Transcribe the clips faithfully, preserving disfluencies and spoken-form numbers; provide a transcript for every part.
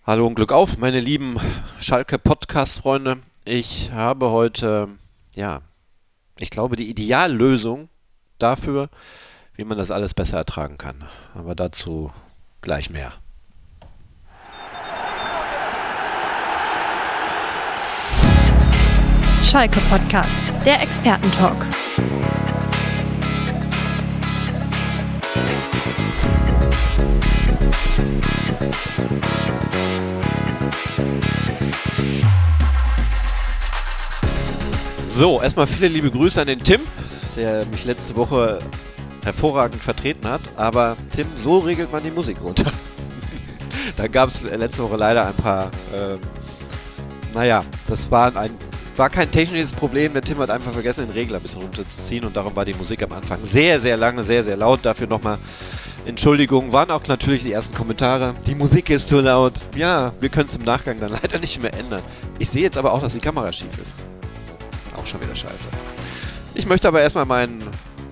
Hallo und Glück auf, meine lieben Schalke-Podcast-Freunde. Ich habe heute, ja, ich glaube, die Ideallösung dafür, wie man das alles besser ertragen kann. Aber dazu gleich mehr. Schalke-Podcast, der Expertentalk. So, erstmal viele liebe Grüße an den Tim, der mich letzte Woche hervorragend vertreten hat. Aber Tim, so regelt man die Musik runter. Da gab es letzte Woche leider ein paar, ähm, naja, das war, ein, war kein technisches Problem. Der Tim hat einfach vergessen, den Regler ein bisschen runterzuziehen und darum war die Musik am Anfang sehr, sehr lange, sehr, sehr laut. Dafür nochmal Entschuldigung, waren auch natürlich die ersten Kommentare. Die Musik ist zu laut. Ja, wir können es im Nachgang dann leider nicht mehr ändern. Ich sehe jetzt aber auch, dass die Kamera schief ist. Auch schon wieder scheiße. Ich möchte aber erstmal meinen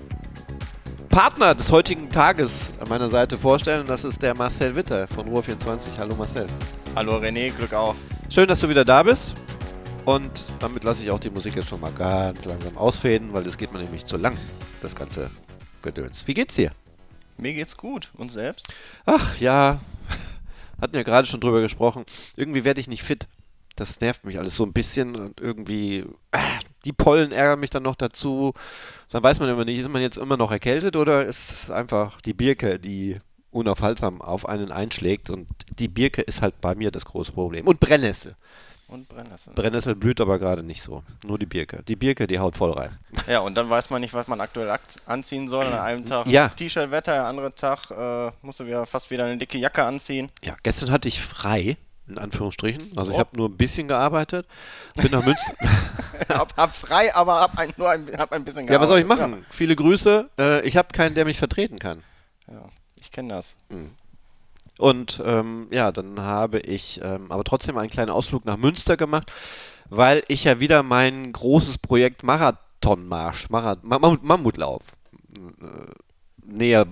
Partner des heutigen Tages an meiner Seite vorstellen. Das ist der Marcel Witter von Ruhr vierundzwanzig. Hallo Marcel. Hallo René, Glück auf. Schön, dass du wieder da bist. Und damit lasse ich auch die Musik jetzt schon mal ganz langsam ausfäden, weil das geht mir nämlich zu lang, das ganze Gedöns. Wie geht's dir? Mir geht's gut. Und selbst? Ach ja, hatten ja gerade schon drüber gesprochen. Irgendwie werde ich nicht fit. Das nervt mich alles so ein bisschen und irgendwie, äh, die Pollen ärgern mich dann noch dazu. Dann weiß man immer nicht, ist man jetzt immer noch erkältet oder ist es einfach die Birke, die unaufhaltsam auf einen einschlägt, und die Birke ist halt bei mir das große Problem. Und Brennnessel. Und Brennnessel. Brennnessel blüht aber gerade nicht so. Nur die Birke. Die Birke, die haut voll rein. Ja, und dann weiß man nicht, was man aktuell anziehen soll. An einem Tag ja. ist T-Shirt-Wetter, am anderen Tag äh, musst du wieder fast wieder eine dicke Jacke anziehen. Ja, gestern hatte ich frei. In Anführungsstrichen. Also oh. ich habe nur ein bisschen gearbeitet. Bin nach Münster. hab, hab frei, aber hab ein, nur ein, hab ein bisschen gearbeitet. Ja, was soll ich machen? Ja. Viele Grüße. Äh, ich habe keinen, der mich vertreten kann. Ja, ich kenne das. Mhm. Und ähm, ja, dann habe ich ähm, aber trotzdem einen kleinen Ausflug nach Münster gemacht, weil ich ja wieder mein großes Projekt Marathonmarsch, Marath- Mammut- Mammutlauf äh, näher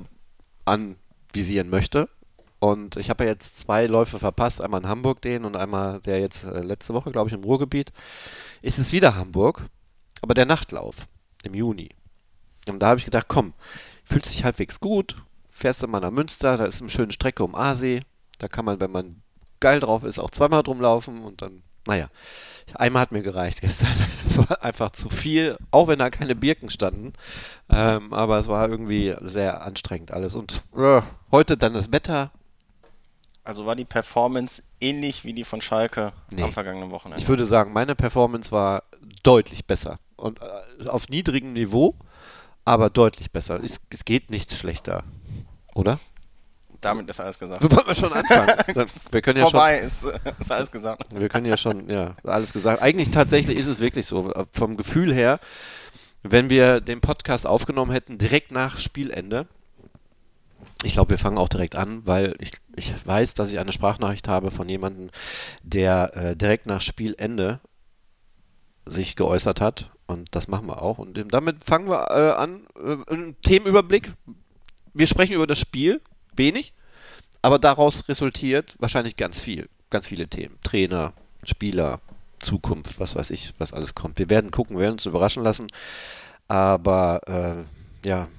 anvisieren möchte. Und ich habe ja jetzt zwei Läufe verpasst, einmal in Hamburg den und einmal der jetzt äh, letzte Woche, glaube ich, im Ruhrgebiet. Ist es wieder Hamburg, aber der Nachtlauf im Juni. Und da habe ich gedacht, komm, fühlt sich halbwegs gut, fährst du mal nach Münster, da ist eine schöne Strecke um Aasee, da kann man, wenn man geil drauf ist, auch zweimal drum laufen und dann, naja, einmal hat mir gereicht gestern. Es war einfach zu viel, auch wenn da keine Birken standen, ähm, aber es war irgendwie sehr anstrengend alles und äh, heute dann das Wetter. Also war die Performance ähnlich wie die von Schalke nee. am vergangenen Wochenende? Ich würde sagen, meine Performance war deutlich besser und äh, auf niedrigem Niveau, aber deutlich besser. Es, es geht nicht schlechter, oder? Damit ist alles gesagt. Wir wollen wir schon anfangen. Wir können ja Vorbei schon, ist, ist alles gesagt. Wir können ja schon, ja, alles gesagt. Eigentlich tatsächlich ist es wirklich so, vom Gefühl her, wenn wir den Podcast aufgenommen hätten, direkt nach Spielende. Ich glaube, wir fangen auch direkt an, weil ich, ich weiß, dass ich eine Sprachnachricht habe von jemandem, der äh, direkt nach Spielende sich geäußert hat. Und das machen wir auch. Und damit fangen wir äh, an. Äh, einen Themenüberblick. Wir sprechen über das Spiel. Wenig. Aber daraus resultiert wahrscheinlich ganz viel. Ganz viele Themen. Trainer, Spieler, Zukunft, was weiß ich, was alles kommt. Wir werden gucken, wir werden uns überraschen lassen. Aber äh, ja,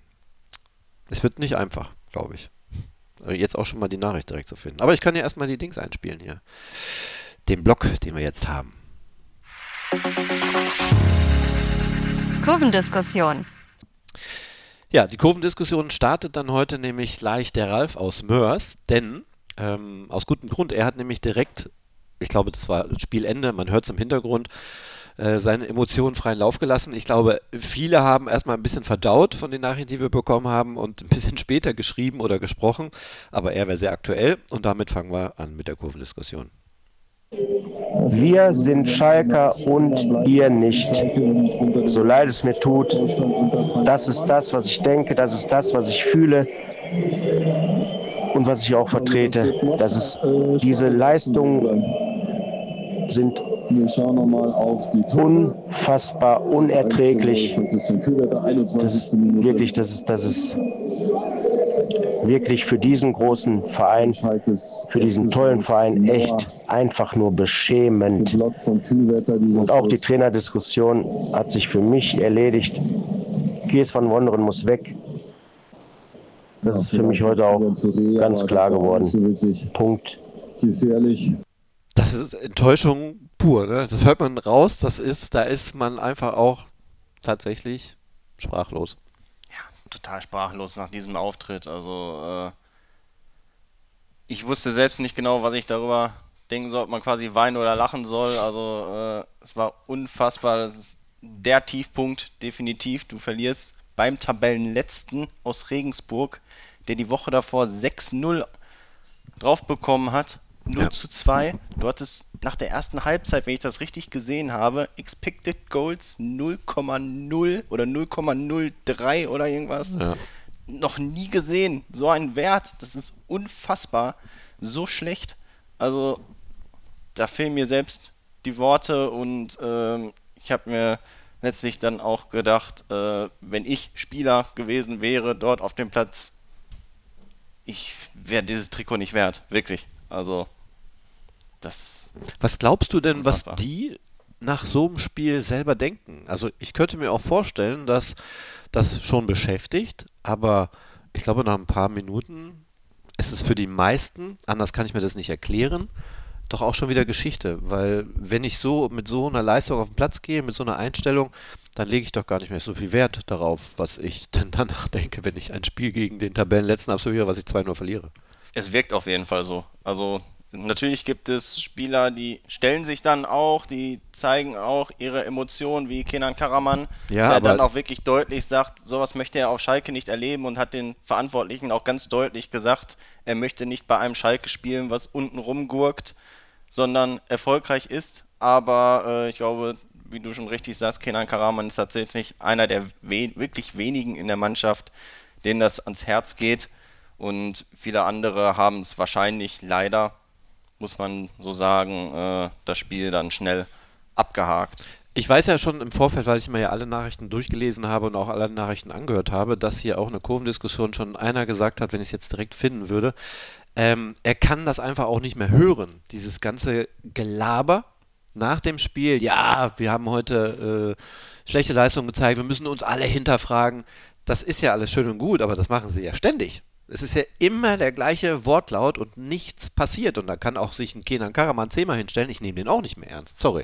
es wird nicht einfach, glaube ich. Jetzt auch schon mal die Nachricht direkt zu finden. Aber ich kann ja erstmal die Dings einspielen hier. Den Block, den wir jetzt haben. Kurvendiskussion. Ja, die Kurvendiskussion startet dann heute nämlich gleich der Ralf aus Mörs, denn ähm, aus gutem Grund, er hat nämlich direkt, ich glaube, das war Spielende, man hört es im Hintergrund, äh, seine Emotionen freien Lauf gelassen. Ich glaube, viele haben erstmal ein bisschen verdaut von den Nachrichten, die wir bekommen haben und ein bisschen später geschrieben oder gesprochen, aber er wäre sehr aktuell und damit fangen wir an mit der Kurvendiskussion. Wir sind Schalker und ihr nicht. So leid es mir tut, das ist das, was ich denke, das ist das, was ich fühle und was ich auch vertrete. Das ist, diese Leistungen sind unfassbar unerträglich. Das ist wirklich, das ist, das ist wirklich für diesen großen Verein, für diesen tollen Verein echt einfach nur beschämend. Und auch die Trainerdiskussion hat sich für mich erledigt. Kees van Wonderen muss weg. Das ist für mich heute auch ganz klar geworden. Punkt. Das ist Enttäuschung pur, ne? Das hört man raus, das ist, da ist man einfach auch tatsächlich sprachlos. Ja, total sprachlos nach diesem Auftritt. Also, äh, ich wusste selbst nicht genau, was ich darüber denken soll, ob man quasi weinen oder lachen soll. Also, äh, es war unfassbar. Das ist der Tiefpunkt, definitiv. Du verlierst beim Tabellenletzten aus Regensburg, der die Woche davor sechs null drauf bekommen hat. null Ja. zu zwei. Du hattest nach der ersten Halbzeit, wenn ich das richtig gesehen habe, Expected Goals null Komma null oder null Komma null drei oder irgendwas. Ja. Noch nie gesehen. So ein Wert, das ist unfassbar. So schlecht. Also, da fehlen mir selbst die Worte und ähm, ich habe mir letztlich dann auch gedacht, äh, wenn ich Spieler gewesen wäre dort auf dem Platz, ich wäre dieses Trikot nicht wert. Wirklich. Also, das... Was glaubst du denn, was Unfassbar. die nach so einem Spiel selber denken? Also ich könnte mir auch vorstellen, dass das schon beschäftigt, aber ich glaube, nach ein paar Minuten ist es für die meisten, anders kann ich mir das nicht erklären, doch auch schon wieder Geschichte, weil wenn ich so mit so einer Leistung auf den Platz gehe, mit so einer Einstellung, dann lege ich doch gar nicht mehr so viel Wert darauf, was ich denn danach denke, wenn ich ein Spiel gegen den Tabellenletzten absolviere, was ich zwei null verliere. Es wirkt auf jeden Fall so. Also natürlich gibt es Spieler, die stellen sich dann auch, die zeigen auch ihre Emotionen, wie Kenan Karaman, Ja, der aber- dann auch wirklich deutlich sagt, sowas möchte er auf Schalke nicht erleben und hat den Verantwortlichen auch ganz deutlich gesagt, er möchte nicht bei einem Schalke spielen, was unten rumgurkt, sondern erfolgreich ist. Aber äh, ich glaube, wie du schon richtig sagst, Kenan Karaman ist tatsächlich einer der we- wirklich wenigen in der Mannschaft, denen das ans Herz geht. Und viele andere haben es wahrscheinlich leider, muss man so sagen, äh, das Spiel dann schnell abgehakt. Ich weiß ja schon im Vorfeld, weil ich mir ja alle Nachrichten durchgelesen habe und auch alle Nachrichten angehört habe, dass hier auch eine Kurvendiskussion schon einer gesagt hat, wenn ich es jetzt direkt finden würde, ähm, er kann das einfach auch nicht mehr hören. Dieses ganze Gelaber nach dem Spiel, ja, wir haben heute äh, schlechte Leistungen gezeigt, wir müssen uns alle hinterfragen. Das ist ja alles schön und gut, aber das machen sie ja ständig. Es ist ja immer der gleiche Wortlaut und nichts passiert. Und da kann auch sich ein Kenan Karaman zehnmal hinstellen, ich nehme den auch nicht mehr ernst. Sorry.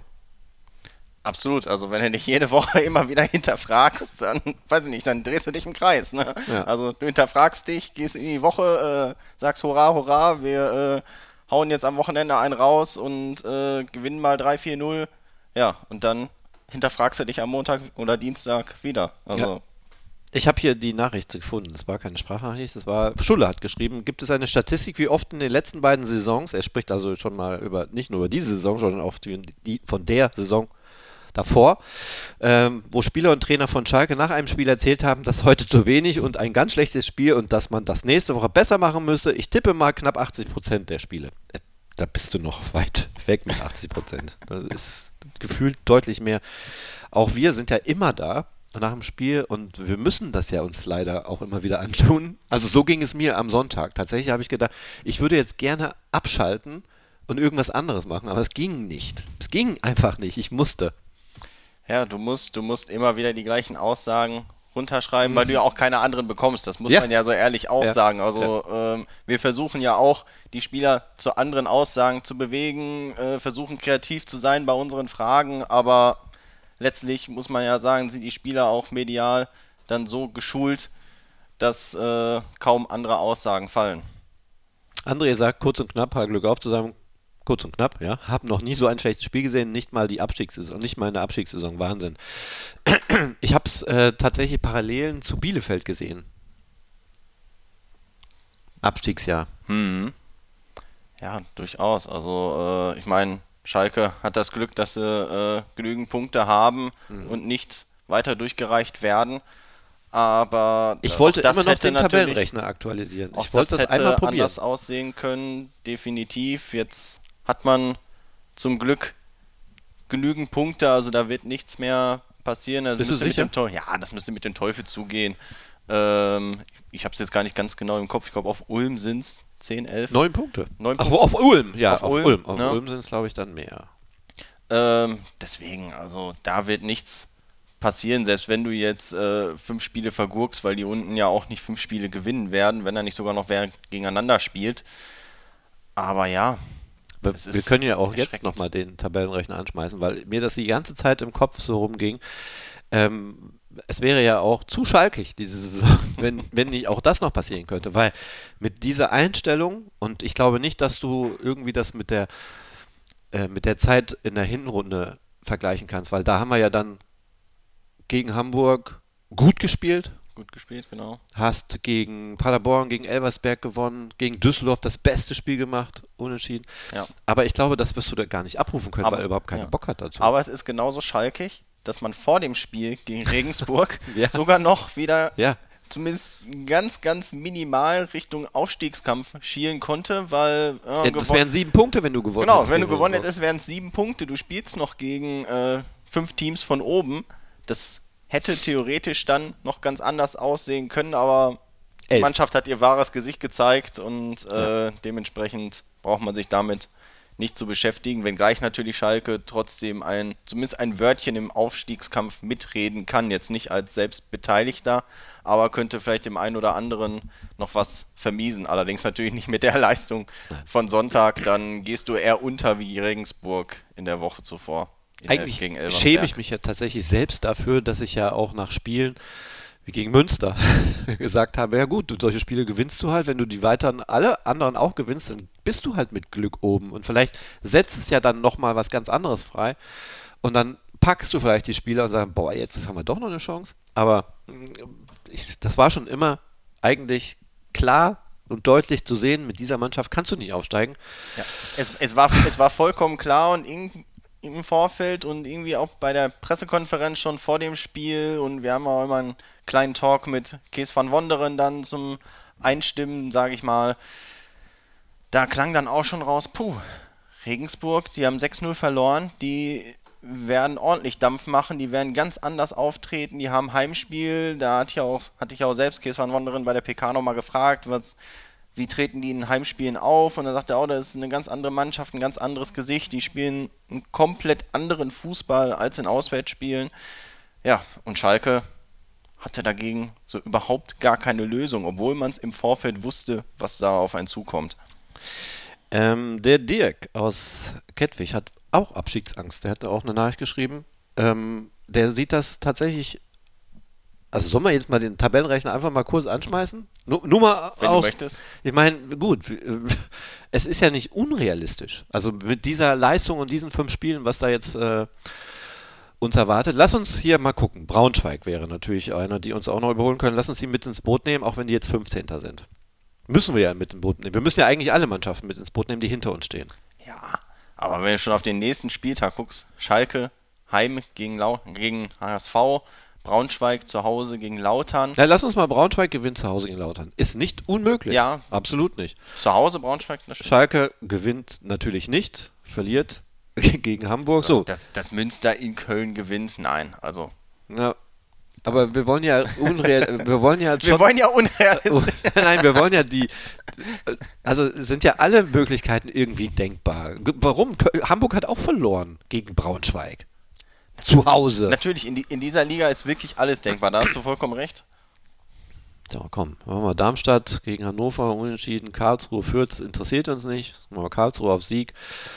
Absolut, also wenn du dich jede Woche immer wieder hinterfragst, dann, weiß ich nicht, dann drehst du dich im Kreis. Ne? Ja. Also du hinterfragst dich, gehst in die Woche, äh, sagst hurra, hurra, wir äh, hauen jetzt am Wochenende einen raus und äh, gewinnen mal drei vier null. Ja, und dann hinterfragst du dich am Montag oder Dienstag wieder. Also Ja. Ich habe hier die Nachricht gefunden. Das war keine Sprachnachricht, das war, Schulle hat geschrieben, gibt es eine Statistik, wie oft in den letzten beiden Saisons, er spricht also schon mal über, nicht nur über diese Saison, sondern auch die, die von der Saison davor, ähm, wo Spieler und Trainer von Schalke nach einem Spiel erzählt haben, dass heute zu wenig und ein ganz schlechtes Spiel und dass man das nächste Woche besser machen müsse. Ich tippe mal knapp achtzig Prozent der Spiele. Äh, Da bist du noch weit weg mit achtzig Prozent. Das ist gefühlt deutlich mehr. Auch wir sind ja immer da nach dem Spiel und wir müssen das ja uns leider auch immer wieder antun. Also so ging es mir am Sonntag. Tatsächlich habe ich gedacht, ich würde jetzt gerne abschalten und irgendwas anderes machen, aber es ging nicht. Es ging einfach nicht. Ich musste. ja, du musst, du musst immer wieder die gleichen Aussagen runterschreiben, weil du ja auch keine anderen bekommst. Das muss Ja. man ja so ehrlich auch Ja. sagen. Also ähm, wir versuchen ja auch, die Spieler zu anderen Aussagen zu bewegen, äh, versuchen kreativ zu sein bei unseren Fragen, aber letztlich muss man ja sagen, sind die Spieler auch medial dann so geschult, dass äh, kaum andere Aussagen fallen. André sagt kurz und knapp, Glück auf zusammen, kurz und knapp, ja, habe noch nie so ein schlechtes Spiel gesehen, nicht mal die Abstiegssaison, nicht mal in der Abstiegssaison, Wahnsinn. Ich habe es äh, tatsächlich Parallelen zu Bielefeld gesehen. Abstiegsjahr. Hm. Ja, durchaus. Also äh, ich meine, Schalke hat das Glück, dass sie äh, genügend Punkte haben Mhm. und nicht weiter durchgereicht werden. Aber Ich auch wollte das immer noch hätte den natürlich- Tabellenrechner aktualisieren. Auch Ich wollte das, hätte einmal probieren. anders aussehen können, definitiv. Jetzt hat man zum Glück genügend Punkte, also da wird nichts mehr passieren. Das Bist du müsste mit sicher? dem Teu- ja, das müsste mit dem Teufel zugehen. Ähm, ich habe es jetzt gar nicht ganz genau im Kopf. Ich glaube, auf Ulm sind es zehn, elf. Neun Punkte. Neun Ach, Punkte. auf Ulm, ja, auf, Auf Ulm. Ulm, Auf ne? Ulm sind es, glaube ich, dann mehr. Ähm, deswegen, also da wird nichts passieren, selbst wenn du jetzt äh, fünf Spiele vergurkst, weil die unten ja auch nicht fünf Spiele gewinnen werden, wenn er nicht sogar noch wer gegeneinander spielt. Aber ja, Wir, es wir ist können ja auch jetzt erschreckend. nochmal den Tabellenrechner anschmeißen, weil mir das die ganze Zeit im Kopf so rumging. Ähm, es wäre ja auch zu schalkig, diese Saison, wenn, wenn nicht auch das noch passieren könnte, weil mit dieser Einstellung, und ich glaube nicht, dass du irgendwie das mit der, äh, mit der Zeit in der Hinrunde vergleichen kannst, weil da haben wir ja dann gegen Hamburg gut gespielt, Gut gespielt, genau. hast gegen Paderborn, gegen Elversberg gewonnen, gegen Düsseldorf das beste Spiel gemacht, unentschieden. Ja. Aber ich glaube, das wirst du da gar nicht abrufen können, Aber- weil er überhaupt keinen ja. Bock hat dazu. Aber es ist genauso schalkig, dass man vor dem Spiel gegen Regensburg Ja. sogar noch wieder ja, zumindest ganz, ganz minimal Richtung Aufstiegskampf schielen konnte, weil äh, ja, das gewon- wären sieben Punkte, wenn du gewonnen genau, hättest. wenn du gegen gewonnen Regensburg. hättest, wären es sieben Punkte. Du spielst noch gegen äh, fünf Teams von oben. Das hätte theoretisch dann noch ganz anders aussehen können, aber die Elf. Mannschaft hat ihr wahres Gesicht gezeigt und äh, dementsprechend braucht man sich damit nicht zu beschäftigen, wenngleich natürlich Schalke trotzdem ein, zumindest ein Wörtchen im Aufstiegskampf mitreden kann, jetzt nicht als Selbstbeteiligter, aber könnte vielleicht dem einen oder anderen noch was vermiesen, allerdings natürlich nicht mit der Leistung von Sonntag, dann gehst du eher unter wie Regensburg in der Woche zuvor. in der- Eigentlich gegen Elversberg. schäme ich mich ja tatsächlich selbst dafür, dass ich ja auch nach Spielen wie gegen Münster gesagt habe, ja gut, du, solche Spiele gewinnst du halt, wenn du die weiteren, alle anderen auch gewinnst, dann bist du halt mit Glück oben und vielleicht setzt es ja dann nochmal was ganz anderes frei und dann packst du vielleicht die Spieler und sagst, boah, jetzt haben wir doch noch eine Chance, aber ich, das war schon immer eigentlich klar und deutlich zu sehen, mit dieser Mannschaft kannst du nicht aufsteigen. Ja. Es, es, war, es war vollkommen klar und irgendwie im Vorfeld und irgendwie auch bei der Pressekonferenz schon vor dem Spiel und wir haben auch immer einen kleinen Talk mit Kees van Wonderen dann zum Einstimmen, sage ich mal. Da klang dann auch schon raus, puh, Regensburg, die haben sechs null verloren, die werden ordentlich Dampf machen, die werden ganz anders auftreten, die haben Heimspiel, da hatte ich auch, hatte ich auch selbst Kees van Wonderen bei der P K nochmal gefragt, was wie treten die in Heimspielen auf? Und dann sagt er auch, das ist eine ganz andere Mannschaft, ein ganz anderes Gesicht. Die spielen einen komplett anderen Fußball als in Auswärtsspielen. Ja, und Schalke hatte dagegen so überhaupt gar keine Lösung, obwohl man es im Vorfeld wusste, was da auf einen zukommt. Ähm, der Dirk aus Kettwig hat auch Abstiegsangst. Der hat auch eine Nachricht geschrieben. Ähm, der sieht das tatsächlich. Also sollen wir jetzt mal den Tabellenrechner einfach mal kurz anschmeißen? Nur, nur mal Wenn aus. du möchtest. Ich meine, gut, es ist ja nicht unrealistisch. Also mit dieser Leistung und diesen fünf Spielen, was da jetzt äh, uns erwartet. Lass uns hier mal gucken. Braunschweig wäre natürlich einer, die uns auch noch überholen können. Lass uns die mit ins Boot nehmen, auch wenn die jetzt fünfzehnter sind. Müssen wir ja mit ins Boot nehmen. Wir müssen ja eigentlich alle Mannschaften mit ins Boot nehmen, die hinter uns stehen. Ja, aber wenn du schon auf den nächsten Spieltag guckst, Schalke, Heim gegen, Lau- gegen H S V, Braunschweig zu Hause gegen Lautern. Na, lass uns mal Braunschweig gewinnen zu Hause gegen Lautern. Ist nicht unmöglich. Ja. Absolut nicht. Zu Hause Braunschweig, das stimmt. Schalke gewinnt natürlich nicht, verliert gegen Hamburg. So. Dass, dass Münster in Köln gewinnt, nein. Also, Ja. Aber wir wollen ja unreal, wir wollen ja schon, wir wollen ja unrealistisch. nein, wir wollen ja die, also sind ja alle Möglichkeiten irgendwie denkbar. G- Warum? Kö- Hamburg hat auch verloren gegen Braunschweig. Zu Hause. Natürlich, in, die, in dieser Liga ist wirklich alles denkbar, da hast du vollkommen recht. So, komm, machen wir mal Darmstadt gegen Hannover, unentschieden, Karlsruhe, Fürth, interessiert uns nicht. Machen wir Karlsruhe auf Sieg.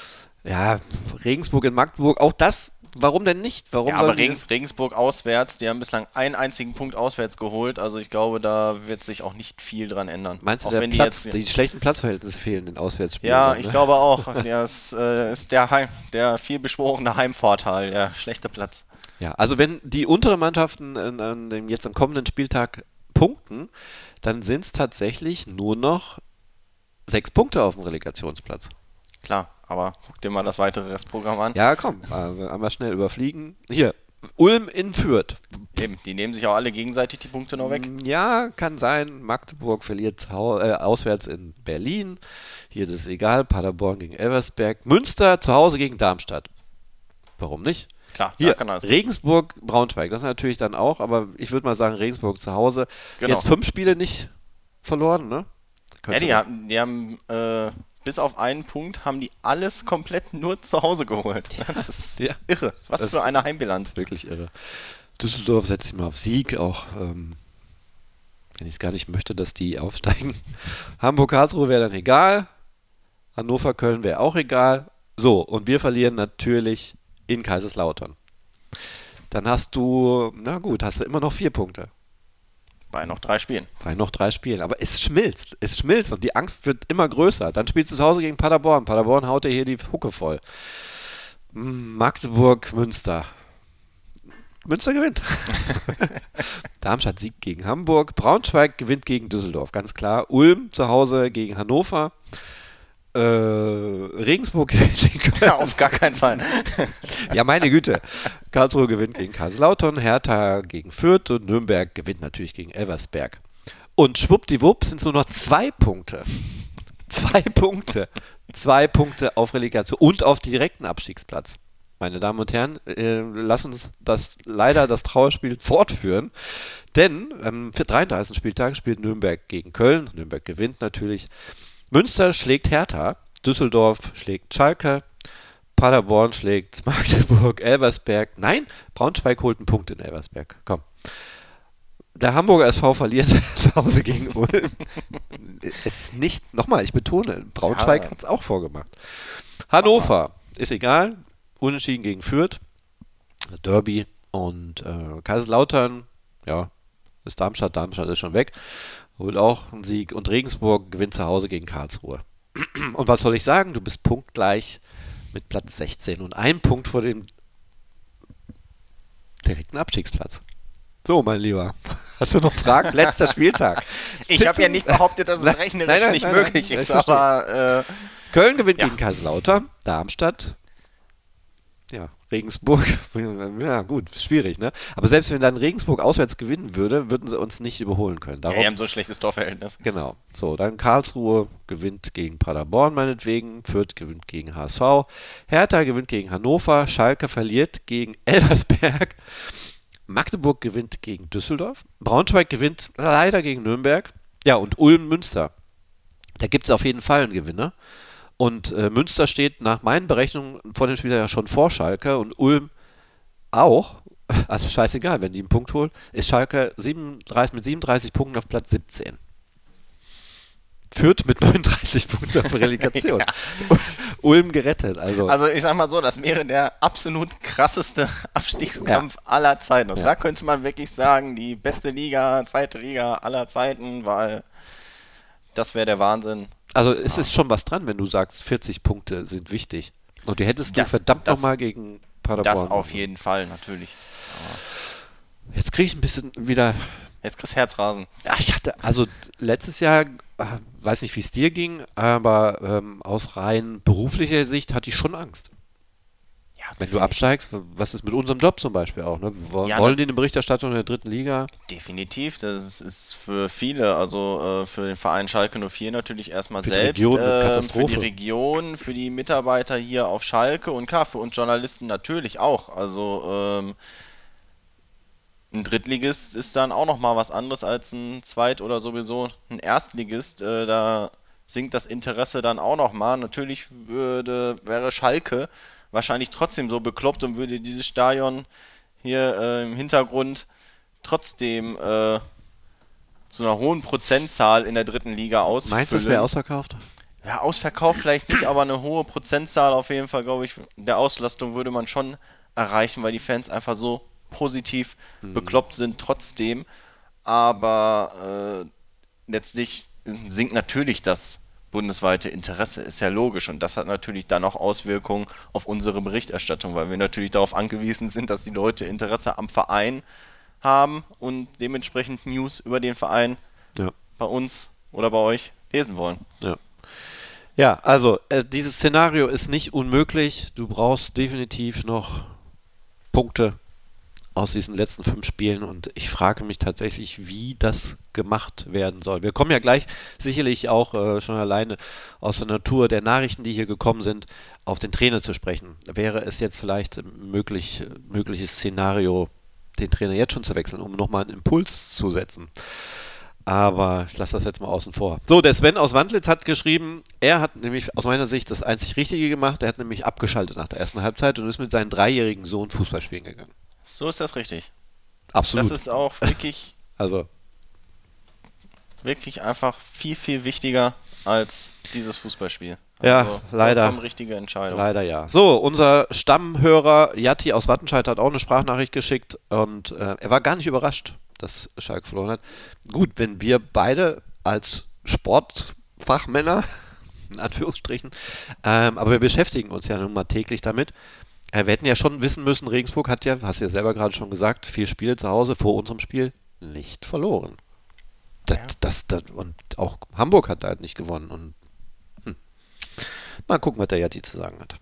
Ja, Regensburg in Magdeburg, auch das, warum denn nicht? Warum Ja, sollen aber die- Regens, Regensburg auswärts, die haben bislang einen einzigen Punkt auswärts geholt, also ich glaube, da wird sich auch nicht viel dran ändern. Meinst du, auch der wenn Platz, die die, jetzt, schlechten Platzverhältnisse fehlen in Auswärtsspielen? Ja, dann, ich ne? glaube auch. Das äh, ist der, Heim, der viel beschworene Heimvorteil, der schlechte Platz. Ja, also wenn die unteren Mannschaften an, an dem, jetzt am kommenden Spieltag punkten, dann sind es tatsächlich nur noch sechs Punkte auf dem Relegationsplatz. Klar, aber guck dir mal das weitere Restprogramm an. Ja, komm, äh, einmal schnell überfliegen. Hier, Ulm in Fürth. Eben, die nehmen sich auch alle gegenseitig die Punkte noch weg. Ja, kann sein. Magdeburg verliert zu Hau- äh, auswärts in Berlin. Hier ist es egal. Paderborn gegen Elversberg. Münster zu Hause gegen Darmstadt. Warum nicht? Klar, Hier, kann alles. Regensburg, Braunschweig, das natürlich dann auch, aber ich würde mal sagen, Regensburg zu Hause. Genau. Jetzt fünf Spiele nicht verloren, ne? Ja, die haben, die haben äh, bis auf einen Punkt haben die alles komplett nur zu Hause geholt. Das ist ja. irre. Was das für eine Heimbilanz. Wirklich irre. Düsseldorf setzt sich mal auf Sieg, auch ähm, wenn ich es gar nicht möchte, dass die aufsteigen. Hamburg-Karlsruhe wäre dann egal. Hannover-Köln wäre auch egal. So, und wir verlieren natürlich in Kaiserslautern. Dann hast du, na gut, hast du immer noch vier Punkte. Bei noch drei Spielen. Bei noch drei Spielen. Aber es schmilzt. Es schmilzt und die Angst wird immer größer. Dann spielst du zu Hause gegen Paderborn. Paderborn haut dir hier die Hucke voll. Magdeburg, Münster. Münster gewinnt. Darmstadt siegt gegen Hamburg. Braunschweig gewinnt gegen Düsseldorf, ganz klar. Ulm zu Hause gegen Hannover. Äh, Regensburg gewinnt gegen Köln. Ja, auf gar keinen Fall. Ja, meine Güte. Karlsruhe gewinnt gegen Kaiserslautern, Hertha gegen Fürth und Nürnberg gewinnt natürlich gegen Elversberg. Und schwuppdiwupp sind es nur noch zwei Punkte. Zwei Punkte. Zwei Punkte auf Relegation und auf direkten Abstiegsplatz. Meine Damen und Herren, äh, lass uns das leider das Trauerspiel fortführen, denn am dreiunddreißigsten Spieltag spielt Nürnberg gegen Köln. Nürnberg gewinnt natürlich. Münster schlägt Hertha, Düsseldorf schlägt Schalke, Paderborn schlägt Magdeburg, Elversberg. Nein, Braunschweig holt einen Punkt in Elversberg. Komm. Der Hamburger S V verliert zu Hause gegen Ulm. Es ist nicht, nochmal, ich betone, Braunschweig Ja. hat es auch vorgemacht. Hannover, ist egal, unentschieden gegen Fürth, Derby und äh, Kaiserslautern, ja, ist Darmstadt, Darmstadt ist schon weg, holt auch einen Sieg und Regensburg gewinnt zu Hause gegen Karlsruhe. Und was soll ich sagen, du bist punktgleich mit Platz sechzehn und ein Punkt vor dem direkten Abstiegsplatz. So, mein Lieber. Hast du noch Fragen? Letzter Spieltag. Ich habe ja nicht behauptet, dass es Nein, rechnerisch nein, nein, nicht nein, möglich nein, ist, ich verstehe. aber äh, Köln gewinnt Ja. gegen Kaiserslautern, Darmstadt, ja, Regensburg, ja gut, schwierig, ne? Aber selbst wenn dann Regensburg auswärts gewinnen würde, würden sie uns nicht überholen können. ja, Darum, die haben so ein schlechtes Torverhältnis. genau. So, dann Karlsruhe gewinnt gegen Paderborn meinetwegen, Fürth gewinnt gegen H S V, Hertha gewinnt gegen Hannover, Schalke verliert gegen Elversberg, Magdeburg gewinnt gegen Düsseldorf, Braunschweig gewinnt leider gegen Nürnberg, ja und Ulm-Münster. Da gibt es auf jeden Fall einen Gewinner. Und äh, Münster steht nach meinen Berechnungen vor dem Spiel ja schon vor Schalke und Ulm auch. Also scheißegal, wenn die einen Punkt holen, ist Schalke siebenunddreißig, mit siebenunddreißig Punkten auf Platz siebzehn. Fürth mit neununddreißig Punkten auf Relegation. Ja. Ulm gerettet. Also, Also ich sag mal so, das wäre der absolut krasseste Abstiegskampf aller Zeiten. Und Ja. da könnte man wirklich sagen, die beste Liga, zweite Liga aller Zeiten, weil das wäre der Wahnsinn. also es ist schon was dran, wenn du sagst, vierzig Punkte sind wichtig. Und die hättest Das- du verdammt das- nochmal gegen Paderborn. Das auf jeden Fall, natürlich. Jetzt kriege ich ein bisschen wieder. Jetzt kriegst du Herzrasen. Ja, ich hatte, also letztes Jahr, äh, weiß nicht, wie es dir ging, aber ähm, aus rein beruflicher Sicht hatte ich schon Angst. Ja, Wenn du absteigst, was ist mit unserem Job zum Beispiel auch? Ne? Wir wo- Ja, wollen ne- die eine Berichterstattung in der dritten Liga? Definitiv, das ist für viele, also äh, für den Verein Schalke null vier natürlich erstmal Für die selbst, Region eine ähm, für Katastrophe. die Region, für die Mitarbeiter hier auf Schalke und klar, für uns Journalisten natürlich auch. Also ähm, ein Drittligist ist dann auch nochmal was anderes als ein Zweit- oder sowieso ein Erstligist. Äh, da sinkt das Interesse dann auch nochmal. Natürlich würde, wäre Schalke wahrscheinlich trotzdem so bekloppt und würde dieses Stadion hier äh, im Hintergrund trotzdem äh, zu einer hohen Prozentzahl in der dritten Liga ausfüllen. Meinst du, das wäre ausverkauft? Ja, ausverkauft vielleicht nicht, aber eine hohe Prozentzahl auf jeden Fall, glaube ich, der Auslastung würde man schon erreichen, weil die Fans einfach so positiv bekloppt sind trotzdem. Aber äh, letztlich sinkt natürlich das bundesweite Interesse, ist ja logisch. Und das hat natürlich dann auch Auswirkungen auf unsere Berichterstattung, weil wir natürlich darauf angewiesen sind, dass die Leute Interesse am Verein haben und dementsprechend News über den Verein Ja. bei uns oder bei euch lesen wollen. Ja. Ja, also äh, dieses Szenario ist nicht unmöglich. Du brauchst definitiv noch Punkte aus diesen letzten fünf Spielen und ich frage mich tatsächlich, wie das gemacht werden soll. Wir kommen ja gleich sicherlich auch äh, schon alleine aus der Natur der Nachrichten, die hier gekommen sind, auf den Trainer zu sprechen. Wäre es jetzt vielleicht möglich, mögliches Szenario, den Trainer jetzt schon zu wechseln, um nochmal einen Impuls zu setzen? Aber ich lasse das jetzt mal außen vor. So, der Sven aus Wandlitz hat geschrieben, er hat nämlich aus meiner Sicht das einzig Richtige gemacht. Er hat nämlich abgeschaltet nach der ersten Halbzeit und ist mit seinem dreijährigen Sohn Fußball spielen gegangen. So ist das richtig. Absolut. Das ist auch wirklich, also wirklich einfach viel, viel wichtiger als dieses Fußballspiel. Ja, also, leider. Vollkommen richtige Entscheidung. Leider ja. So, unser Stammhörer Jatti aus Wattenscheid hat auch eine Sprachnachricht geschickt und äh, er war gar nicht überrascht, dass Schalke verloren hat. Gut, wenn wir beide als Sportfachmänner, in Anführungsstrichen, ähm, aber wir beschäftigen uns ja nun mal täglich damit. Äh, wir hätten ja schon wissen müssen, Regensburg hat ja, hast du ja selber gerade schon gesagt, vier Spiele zu Hause vor unserem Spiel nicht verloren. Das, Ja. das, das, und auch Hamburg hat da halt nicht gewonnen. Und hm. Mal gucken, was der Jatti zu sagen hat.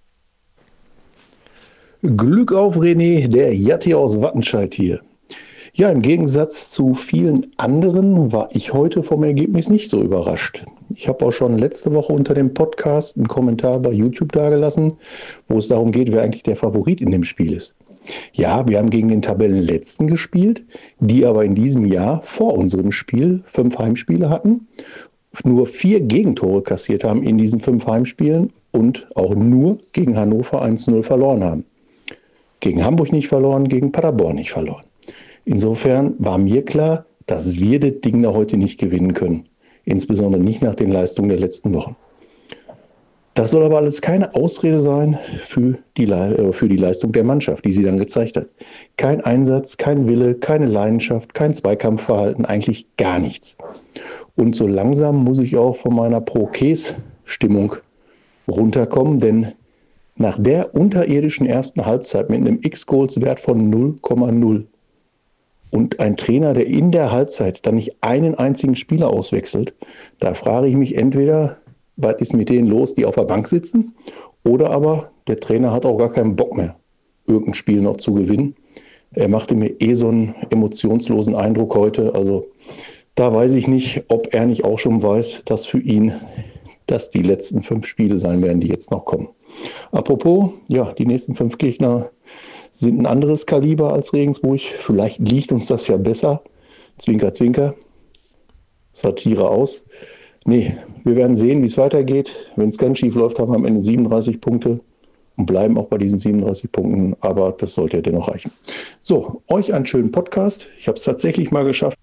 Glück auf René, der Jatti aus Wattenscheid hier. Ja, im Gegensatz zu vielen anderen war ich heute vom Ergebnis nicht so überrascht. Ich habe auch schon letzte Woche unter dem Podcast einen Kommentar bei YouTube dagelassen, wo es darum geht, wer eigentlich der Favorit in dem Spiel ist. Ja, wir haben gegen den Tabellenletzten gespielt, die aber in diesem Jahr vor unserem Spiel fünf Heimspiele hatten, nur vier Gegentore kassiert haben in diesen fünf Heimspielen und auch nur gegen Hannover eins zu null verloren haben. Gegen Hamburg nicht verloren, gegen Paderborn nicht verloren. Insofern war mir klar, dass wir das Ding da heute nicht gewinnen können. Insbesondere nicht nach den Leistungen der letzten Wochen. Das soll aber alles keine Ausrede sein für die, Le- für die Leistung der Mannschaft, die sie dann gezeigt hat. Kein Einsatz, kein Wille, keine Leidenschaft, kein Zweikampfverhalten, eigentlich gar nichts. Und so langsam muss ich auch von meiner Pro-Käs-Stimmung runterkommen, denn nach der unterirdischen ersten Halbzeit mit einem X-Goals-Wert von null Komma null und ein Trainer, der in der Halbzeit dann nicht einen einzigen Spieler auswechselt, da frage ich mich entweder, was ist mit denen los, die auf der Bank sitzen, oder aber der Trainer hat auch gar keinen Bock mehr, irgendein Spiel noch zu gewinnen. Er machte mir eh so einen emotionslosen Eindruck heute, also da weiß ich nicht, ob er nicht auch schon weiß, dass für ihn das die letzten fünf Spiele sein werden, die jetzt noch kommen. Apropos, ja, die nächsten fünf Gegner sind ein anderes Kaliber als Regensburg. Vielleicht liegt uns das ja besser. Zwinker, zwinker. Satire aus. Nee, wir werden sehen, wie es weitergeht. Wenn es ganz schief läuft, haben wir am Ende siebenunddreißig Punkte und bleiben auch bei diesen siebenunddreißig Punkten. Aber das sollte ja dennoch reichen. So, euch einen schönen Podcast. Ich habe es tatsächlich mal geschafft.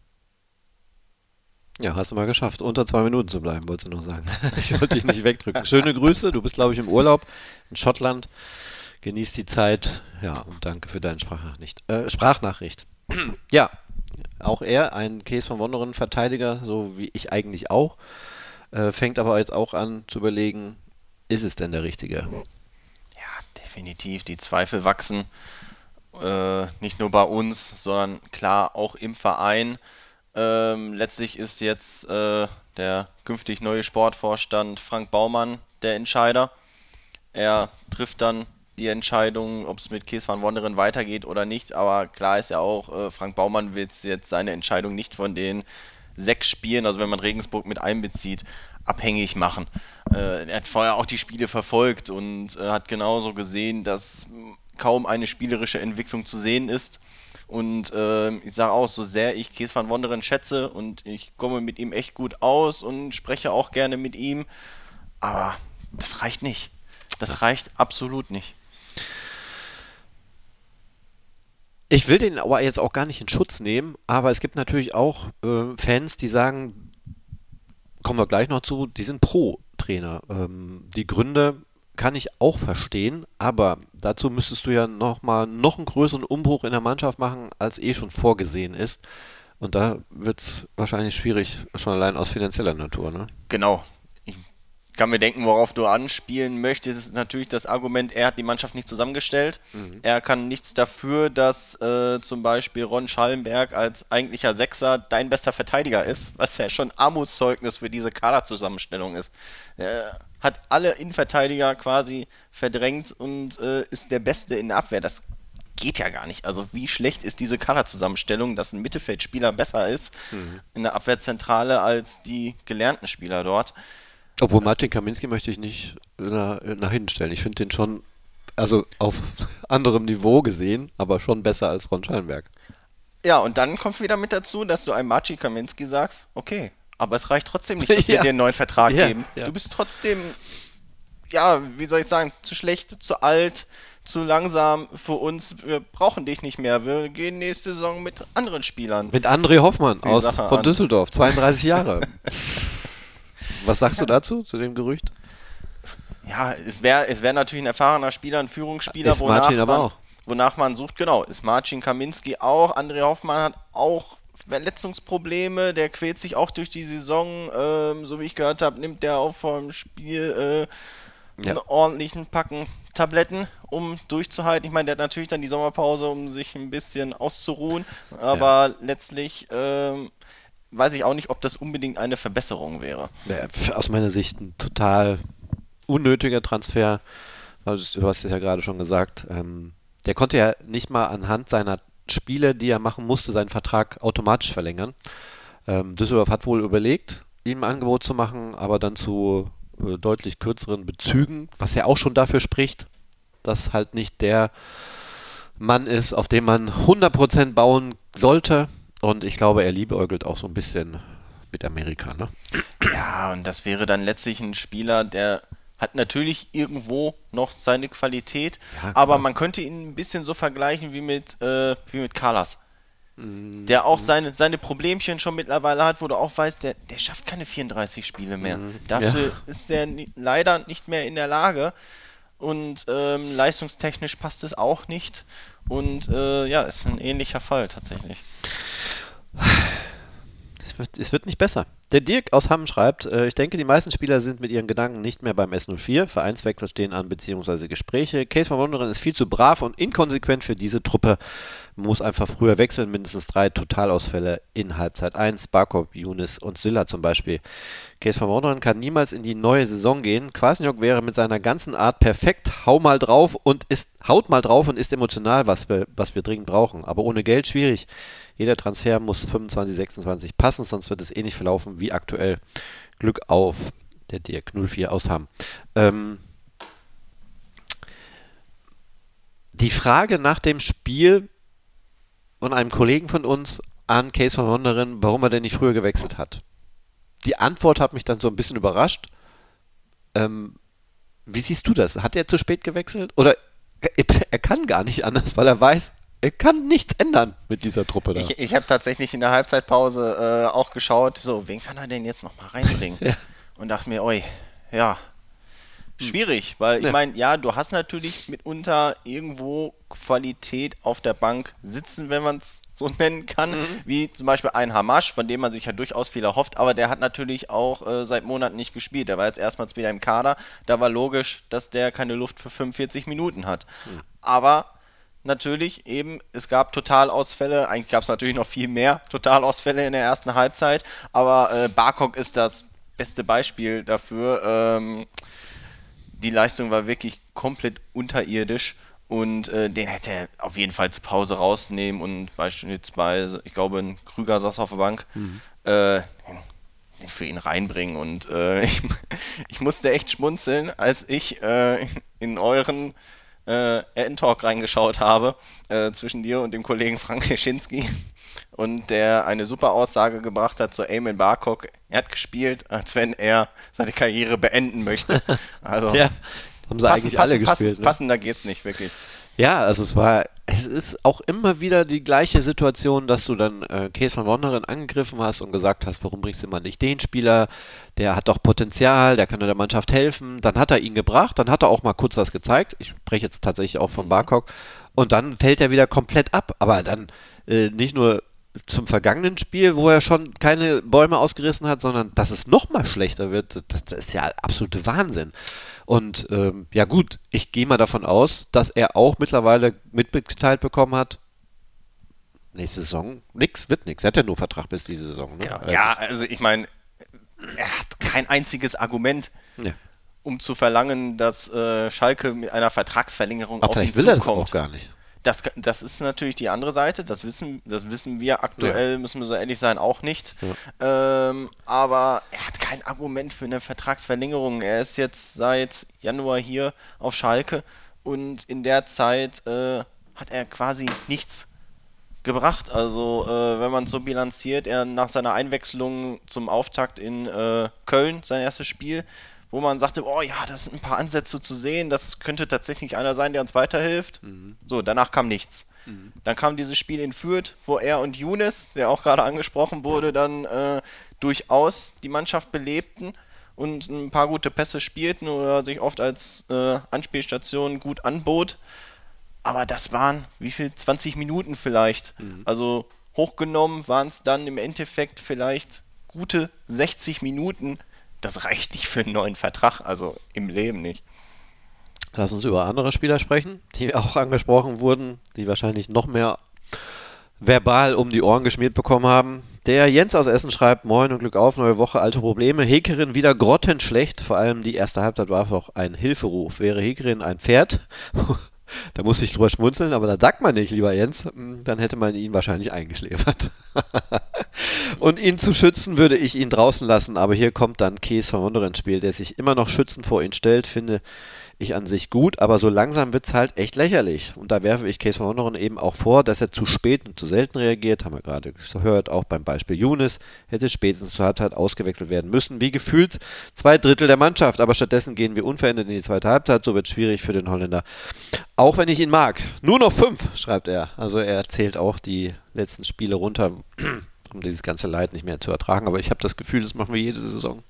Ja, hast du mal geschafft, unter zwei Minuten zu bleiben, wolltest du noch sagen. Ich wollte dich nicht wegdrücken. Schöne Grüße, du bist, glaube ich, im Urlaub in Schottland. Genieß die Zeit. Ja, und danke für deine Sprachnachricht. Äh, Sprachnachricht. Ja, auch er, ein Case von Wonderen Verteidiger, so wie ich eigentlich auch, äh, fängt aber jetzt auch an zu überlegen, ist es denn der Richtige? Ja, definitiv. Die Zweifel wachsen. Äh, nicht nur bei uns, sondern klar auch im Verein. Ähm, letztlich ist jetzt äh, der künftig neue Sportvorstand Frank Baumann der Entscheider. Er trifft dann die Entscheidung, ob es mit Kees van Wonderen weitergeht oder nicht, aber klar ist ja auch, äh, Frank Baumann wird jetzt seine Entscheidung nicht von den sechs Spielen, also wenn man Regensburg mit einbezieht, abhängig machen. Äh, er hat vorher auch die Spiele verfolgt und äh, hat genauso gesehen, dass kaum eine spielerische Entwicklung zu sehen ist. Und äh, ich sage auch, so sehr ich Kees van Wonderen schätze und ich komme mit ihm echt gut aus und spreche auch gerne mit ihm, aber das reicht nicht. Das reicht absolut nicht. Ich will den aber jetzt auch gar nicht in Schutz nehmen, aber es gibt natürlich auch äh, Fans, die sagen, kommen wir gleich noch zu, die sind pro Trainer. Ähm, die Gründe kann ich auch verstehen, aber dazu müsstest du ja noch mal noch einen größeren Umbruch in der Mannschaft machen, als eh schon vorgesehen ist. Und da wird es wahrscheinlich schwierig, schon allein aus finanzieller Natur, ne? Genau. Ich kann mir denken, worauf du anspielen möchtest, ist natürlich das Argument, er hat die Mannschaft nicht zusammengestellt. Mhm. Er kann nichts dafür, dass äh, zum Beispiel Ron Schallenberg als eigentlicher Sechser dein bester Verteidiger ist, was ja schon Armutszeugnis für diese Kaderzusammenstellung ist. Er hat alle Innenverteidiger quasi verdrängt und äh, ist der Beste in der Abwehr. Das geht ja gar nicht. Also wie schlecht ist diese Kaderzusammenstellung, dass ein Mittelfeldspieler besser ist mhm. in der Abwehrzentrale als die gelernten Spieler dort. Obwohl Marcin Kaminski möchte ich nicht nach, nach hinten stellen. Ich finde den schon, also auf anderem Niveau gesehen, aber schon besser als Ron Schallenberg. Ja, und dann kommt wieder mit dazu, dass du einem Marcin Kaminski sagst, okay, aber es reicht trotzdem nicht, dass wir ja. dir einen neuen Vertrag ja, geben. Ja. Du bist trotzdem, ja, wie soll ich sagen, zu schlecht, zu alt, zu langsam für uns. Wir brauchen dich nicht mehr. Wir gehen nächste Saison mit anderen Spielern. Mit André Hoffmann aus, Sache von an. Düsseldorf, zweiunddreißig Jahre. Was sagst ja. du dazu, zu dem Gerücht? Ja, es wäre es wär natürlich ein erfahrener Spieler, ein Führungsspieler, ist wonach, Marcin aber man, auch. wonach man sucht. Genau, ist Marcin Kaminski auch. André Hoffmann hat auch Verletzungsprobleme. Der quält sich auch durch die Saison. Ähm, so wie ich gehört habe, nimmt der auch vor Spiel äh, ja. einen ordentlichen Packen Tabletten, um durchzuhalten. Ich meine, der hat natürlich dann die Sommerpause, um sich ein bisschen auszuruhen. Aber ja. letztlich ähm, weiß ich auch nicht, ob das unbedingt eine Verbesserung wäre. Ja, aus meiner Sicht ein total unnötiger Transfer. Also, du hast es ja gerade schon gesagt. Ähm, der konnte ja nicht mal anhand seiner Spiele, die er machen musste, seinen Vertrag automatisch verlängern. Ähm, Düsseldorf hat wohl überlegt, ihm ein Angebot zu machen, aber dann zu äh, deutlich kürzeren Bezügen, was ja auch schon dafür spricht, dass halt nicht der Mann ist, auf den man hundert Prozent bauen sollte. Und ich glaube, er liebäugelt auch so ein bisschen mit Amerika, ne? Ja, und das wäre dann letztlich ein Spieler, der hat natürlich irgendwo noch seine Qualität, ja, aber man könnte ihn ein bisschen so vergleichen wie mit, äh, wie mit Carlas. Mhm. Der auch seine, seine Problemchen schon mittlerweile hat, wo du auch weißt, der, der schafft keine vierunddreißig Spiele mehr. Mhm. Dafür ja. ist der ni- leider nicht mehr in der Lage und ähm, leistungstechnisch passt es auch nicht und äh, ja, ist ein ähnlicher Fall tatsächlich. Es wird, es wird nicht besser. Der Dirk aus Hamm schreibt, äh, ich denke, die meisten Spieler sind mit ihren Gedanken nicht mehr beim S null vier. Vereinswechsel stehen an, beziehungsweise Gespräche. Case von Wonderen ist viel zu brav und inkonsequent für diese Truppe. Man muss einfach früher wechseln. Mindestens drei Totalausfälle in Halbzeit eins. Barkov, Younes und Sylla zum Beispiel. Case von Wonderen kann niemals in die neue Saison gehen. Kwasniok wäre mit seiner ganzen Art perfekt. Hau mal drauf und ist, haut mal drauf und ist emotional, was wir, was wir dringend brauchen. Aber ohne Geld schwierig. Jeder Transfer muss fünfundzwanzig, sechsundzwanzig passen, sonst wird es eh nicht verlaufen wie aktuell. Glück auf, der Dirk null vier aus Hamm. Ähm, die Frage nach dem Spiel von einem Kollegen von uns an Case von Wonderen, warum er denn nicht früher gewechselt hat. Die Antwort hat mich dann so ein bisschen überrascht. Ähm, wie siehst du das? Hat er zu spät gewechselt? Oder er, er kann gar nicht anders, weil er weiß, er kann nichts ändern mit dieser Truppe da. Ich, ich habe tatsächlich in der Halbzeitpause äh, auch geschaut, so, wen kann er denn jetzt nochmal reinbringen? ja. Und dachte mir, oi, ja, schwierig, weil ich ja. meine, ja, du hast natürlich mitunter irgendwo Qualität auf der Bank sitzen, wenn man es so nennen kann, mhm. wie zum Beispiel ein Hamash, von dem man sich ja durchaus viel erhofft, aber der hat natürlich auch äh, seit Monaten nicht gespielt. Der war jetzt erstmals wieder im Kader, da war logisch, dass der keine Luft für fünfundvierzig Minuten hat. Mhm. Aber natürlich eben, es gab Totalausfälle, eigentlich gab es natürlich noch viel mehr Totalausfälle in der ersten Halbzeit, aber äh, Barkok ist das beste Beispiel dafür. Ähm, die Leistung war wirklich komplett unterirdisch und äh, den hätte er auf jeden Fall zur Pause rausnehmen und beispielsweise, ich glaube, ein Krüger saß auf der Bank, mhm. äh, den für ihn reinbringen und äh, ich, ich musste echt schmunzeln, als ich äh, in euren Äh, Talk reingeschaut habe, äh, zwischen dir und dem Kollegen Frank Leschinski und der eine super Aussage gebracht hat zu Eamon Barkok. Er hat gespielt, als wenn er seine Karriere beenden möchte. Also ja, haben sie passen, eigentlich alle passen, gespielt. Passen, ne? Passender geht's nicht, wirklich. Ja, also es war, es ist auch immer wieder die gleiche Situation, dass du dann äh, Case von Wonderen angegriffen hast und gesagt hast, warum bringst du mal nicht den Spieler, der hat doch Potenzial, der kann der Mannschaft helfen. Dann hat er ihn gebracht, dann hat er auch mal kurz was gezeigt. Ich spreche jetzt tatsächlich auch von Barkok. Und dann fällt er wieder komplett ab. Aber dann äh, nicht nur zum vergangenen Spiel, wo er schon keine Bäume ausgerissen hat, sondern dass es noch mal schlechter wird, das, das ist ja absolute Wahnsinn. Und ähm, ja gut, ich gehe mal davon aus, dass er auch mittlerweile mitgeteilt bekommen hat, nächste Saison nix, wird nix. Er hat ja nur Vertrag bis diese Saison. Ne? Genau. Ja, also ich meine, er hat kein einziges Argument, ja. um zu verlangen, dass äh, Schalke mit einer Vertragsverlängerung aber auf ihn vielleicht will er das zukommt. auch gar nicht. Das, das ist natürlich die andere Seite, das wissen, das wissen wir aktuell, ja. müssen wir so ehrlich sein, auch nicht. Ja. Ähm, aber er hat kein Argument für eine Vertragsverlängerung. Er ist jetzt seit Januar hier auf Schalke und in der Zeit äh, hat er quasi nichts gebracht. Also äh, wenn man es so bilanziert, er nach seiner Einwechslung zum Auftakt in äh, Köln, sein erstes Spiel, wo man sagte, oh ja, da sind ein paar Ansätze zu sehen, das könnte tatsächlich einer sein, der uns weiterhilft. Mhm. So, danach kam nichts. Mhm. Dann kam dieses Spiel in Fürth, wo er und Younes, der auch gerade angesprochen wurde, dann äh, durchaus die Mannschaft belebten und ein paar gute Pässe spielten oder sich oft als äh, Anspielstation gut anbot. Aber das waren, wie viel? zwanzig Minuten vielleicht. Mhm. Also hochgenommen waren es dann im Endeffekt vielleicht gute sechzig Minuten. Das reicht nicht für einen neuen Vertrag, also im Leben nicht. Lass uns über andere Spieler sprechen, die auch angesprochen wurden, die wahrscheinlich noch mehr verbal um die Ohren geschmiert bekommen haben. Der Jens aus Essen schreibt, moin und Glück auf, neue Woche, alte Probleme. Hekerin wieder grottenschlecht, vor allem die erste Halbzeit war auch ein Hilferuf. Wäre Hekerin ein Pferd? Da muss ich drüber schmunzeln, aber da sagt man nicht, lieber Jens, dann hätte man ihn wahrscheinlich eingeschläfert. Und ihn zu schützen, würde ich ihn draußen lassen, aber hier kommt dann Kees von Wonder ins Spiel, der sich immer noch schützend vor ihn stellt, finde ich an sich gut, aber so langsam wird es halt echt lächerlich. Und da werfe ich Kees von Wonder eben auch vor, dass er zu spät und zu selten reagiert, haben wir gerade gehört, auch beim Beispiel Younes, hätte spätestens zur Halbzeit ausgewechselt werden müssen, wie gefühlt zwei Drittel der Mannschaft, aber stattdessen gehen wir unverändert in die zweite Halbzeit, so wird es schwierig für den Holländer. Auch wenn ich ihn mag. Nur noch fünf, schreibt er. Also er zählt auch die letzten Spiele runter, um dieses ganze Leid nicht mehr zu ertragen, aber ich habe das Gefühl, das machen wir jede Saison.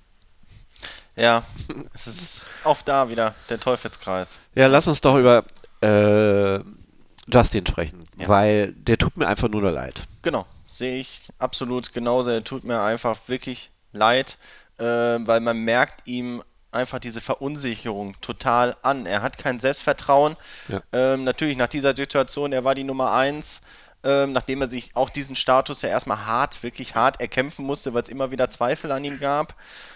Ja, es ist oft da wieder der Teufelskreis. Ja, lass uns doch über äh, Justin sprechen, ja. Weil der tut mir einfach nur leid. Genau, sehe ich absolut genauso. Er tut mir einfach wirklich leid, äh, weil man merkt ihm einfach diese Verunsicherung total an. Er hat kein Selbstvertrauen. Ja. Ähm, natürlich nach dieser Situation, er war die Nummer eins, ähm, nachdem er sich auch diesen Status ja erstmal hart, wirklich hart erkämpfen musste, weil es immer wieder Zweifel an ihm gab.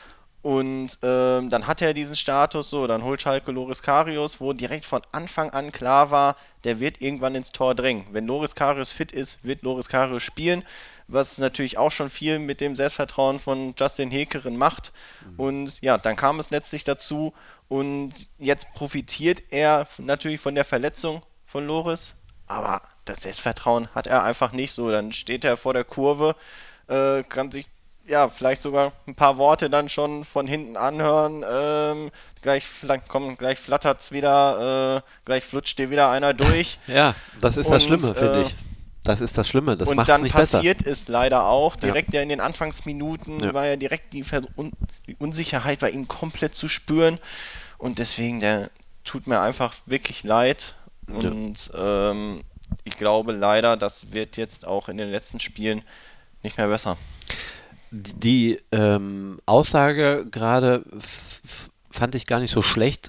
Und ähm, dann hat er diesen Status, so, dann holt Schalke Loris Karius, wo direkt von Anfang an klar war, der wird irgendwann ins Tor drängen. Wenn Loris Karius fit ist, wird Loris Karius spielen, was natürlich auch schon viel mit dem Selbstvertrauen von Justin Hekerin macht. Mhm. Und ja, dann kam es letztlich dazu und jetzt profitiert er natürlich von der Verletzung von Loris, aber das Selbstvertrauen hat er einfach nicht so. Dann steht er vor der Kurve, äh, kann sich ja, vielleicht sogar ein paar Worte dann schon von hinten anhören, ähm, gleich, komm, gleich flattert's wieder, äh, gleich flutscht dir wieder einer durch. Ja, das ist und, das Schlimme, äh, finde ich. Das ist das Schlimme, das macht es nicht besser. Und dann passiert es leider auch, direkt ja, ja in den Anfangsminuten ja. war ja direkt die, Ver- un- die Unsicherheit bei ihm komplett zu spüren und deswegen, der tut mir einfach wirklich leid und ja. ähm, ich glaube leider, das wird jetzt auch in den letzten Spielen nicht mehr besser. Die ähm, Aussage gerade f- f- fand ich gar nicht so schlecht.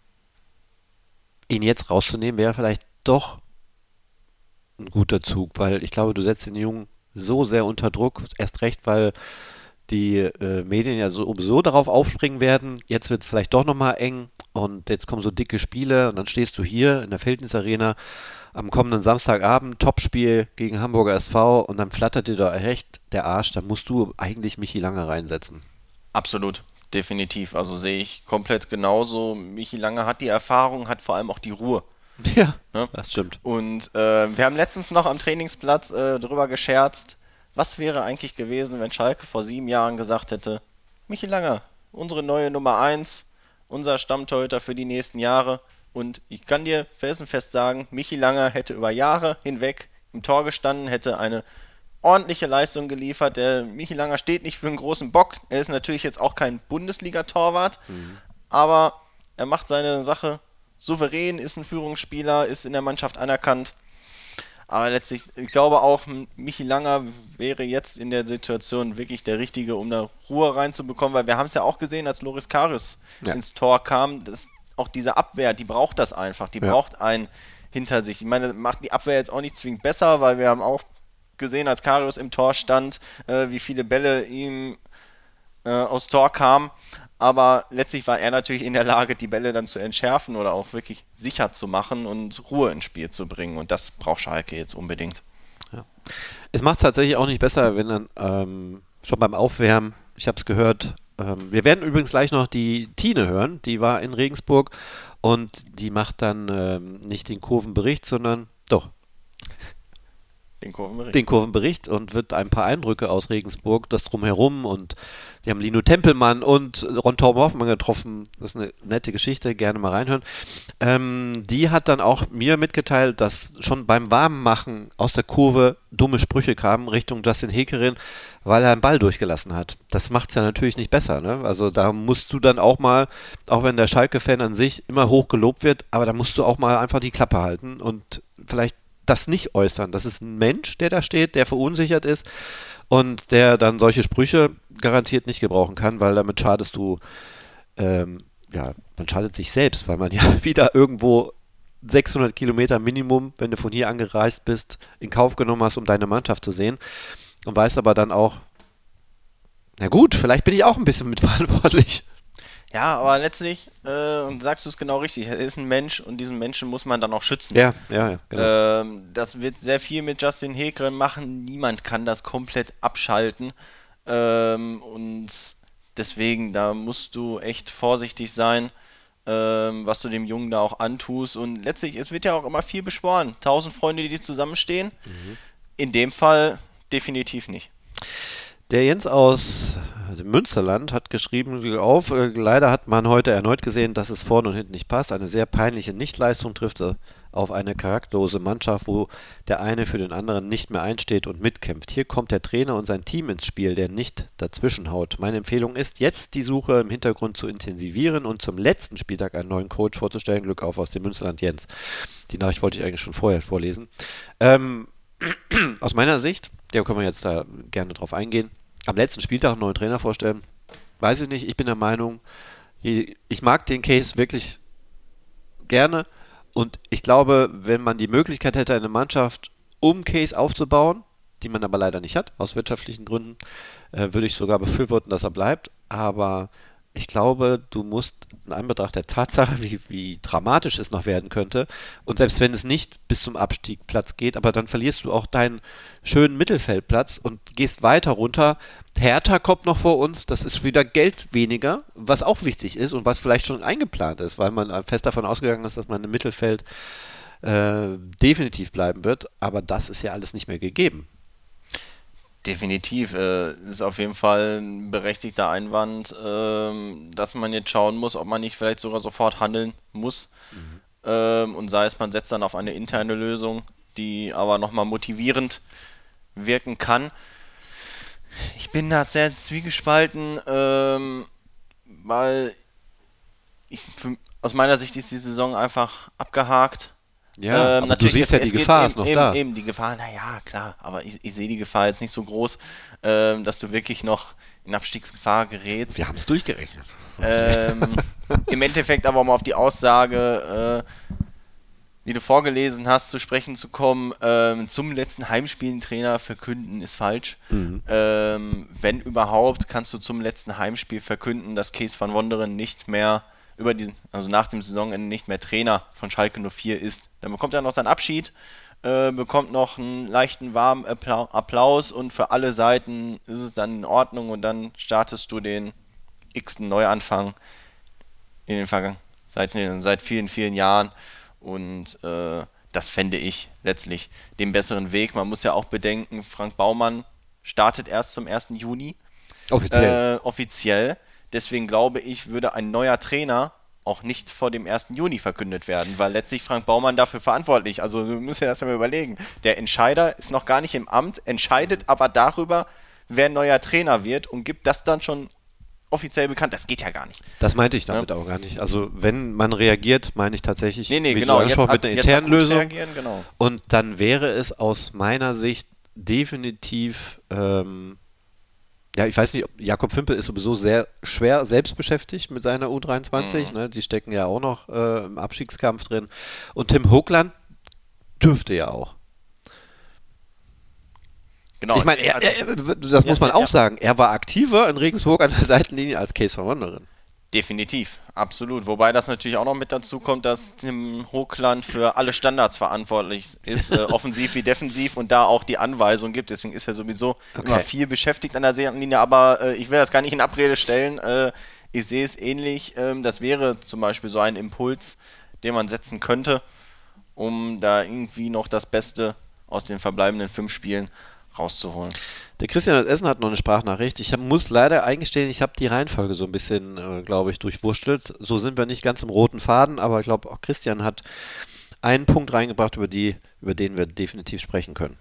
Ihn jetzt rauszunehmen, wäre vielleicht doch ein guter Zug, weil ich glaube, du setzt den Jungen so sehr unter Druck, erst recht, weil die äh, Medien ja so, so darauf aufspringen werden, jetzt wird es vielleicht doch nochmal eng und jetzt kommen so dicke Spiele und dann stehst du hier in der Felddienst Arena am kommenden Samstagabend, Topspiel gegen Hamburger S V und dann flattert dir da echt der Arsch, da musst du eigentlich Michi Lange reinsetzen. Absolut, definitiv, also sehe ich komplett genauso. Michi Lange hat die Erfahrung, hat vor allem auch die Ruhe. Ja, ne? Das stimmt. Und äh, wir haben letztens noch am Trainingsplatz äh, drüber gescherzt, was wäre eigentlich gewesen, wenn Schalke vor sieben Jahren gesagt hätte, Michi Lange, unsere neue Nummer eins, unser Stammtorhüter für die nächsten Jahre. Und ich kann dir felsenfest sagen, Michi Lange hätte über Jahre hinweg im Tor gestanden, hätte eine ordentliche Leistung geliefert. Der Michi Lange steht nicht für einen großen Bock. Er ist natürlich jetzt auch kein Bundesliga-Torwart, mhm. aber er macht seine Sache souverän, ist ein Führungsspieler, ist in der Mannschaft anerkannt. Aber letztlich, ich glaube auch, Michi Lange wäre jetzt in der Situation wirklich der Richtige, um da Ruhe reinzubekommen, weil wir haben es ja auch gesehen, als Loris Karius ja. ins Tor kam, dass auch diese Abwehr, die braucht das einfach, die ja. braucht einen hinter sich. Ich meine, macht die Abwehr jetzt auch nicht zwingend besser, weil wir haben auch gesehen, als Karius im Tor stand, äh, wie viele Bälle ihm äh, aufs Tor kamen. aber letztlich war er natürlich in der Lage, die Bälle dann zu entschärfen oder auch wirklich sicher zu machen und Ruhe ins Spiel zu bringen. Und das braucht Schalke jetzt unbedingt. Ja. Es macht es tatsächlich auch nicht besser, wenn dann ähm, schon beim Aufwärmen, ich habe es gehört, ähm, wir werden übrigens gleich noch die Tine hören, die war in Regensburg und die macht dann ähm, nicht den Kurvenbericht, sondern doch, Den Kurvenbericht. den Kurvenbericht und wird ein paar Eindrücke aus Regensburg, das Drumherum und die haben Lino Tempelmann und Ron Torben Hoffmann getroffen. Das ist eine nette Geschichte, gerne mal reinhören. Ähm, die hat dann auch mir mitgeteilt, dass schon beim Warmmachen aus der Kurve dumme Sprüche kamen Richtung Justin Hekerin, weil er einen Ball durchgelassen hat. Das macht es ja natürlich nicht besser, ne? Also da musst du dann auch mal, auch wenn der Schalke-Fan an sich immer hoch gelobt wird, aber da musst du auch mal einfach die Klappe halten und vielleicht das nicht äußern. Das ist ein Mensch, der da steht, der verunsichert ist und der dann solche Sprüche garantiert nicht gebrauchen kann, weil damit schadest du, ähm, ja, man schadet sich selbst, weil man ja wieder irgendwo sechshundert Kilometer Minimum, wenn du von hier angereist bist, in Kauf genommen hast, um deine Mannschaft zu sehen und weißt aber dann auch, na gut, vielleicht bin ich auch ein bisschen mitverantwortlich. Ja, aber letztlich, äh, und sagst du es genau richtig, er ist ein Mensch und diesen Menschen muss man dann auch schützen. Ja, ja, ja, genau. Ähm, das wird sehr viel mit Justin Hekerin machen. Niemand kann das komplett abschalten. Ähm, und deswegen, da musst du echt vorsichtig sein, ähm, was du dem Jungen da auch antust. Und letztlich, es wird ja auch immer viel beschworen. Tausend Freunde, die zusammenstehen. Mhm. In dem Fall definitiv nicht. Der Jens aus dem Münsterland hat geschrieben, auf, äh, leider hat man heute erneut gesehen, dass es vorne und hinten nicht passt. Eine sehr peinliche Nichtleistung trifft auf eine charakterlose Mannschaft, wo der eine für den anderen nicht mehr einsteht und mitkämpft. Hier kommt der Trainer und sein Team ins Spiel, der nicht dazwischenhaut. Meine Empfehlung ist, jetzt die Suche im Hintergrund zu intensivieren und zum letzten Spieltag einen neuen Coach vorzustellen. Glück auf aus dem Münsterland, Jens. Die Nachricht wollte ich eigentlich schon vorher vorlesen. Ähm, aus meiner Sicht, da können wir jetzt da gerne drauf eingehen, am letzten Spieltag einen neuen Trainer vorstellen, weiß ich nicht, ich bin der Meinung, ich mag den Case wirklich gerne und ich glaube, wenn man die Möglichkeit hätte, eine Mannschaft um Case aufzubauen, die man aber leider nicht hat, aus wirtschaftlichen Gründen, äh, würde ich sogar befürworten, dass er bleibt, aber ich glaube, du musst in Anbetracht der Tatsache, wie, wie dramatisch es noch werden könnte, und selbst wenn es nicht bis zum Abstiegsplatz geht, aber dann verlierst du auch deinen schönen Mittelfeldplatz und gehst weiter runter. Hertha kommt noch vor uns, das ist wieder Geld weniger, was auch wichtig ist und was vielleicht schon eingeplant ist, weil man fest davon ausgegangen ist, dass man im Mittelfeld äh, definitiv bleiben wird, aber das ist ja alles nicht mehr gegeben. Definitiv, äh, ist auf jeden Fall ein berechtigter Einwand, ähm, dass man jetzt schauen muss, ob man nicht vielleicht sogar sofort handeln muss. Mhm. Ähm, und sei es, man setzt dann auf eine interne Lösung, die aber nochmal motivierend wirken kann. Ich bin da sehr zwiegespalten, ähm, weil ich, für, aus meiner Sicht ist die Saison einfach abgehakt. Ja, ähm, aber du siehst ja, die Gefahr ist noch eben, da. Eben, die Gefahr, naja, klar, aber ich, ich sehe die Gefahr jetzt nicht so groß, ähm, dass du wirklich noch in Abstiegsgefahr gerätst. Wir haben es durchgerechnet. Ähm, Im Endeffekt aber, um auf die Aussage, äh, wie du vorgelesen hast, zu sprechen zu kommen, ähm, zum letzten Heimspiel einen Trainer verkünden, ist falsch. Mhm. Ähm, wenn überhaupt, kannst du zum letzten Heimspiel verkünden, dass Kees van Wonderen nicht mehr über die, also nach dem Saisonende nicht mehr Trainer von Schalke null vier ist. Dann bekommt er noch seinen Abschied, äh, bekommt noch einen leichten warmen Appla- Applaus und für alle Seiten ist es dann in Ordnung und dann startest du den x-ten Neuanfang in den Vergangen, seit, seit vielen, vielen Jahren und äh, das fände ich letztlich den besseren Weg. Man muss ja auch bedenken, Frank Baumann startet erst zum ersten Juni. Offiziell. Äh, offiziell. Deswegen glaube ich, würde ein neuer Trainer auch nicht vor dem ersten Juni verkündet werden, weil letztlich Frank Baumann dafür verantwortlich. Also du musst ja das mal überlegen. Der Entscheider ist noch gar nicht im Amt, entscheidet aber darüber, wer neuer Trainer wird und gibt das dann schon offiziell bekannt. Das geht ja gar nicht. Das meinte ich damit ja. auch gar nicht. Also wenn man reagiert, meine ich tatsächlich nee, nee, wie genau, so jetzt mit einer internen Lösung. Reagieren, genau. Und dann wäre es aus meiner Sicht definitiv ähm, ja, ich weiß nicht, Jakob Fimpel ist sowieso sehr schwer selbst beschäftigt mit seiner U dreiundzwanzig, mhm. ne? Die stecken ja auch noch äh, im Abstiegskampf drin. Und Tim Hoogland dürfte ja auch. Genau. Ich meine, das ja, muss man ja, auch ja. sagen, er war aktiver in Regensburg an der Seitenlinie als Kees van Wonderen. Definitiv, absolut. Wobei das natürlich auch noch mit dazu kommt, dass Tim Hochland für alle Standards verantwortlich ist, äh, offensiv wie defensiv, und da auch die Anweisung gibt. Deswegen ist er sowieso okay. immer viel beschäftigt an der Seitenlinie. Aber äh, ich will das gar nicht in Abrede stellen. Äh, ich sehe es ähnlich. Ähm, das wäre zum Beispiel so ein Impuls, den man setzen könnte, um da irgendwie noch das Beste aus den verbleibenden fünf Spielen rauszuholen. Der Christian aus Essen hat noch eine Sprachnachricht. Ich hab, muss leider eingestehen, ich habe die Reihenfolge so ein bisschen, äh, glaube ich, durchwurstelt. So sind wir nicht ganz im roten Faden, aber ich glaube, auch Christian hat einen Punkt reingebracht, über, die, über den wir definitiv sprechen können.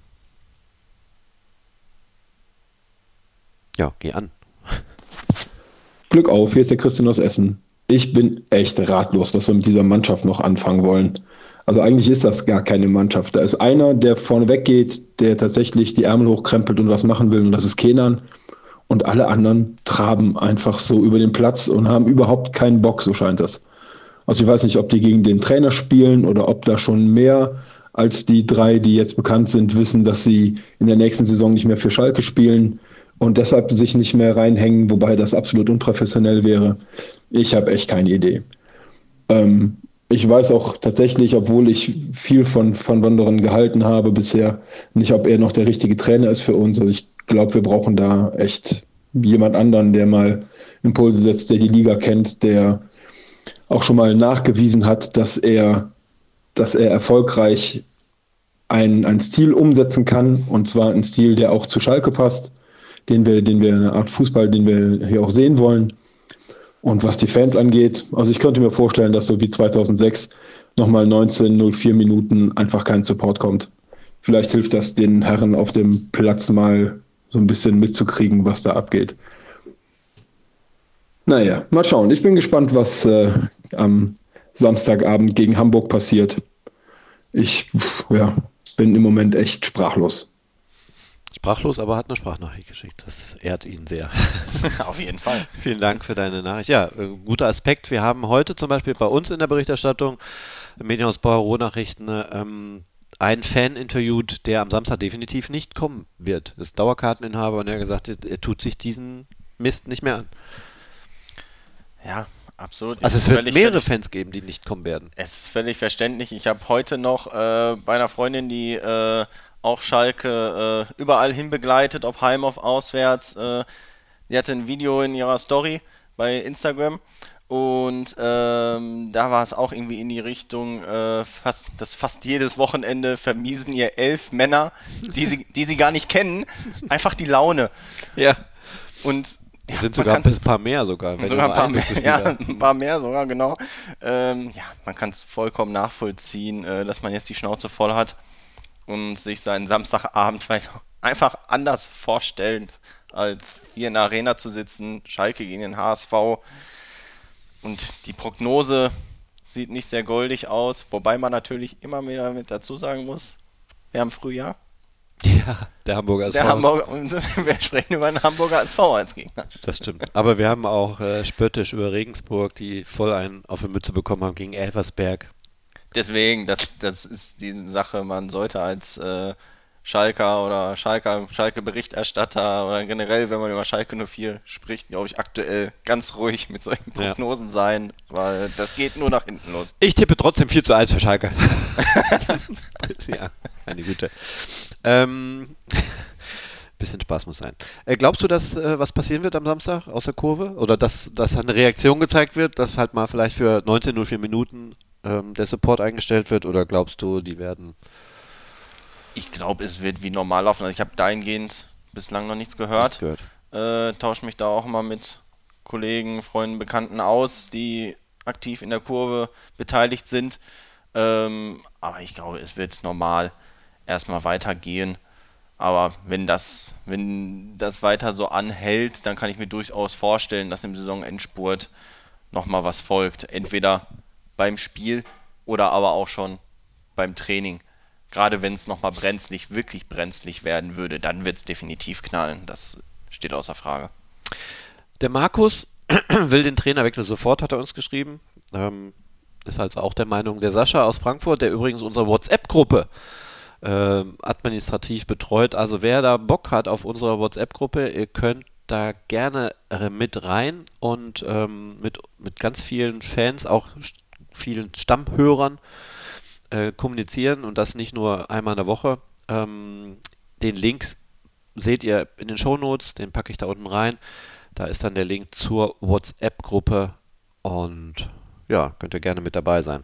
Ja, geh an. Glück auf, hier ist der Christian aus Essen. Ich bin echt ratlos, was wir mit dieser Mannschaft noch anfangen wollen. Also eigentlich ist das gar keine Mannschaft. Da ist einer, der vorne weggeht, der tatsächlich die Ärmel hochkrempelt und was machen will, und das ist Kenan. Und alle anderen traben einfach so über den Platz und haben überhaupt keinen Bock, so scheint das. Also ich weiß nicht, ob die gegen den Trainer spielen oder ob da schon mehr als die drei, die jetzt bekannt sind, wissen, dass sie in der nächsten Saison nicht mehr für Schalke spielen und deshalb sich nicht mehr reinhängen, wobei das absolut unprofessionell wäre. Ich habe echt keine Idee. Ähm, Ich weiß auch tatsächlich, obwohl ich viel von, von Wonderen gehalten habe bisher, nicht, ob er noch der richtige Trainer ist für uns. Also ich glaube, wir brauchen da echt jemand anderen, der mal Impulse setzt, der die Liga kennt, der auch schon mal nachgewiesen hat, dass er, dass er erfolgreich einen, einen Stil umsetzen kann, und zwar einen Stil, der auch zu Schalke passt, den wir, den wir eine Art Fußball, den wir hier auch sehen wollen. Und was die Fans angeht, also ich könnte mir vorstellen, dass so wie zweitausendsechs nochmal neunzehn null vier Minuten einfach kein Support kommt. Vielleicht hilft das den Herren auf dem Platz mal so ein bisschen mitzukriegen, was da abgeht. Naja, mal schauen. Ich bin gespannt, was äh, am Samstagabend gegen Hamburg passiert. Ich ja, bin im Moment echt sprachlos. Sprachlos, aber hat eine Sprachnachricht geschickt. Das ehrt ihn sehr. Auf jeden Fall. Vielen Dank für deine Nachricht. Ja, äh, guter Aspekt. Wir haben heute zum Beispiel bei uns in der Berichterstattung, Medienhaus Bauer-Roh-Nachrichten, ähm, einen Fan interviewt, der am Samstag definitiv nicht kommen wird. Das ist Dauerkarteninhaber, und er hat gesagt, er, er tut sich diesen Mist nicht mehr an. Ja, absolut. Also es wird mehrere Fans geben, die nicht kommen werden. Es ist völlig verständlich. Ich habe heute noch äh, bei einer Freundin, die äh, auch Schalke äh, überall hin begleitet, ob heim, auf auswärts. Äh, die hatte ein Video in ihrer Story bei Instagram, und ähm, da war es auch irgendwie in die Richtung, äh, fast, dass fast jedes Wochenende vermiesen ihr elf Männer, die sie, die sie gar nicht kennen, einfach die Laune. Ja. Und ja, sind sogar ein paar mehr sogar. Wenn sogar ein paar mehr, ja, ein paar mehr sogar, genau. Ähm, ja, man kann es vollkommen nachvollziehen, äh, dass man jetzt die Schnauze voll hat und sich seinen Samstagabend vielleicht einfach anders vorstellen, als hier in der Arena zu sitzen, Schalke gegen den H S V. Und die Prognose sieht nicht sehr goldig aus, wobei man natürlich immer wieder mit dazu sagen muss, wir haben Frühjahr. Ja, der Hamburger S V. Der Hamburger, und wir sprechen über einen Hamburger S V als Gegner. Das stimmt. Aber wir haben auch äh, spöttisch über Regensburg, die voll einen auf die Mütze bekommen haben gegen Elversberg. Deswegen, das, das ist die Sache, man sollte als äh, Schalker oder Schalker, Schalke-Berichterstatter oder generell, wenn man über Schalke null vier spricht, glaube ich, aktuell ganz ruhig mit solchen Prognosen ja. sein, weil das geht nur nach hinten los. Ich tippe trotzdem vier zu eins für Schalke. Ja, eine gute. Ähm, bisschen Spaß muss sein. Äh, glaubst du, dass äh, was passieren wird am Samstag aus der Kurve? Oder dass, dass eine Reaktion gezeigt wird, dass halt mal vielleicht für neunzehn null vier Minuten ähm, der Support eingestellt wird? Oder glaubst du, die werden... Ich glaube, es wird wie normal laufen. Also ich habe dahingehend bislang noch nichts gehört. gehört. Äh, tausche mich da auch immer mit Kollegen, Freunden, Bekannten aus, die aktiv in der Kurve beteiligt sind. Ähm, aber ich glaube, es wird normal erstmal weitergehen. Aber wenn das, wenn das weiter so anhält, dann kann ich mir durchaus vorstellen, dass im Saisonendspurt nochmal was folgt. Entweder beim Spiel oder aber auch schon beim Training. Gerade wenn es nochmal brenzlig, wirklich brenzlig werden würde, dann wird es definitiv knallen. Das steht außer Frage. Der Markus will den Trainerwechsel sofort, hat er uns geschrieben. Ähm, ist also auch der Meinung, der Sascha aus Frankfurt, der übrigens unsere WhatsApp-Gruppe äh, administrativ betreut. Also wer da Bock hat auf unsere WhatsApp-Gruppe, ihr könnt da gerne äh, mit rein und ähm, mit, mit ganz vielen Fans, auch st- vielen Stammhörern äh, kommunizieren und das nicht nur einmal in der Woche. Ähm, den Link seht ihr in den Shownotes, den packe ich da unten rein. Da ist dann der Link zur WhatsApp-Gruppe und ja, könnt ihr gerne mit dabei sein.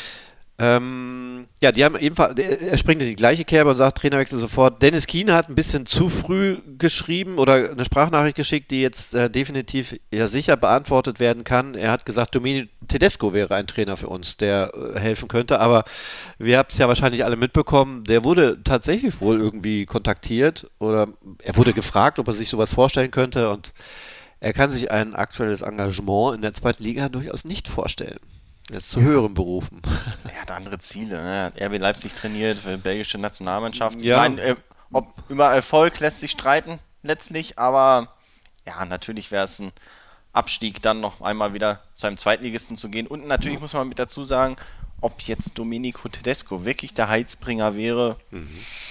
Ähm, ja, die haben ebenfalls, er springt in die gleiche Kerbe und sagt, Trainerwechsel sofort. Dennis Kiene hat ein bisschen zu früh geschrieben oder eine Sprachnachricht geschickt, die jetzt äh, definitiv ja sicher beantwortet werden kann. Er hat gesagt, Domenico Tedesco wäre ein Trainer für uns, der äh, helfen könnte, aber wir haben es ja wahrscheinlich alle mitbekommen, der wurde tatsächlich wohl irgendwie kontaktiert oder er wurde gefragt, ob er sich sowas vorstellen könnte und er kann sich ein aktuelles Engagement in der zweiten Liga durchaus nicht vorstellen. Er ist zu höheren Berufen. Er hat andere Ziele. Ne? R B Leipzig trainiert für die belgische Nationalmannschaft. Ja. Ich meine, äh, ob über Erfolg lässt sich streiten letztlich, aber ja, natürlich wäre es ein Abstieg, dann noch einmal wieder zu einem Zweitligisten zu gehen. Und natürlich muss man mit dazu sagen, ob jetzt Domenico Tedesco wirklich der Heilsbringer wäre. Mhm.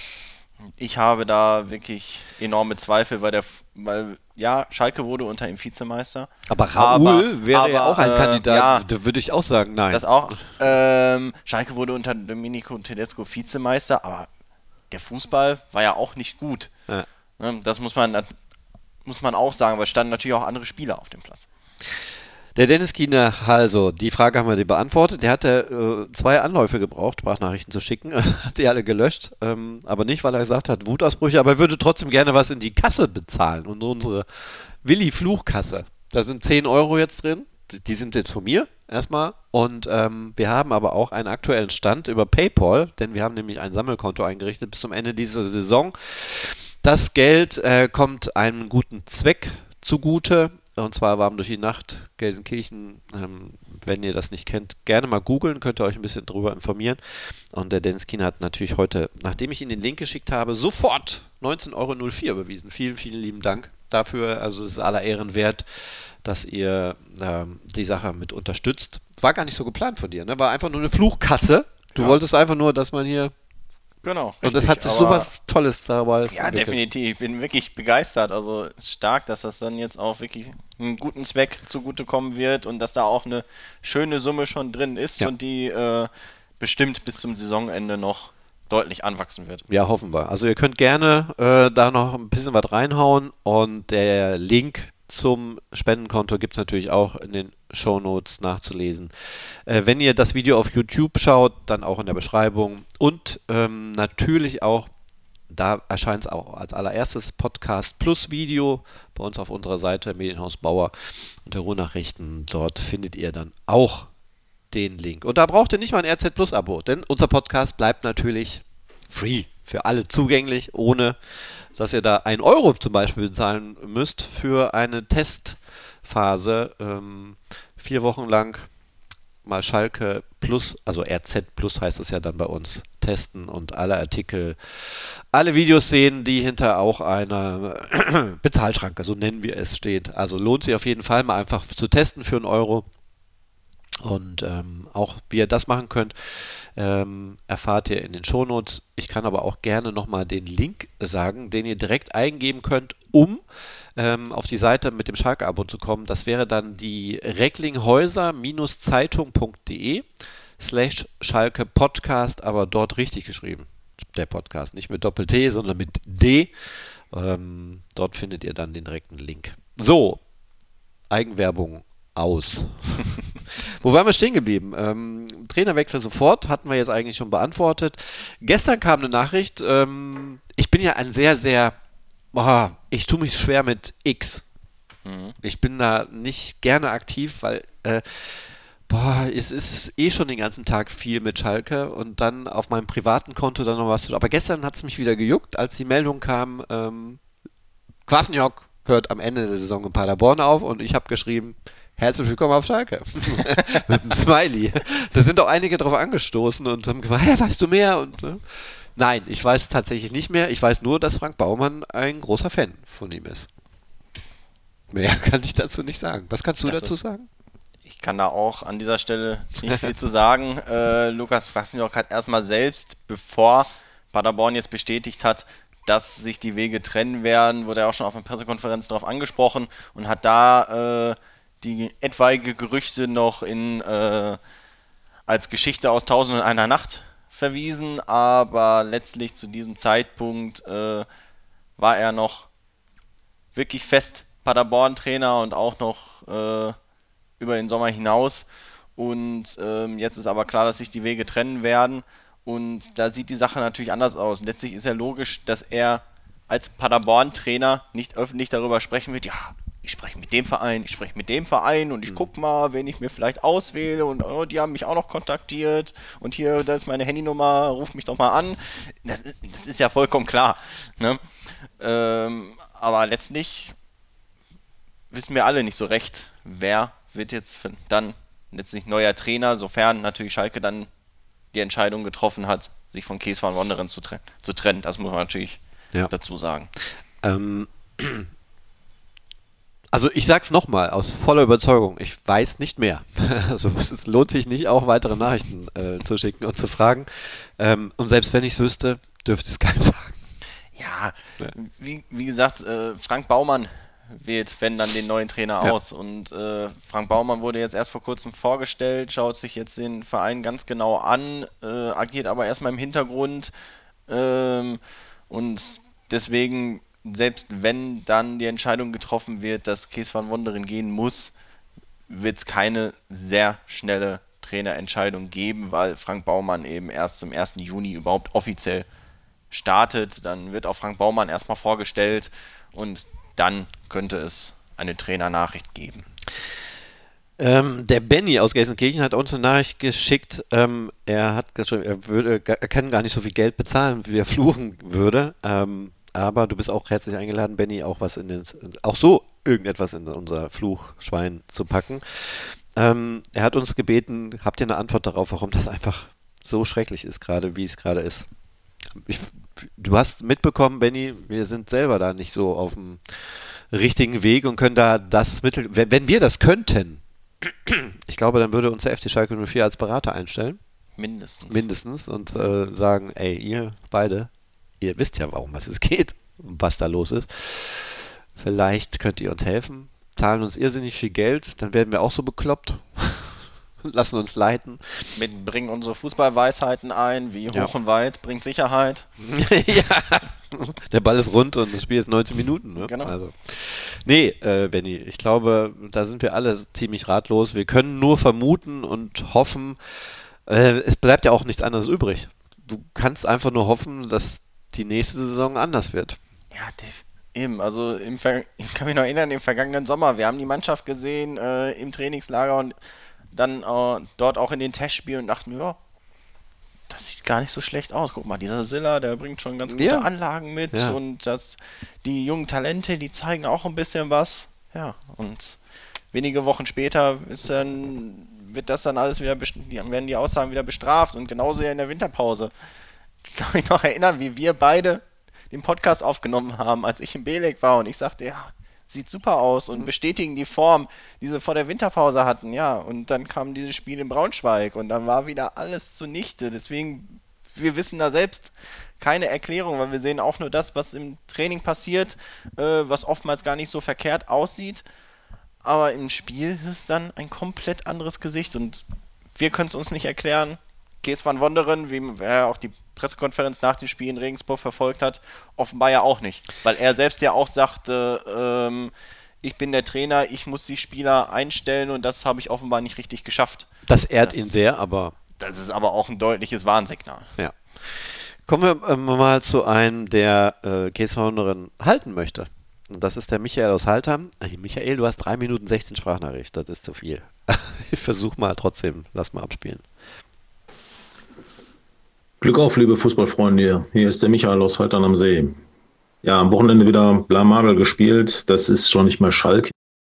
Ich habe da wirklich enorme Zweifel, weil der, weil ja, Schalke wurde unter ihm Vizemeister. Aber Raoul aber, wäre aber, ja auch ein äh, Kandidat, ja, da würde ich auch sagen, nein. Das auch. Ähm, Schalke wurde unter Domenico Tedesco Vizemeister, aber der Fußball war ja auch nicht gut. Ja. Das muss man, muss man auch sagen, weil es standen natürlich auch andere Spieler auf dem Platz. Der Dennis Kiene, also, die Frage haben wir dir beantwortet. Der hatte äh, zwei Anläufe gebraucht, Sprachnachrichten zu schicken, hat sie alle gelöscht, ähm, aber nicht, weil er gesagt hat, Wutausbrüche, aber er würde trotzdem gerne was in die Kasse bezahlen und unsere Willi-Fluch-Kasse. Da sind zehn Euro jetzt drin, die sind jetzt von mir erstmal und ähm, wir haben aber auch einen aktuellen Stand über PayPal, denn wir haben nämlich ein Sammelkonto eingerichtet bis zum Ende dieser Saison. Das Geld äh, kommt einem guten Zweck zugute. Und zwar Warm durch die Nacht, Gelsenkirchen. Ähm, wenn ihr das nicht kennt, gerne mal googeln, könnt ihr euch ein bisschen drüber informieren. Und der Dennis Kiene hat natürlich heute, nachdem ich ihm den Link geschickt habe, sofort neunzehn Euro null vier überwiesen. Vielen, vielen lieben Dank dafür. Also es ist aller Ehren wert, dass ihr ähm, die Sache mit unterstützt. Es war gar nicht so geplant von dir, ne? War einfach nur eine Fluchkasse. Du ja. wolltest einfach nur, dass man hier... Genau. Richtig, und das hat sich so was Tolles dabei. Ja, entwickelt. Definitiv. Ich bin wirklich begeistert. Also stark, dass das dann jetzt auch wirklich einen guten Zweck zugutekommen wird und dass da auch eine schöne Summe schon drin ist ja. und die äh, bestimmt bis zum Saisonende noch deutlich anwachsen wird. Ja, hoffen wir. Also ihr könnt gerne äh, da noch ein bisschen was reinhauen und der Link zum Spendenkonto gibt es natürlich auch in den Shownotes nachzulesen. Äh, wenn ihr das Video auf YouTube schaut, dann auch in der Beschreibung und ähm, natürlich auch, da erscheint es auch als allererstes Podcast plus Video bei uns auf unserer Seite Medienhaus Bauer unter Ruhrnachrichten. Dort findet ihr dann auch den Link. Und da braucht ihr nicht mal ein R Z Plus Abo, denn unser Podcast bleibt natürlich free, für alle zugänglich, ohne dass ihr da ein Euro zum Beispiel bezahlen müsst für eine Testphase. Ähm, vier Wochen lang mal Schalke Plus, also R Z Plus heißt es ja dann bei uns, testen und alle Artikel, alle Videos sehen, die hinter auch einer Bezahlschranke, so nennen wir es, steht. Also lohnt sich auf jeden Fall mal einfach zu testen für einen Euro. Und ähm, auch wie ihr das machen könnt, ähm, erfahrt ihr in den Shownotes. Ich kann aber auch gerne nochmal den Link sagen, den ihr direkt eingeben könnt, um ähm, auf die Seite mit dem Schalke-Abo zu kommen. Das wäre dann die recklinghäuser-zeitung.de slash Schalke Podcast, aber dort richtig geschrieben. Der Podcast, nicht mit Doppel-T, sondern mit D. Ähm, dort findet ihr dann den direkten Link. So, Eigenwerbung aus. Wo waren wir stehen geblieben? Ähm, Trainerwechsel sofort, hatten wir jetzt eigentlich schon beantwortet. Gestern kam eine Nachricht, ähm, ich bin ja ein sehr, sehr, boah, ich tue mich schwer mit X. Mhm. Ich bin da nicht gerne aktiv, weil äh, boah, es ist eh schon den ganzen Tag viel mit Schalke und dann auf meinem privaten Konto dann noch was zu tun. Aber gestern hat es mich wieder gejuckt, als die Meldung kam, ähm, Kwasniok hört am Ende der Saison in Paderborn auf und ich habe geschrieben, herzlich willkommen auf Schalke. Mit einem Smiley. Da sind auch einige drauf angestoßen und haben gefragt, hey, weißt du mehr? Und, ne? Nein, ich weiß tatsächlich nicht mehr. Ich weiß nur, dass Frank Baumann ein großer Fan von ihm ist. Mehr kann ich dazu nicht sagen. Was kannst du das dazu ist, sagen? Ich kann da auch an dieser Stelle nicht viel zu sagen. Äh, Lukas Kwasniok hat erstmal selbst, bevor Paderborn jetzt bestätigt hat, dass sich die Wege trennen werden, wurde er auch schon auf einer Pressekonferenz darauf angesprochen und hat da äh, die etwaige Gerüchte noch in äh, als Geschichte aus Tausend und einer Nacht verwiesen, aber letztlich zu diesem Zeitpunkt äh, war er noch wirklich fest Paderborn-Trainer und auch noch äh, über den Sommer hinaus. Und ähm, jetzt ist aber klar, dass sich die Wege trennen werden. Und da sieht die Sache natürlich anders aus. Letztlich ist ja logisch, dass er als Paderborn-Trainer nicht öffentlich darüber sprechen wird, ja, ich spreche mit dem Verein, ich spreche mit dem Verein und ich mhm. gucke mal, wen ich mir vielleicht auswähle und oh, die haben mich auch noch kontaktiert und hier, da ist meine Handynummer, ruf mich doch mal an. Das, das ist ja vollkommen klar. Ne? Ähm, aber letztlich wissen wir alle nicht so recht, wer wird jetzt dann letztlich neuer Trainer, sofern natürlich Schalke dann die Entscheidung getroffen hat, sich von Kees van Wonderen zu, tren- zu trennen. Das muss man natürlich ja. dazu sagen. Ähm, also ich sag's nochmal, aus voller Überzeugung, ich weiß nicht mehr. Also es lohnt sich nicht, auch weitere Nachrichten äh, zu schicken und zu fragen. Ähm, und selbst wenn ich es wüsste, dürfte ich es keinem sagen. Ja, ja. Wie, wie gesagt, äh, Frank Baumann wählt, wenn dann den neuen Trainer ja. aus. Und äh, Frank Baumann wurde jetzt erst vor kurzem vorgestellt, schaut sich jetzt den Verein ganz genau an, äh, agiert aber erstmal im Hintergrund. Ähm, und deswegen, selbst wenn dann die Entscheidung getroffen wird, dass Kees van Wonderen gehen muss, wird es keine sehr schnelle Trainerentscheidung geben, weil Frank Baumann eben erst zum ersten Juni überhaupt offiziell startet. Dann wird auch Frank Baumann erstmal vorgestellt und dann könnte es eine Trainernachricht geben. Ähm, der Benny aus Gelsenkirchen hat uns eine Nachricht geschickt. Ähm, er hat geschrieben, er, würde, er kann gar nicht so viel Geld bezahlen, wie er fluchen würde. Ähm, aber du bist auch herzlich eingeladen, Benny, auch was in den, auch so irgendetwas in unser Fluchschwein zu packen. Ähm, er hat uns gebeten, habt ihr eine Antwort darauf, warum das einfach so schrecklich ist, gerade wie es gerade ist? Ich, du hast mitbekommen, Benny, wir sind selber da nicht so auf dem richtigen Weg und können da das Mittel, wenn, wenn wir das könnten, ich glaube, dann würde uns der F C Schalke null vier als Berater einstellen. Mindestens. Mindestens und äh, sagen, ey, ihr beide, ihr wisst ja, warum was es geht und was da los ist. Vielleicht könnt ihr uns helfen, zahlen uns irrsinnig viel Geld, dann werden wir auch so bekloppt. Lassen uns leiten. Mit, bringen unsere Fußballweisheiten ein, wie hoch ja. und weit, bringt Sicherheit. Ja, der Ball ist rund und das Spiel ist neunzehn Minuten. Ne? Genau. Also. Nee, äh, Benni, ich glaube, da sind wir alle ziemlich ratlos. Wir können nur vermuten und hoffen, äh, es bleibt ja auch nichts anderes übrig. Du kannst einfach nur hoffen, dass die nächste Saison anders wird. Ja, eben, also im Ver- ich kann mich noch erinnern, im vergangenen Sommer, wir haben die Mannschaft gesehen äh, im Trainingslager und dann äh, dort auch in den Testspielen und dachten, ja, das sieht gar nicht so schlecht aus. Guck mal, dieser Silla, der bringt schon ganz gute ja. Anlagen mit ja. und das, die jungen Talente, die zeigen auch ein bisschen was. Ja, und wenige Wochen später ist dann, wird das dann alles wieder, best- werden die Aussagen wieder bestraft und genauso ja in der Winterpause. Ich kann mich noch erinnern, wie wir beide den Podcast aufgenommen haben, als ich in Belek war und ich sagte, ja, sieht super aus und bestätigen die Form, die sie vor der Winterpause hatten, ja, und dann kam dieses Spiel in Braunschweig und dann war wieder alles zunichte, deswegen, wir wissen da selbst keine Erklärung, weil wir sehen auch nur das, was im Training passiert, äh, was oftmals gar nicht so verkehrt aussieht, aber im Spiel ist es dann ein komplett anderes Gesicht und wir können es uns nicht erklären. Kees van Wonderen, wie er auch die Pressekonferenz nach dem Spiel in Regensburg verfolgt hat, offenbar ja auch nicht. Weil er selbst ja auch sagte, ähm, ich bin der Trainer, ich muss die Spieler einstellen und das habe ich offenbar nicht richtig geschafft. Das ehrt das, ihn sehr, aber... Das ist aber auch ein deutliches Warnsignal. Ja. Kommen wir äh, mal zu einem, der äh, Kees van Wonderen halten möchte. Und das ist der Michael aus Haltern. Hey, Michael, du hast drei Minuten sechzehn Sprachnachricht, das ist zu viel. Ich versuche mal trotzdem, lass mal abspielen. Glück auf, liebe Fußballfreunde. Hier ist der Michael aus Haltern am See. Ja, am Wochenende wieder blamabel gespielt. Das ist schon nicht mehr Schalke.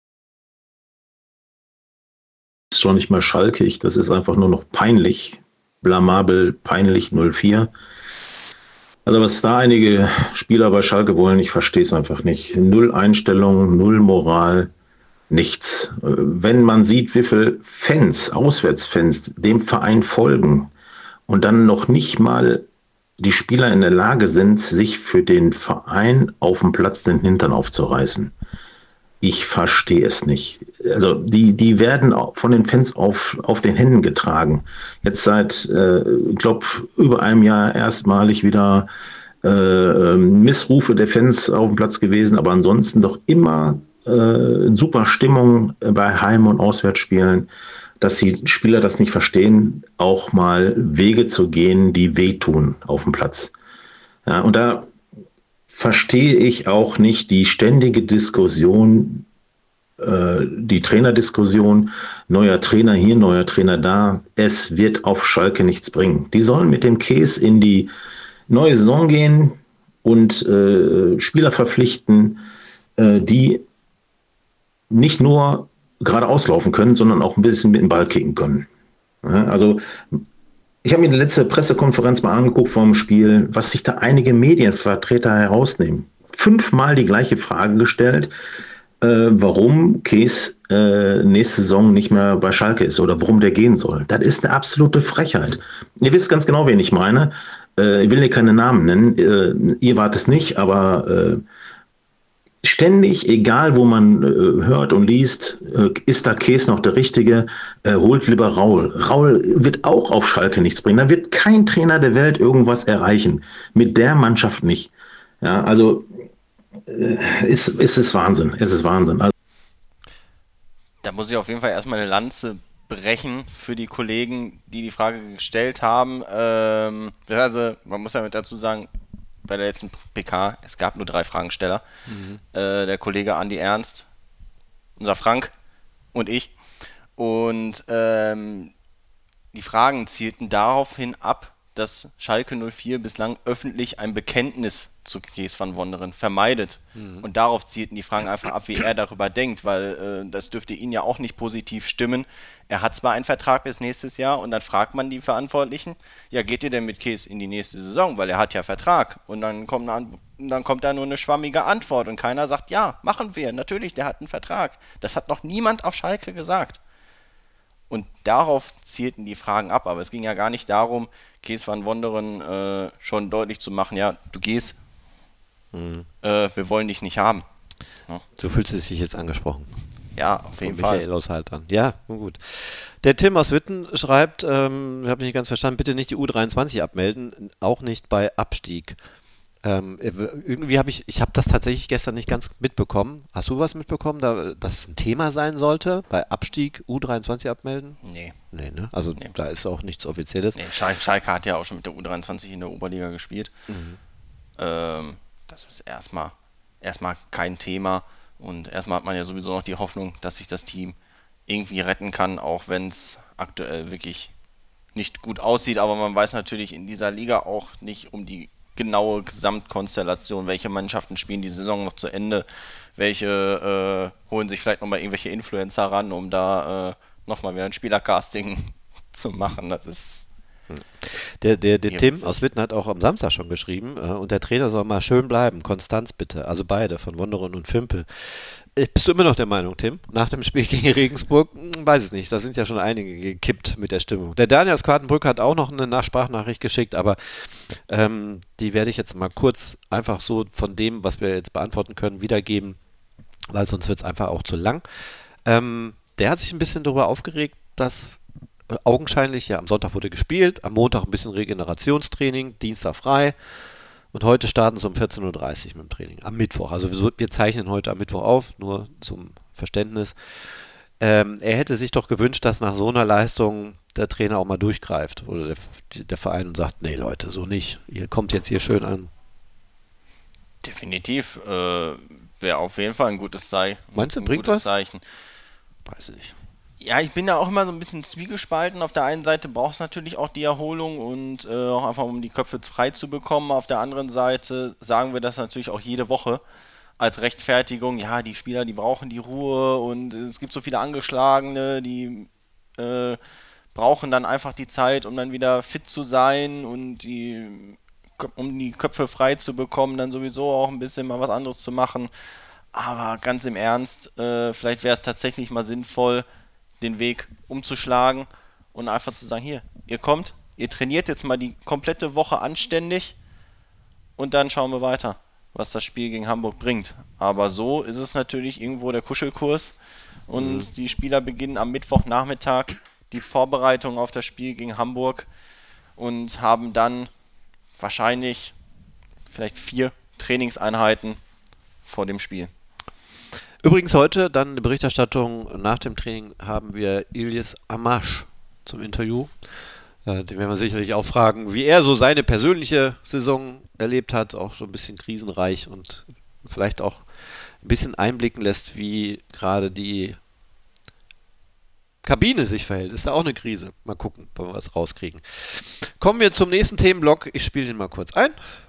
Das ist schon nicht mehr schalkig. Das ist einfach nur noch peinlich. Blamabel, peinlich, null vier. Also was da einige Spieler bei Schalke wollen, ich verstehe es einfach nicht. Null Einstellung, null Moral, nichts. Wenn man sieht, wie viele Fans, Auswärtsfans dem Verein folgen, und dann noch nicht mal die Spieler in der Lage sind, sich für den Verein auf dem Platz den Hintern aufzureißen. Ich verstehe es nicht. Also die, die werden von den Fans auf, auf den Händen getragen. Jetzt seit, äh, ich glaube, über einem Jahr erstmalig wieder äh, Missrufe der Fans auf dem Platz gewesen, aber ansonsten doch immer äh, super Stimmung bei Heim- und Auswärtsspielen, dass die Spieler das nicht verstehen, auch mal Wege zu gehen, die wehtun auf dem Platz. Ja, und da verstehe ich auch nicht die ständige Diskussion, äh, die Trainerdiskussion, neuer Trainer hier, neuer Trainer da. Es wird auf Schalke nichts bringen. Die sollen mit dem Käse in die neue Saison gehen und äh, Spieler verpflichten, äh, die nicht nur geradeaus laufen können, sondern auch ein bisschen mit dem Ball kicken können. Ja, also ich habe mir die letzte Pressekonferenz mal angeguckt vor dem Spiel, was sich da einige Medienvertreter herausnehmen. Fünfmal die gleiche Frage gestellt, äh, warum Käse äh, nächste Saison nicht mehr bei Schalke ist oder warum der gehen soll. Das ist eine absolute Frechheit. Ihr wisst ganz genau, wen ich meine. Äh, ich will hier keine Namen nennen. Äh, ihr wart es nicht, aber äh, ständig, egal wo man äh, hört und liest, äh, ist da Käse noch der Richtige, äh, holt lieber Raul. Raul wird auch auf Schalke nichts bringen. Da wird kein Trainer der Welt irgendwas erreichen. Mit der Mannschaft nicht. Ja, also äh, ist, ist es Wahnsinn. Es ist Wahnsinn. Also, da muss ich auf jeden Fall erstmal eine Lanze brechen für die Kollegen, die die Frage gestellt haben. Ähm, also, man muss ja mit dazu sagen, bei der letzten P K, es gab nur drei Fragensteller. Mhm. Äh, der Kollege Andi Ernst, unser Frank und ich. Und ähm, die Fragen zielten daraufhin ab, dass Schalke null vier bislang öffentlich ein Bekenntnis zu Kees van Wonderen vermeidet. Mhm. Und darauf zielten die Fragen einfach ab, wie er darüber denkt, weil äh, das dürfte ihn ja auch nicht positiv stimmen. Er hat zwar einen Vertrag bis nächstes Jahr und dann fragt man die Verantwortlichen, ja, geht ihr denn mit Kees in die nächste Saison, weil er hat ja Vertrag. Und dann kommt, eine, dann kommt da nur eine schwammige Antwort und keiner sagt, ja, machen wir, natürlich, der hat einen Vertrag. Das hat noch niemand auf Schalke gesagt. Und darauf zielten die Fragen ab, aber es ging ja gar nicht darum, Kees van Wonderen äh, schon deutlich zu machen, ja, du gehst, mhm. äh, wir wollen dich nicht haben. Ja. So fühlst du dich jetzt angesprochen. Ja, auf jeden Fall. Michael aus Haltern. Ja, gut. Der Tim aus Witten schreibt, ähm, ich habe nicht ganz verstanden, bitte nicht die U dreiundzwanzig abmelden, auch nicht bei Abstieg. Ähm, irgendwie habe ich, ich habe das tatsächlich gestern nicht ganz mitbekommen. Hast du was mitbekommen, da, dass es ein Thema sein sollte? Bei Abstieg U dreiundzwanzig abmelden? Nee. Nee, ne? Also nee. Da ist auch nichts Offizielles. Nee, Schal- Schalke hat ja auch schon mit der U dreiundzwanzig in der Oberliga gespielt. Mhm. Ähm, das ist erstmal, erstmal kein Thema. Und erstmal hat man ja sowieso noch die Hoffnung, dass sich das Team irgendwie retten kann, auch wenn es aktuell wirklich nicht gut aussieht. Aber man weiß natürlich in dieser Liga auch nicht um die genaue Gesamtkonstellation, welche Mannschaften spielen die Saison noch zu Ende, welche äh, holen sich vielleicht nochmal irgendwelche Influencer ran, um da äh, nochmal wieder ein Spielercasting zu machen. Das ist Der, der, der Tim aus Witten hat auch am Samstag schon geschrieben, äh, und der Trainer soll mal schön bleiben, Konstanz bitte, also beide, von Wonderen und Fimpel. Äh, bist du immer noch der Meinung, Tim? Nach dem Spiel gegen Regensburg? Hm, weiß es nicht, da sind ja schon einige gekippt mit der Stimmung. Der Daniel aus Quartenbrück hat auch noch eine Nachsprachnachricht geschickt, aber ähm, die werde ich jetzt mal kurz einfach so von dem, was wir jetzt beantworten können, wiedergeben, weil sonst wird es einfach auch zu lang. Ähm, der hat sich ein bisschen darüber aufgeregt, dass augenscheinlich, ja, am Sonntag wurde gespielt, am Montag ein bisschen Regenerationstraining, Dienstag frei und heute starten sie um vierzehn Uhr dreißig mit dem Training, am Mittwoch. Also wir, wir zeichnen heute am Mittwoch auf, nur zum Verständnis. Ähm, er hätte sich doch gewünscht, dass nach so einer Leistung der Trainer auch mal durchgreift oder der, der Verein und sagt, nee Leute, so nicht, ihr kommt jetzt hier schön an. Definitiv, äh, wäre auf jeden Fall ein gutes Zeichen. Meinst du, ein bringt gutes was? Zeichen. Weiß ich nicht. Ja, ich bin da auch immer so ein bisschen zwiegespalten. Auf der einen Seite brauchst du natürlich auch die Erholung und äh, auch einfach, um die Köpfe frei zu bekommen. Auf der anderen Seite sagen wir das natürlich auch jede Woche als Rechtfertigung. Ja, die Spieler, die brauchen die Ruhe und es gibt so viele Angeschlagene, die äh, brauchen dann einfach die Zeit, um dann wieder fit zu sein und die, um die Köpfe frei zu bekommen, dann sowieso auch ein bisschen mal was anderes zu machen. Aber ganz im Ernst, äh, vielleicht wäre es tatsächlich mal sinnvoll, den Weg umzuschlagen und einfach zu sagen, hier, ihr kommt, ihr trainiert jetzt mal die komplette Woche anständig und dann schauen wir weiter, was das Spiel gegen Hamburg bringt. Aber so ist es natürlich irgendwo der Kuschelkurs und mhm. die Spieler beginnen am Mittwochnachmittag die Vorbereitung auf das Spiel gegen Hamburg und haben dann wahrscheinlich vielleicht vier Trainingseinheiten vor dem Spiel. Übrigens heute dann eine Berichterstattung nach dem Training haben wir Ilyes Amash zum Interview. Äh, den werden wir sicherlich auch fragen, wie er so seine persönliche Saison erlebt hat, auch so ein bisschen krisenreich und vielleicht auch ein bisschen einblicken lässt, wie gerade die Kabine sich verhält. Ist da auch eine Krise? Mal gucken, ob wir was rauskriegen. Kommen wir zum nächsten Themenblock. Ich spiele den mal kurz ein.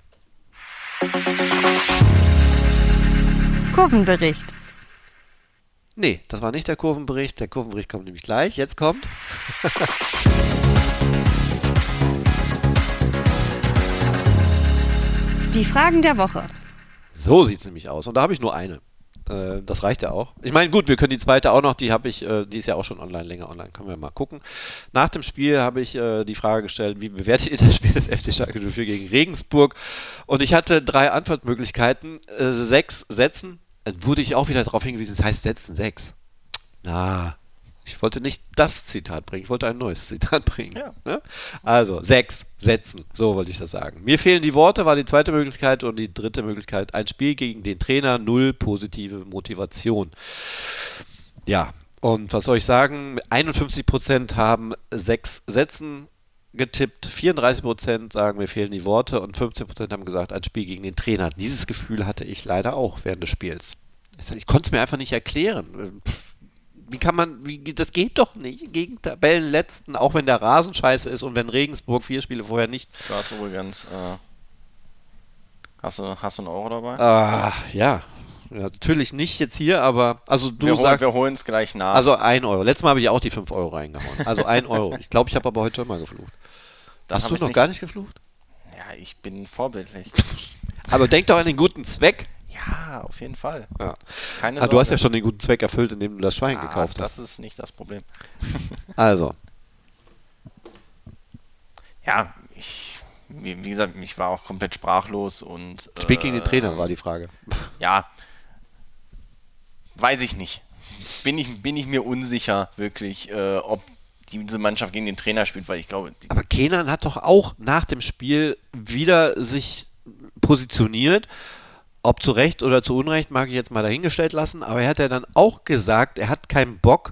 Kurvenbericht. Nee, das war nicht der Kurvenbericht. Der Kurvenbericht kommt nämlich gleich. Jetzt kommt... Die Fragen der Woche. So sieht es nämlich aus. Und da habe ich nur eine. Äh, das reicht ja auch. Ich meine, gut, wir können die zweite auch noch, die habe ich, äh, die ist ja auch schon online, länger online, können wir mal gucken. Nach dem Spiel habe ich äh, die Frage gestellt, wie bewertet ihr das Spiel des F C Schalke null vier gegen Regensburg? Und ich hatte drei Antwortmöglichkeiten. Äh, sechs Sätzen. Dann wurde ich auch wieder darauf hingewiesen, es heißt Sätzen sechs. Na, ich wollte nicht das Zitat bringen, ich wollte ein neues Zitat bringen. Ja. Ne? Also, sechs Sätzen, so wollte ich das sagen. Mir fehlen die Worte, war die zweite Möglichkeit, und die dritte Möglichkeit, ein Spiel gegen den Trainer, null positive Motivation. Ja, und was soll ich sagen? einundfünfzig Prozent haben sechs Sätzen getippt, vierunddreißig Prozent sagen, mir fehlen die Worte, und fünfzehn Prozent haben gesagt, ein Spiel gegen den Trainer. Dieses Gefühl hatte ich leider auch während des Spiels. Ich konnte es mir einfach nicht erklären. Wie kann man, wie, das geht doch nicht, gegen Tabellenletzten, auch wenn der Rasen scheiße ist und wenn Regensburg vier Spiele vorher nicht... Du hast übrigens, äh, hast du, hast du einen Euro dabei? Ah, ja. Ja, natürlich nicht jetzt hier, aber, also du wir sagst... Holen, wir holen es gleich nach. Also ein Euro. Letztes Mal habe ich auch die fünf Euro reingehauen. Also ein Euro. Ich glaube, ich habe aber heute schon mal geflucht. Dann hast du noch nicht... gar nicht geflucht? Ja, ich bin vorbildlich. Aber denk doch an den guten Zweck. Ja, auf jeden Fall. Ja. Keine ah, du hast ja schon den guten Zweck erfüllt, indem du das Schwein ah, gekauft das hast. Das ist nicht das Problem. Also. Ja, ich, wie, wie gesagt, ich war auch komplett sprachlos und... Spiel äh, gegen den Trainer war die Frage. Ja, weiß ich nicht. Bin ich, bin ich mir unsicher, wirklich, äh, ob diese Mannschaft gegen den Trainer spielt, weil ich glaube... Aber Kenan hat doch auch nach dem Spiel wieder sich positioniert. Ob zu Recht oder zu Unrecht, mag ich jetzt mal dahingestellt lassen, aber er hat ja dann auch gesagt, er hat keinen Bock,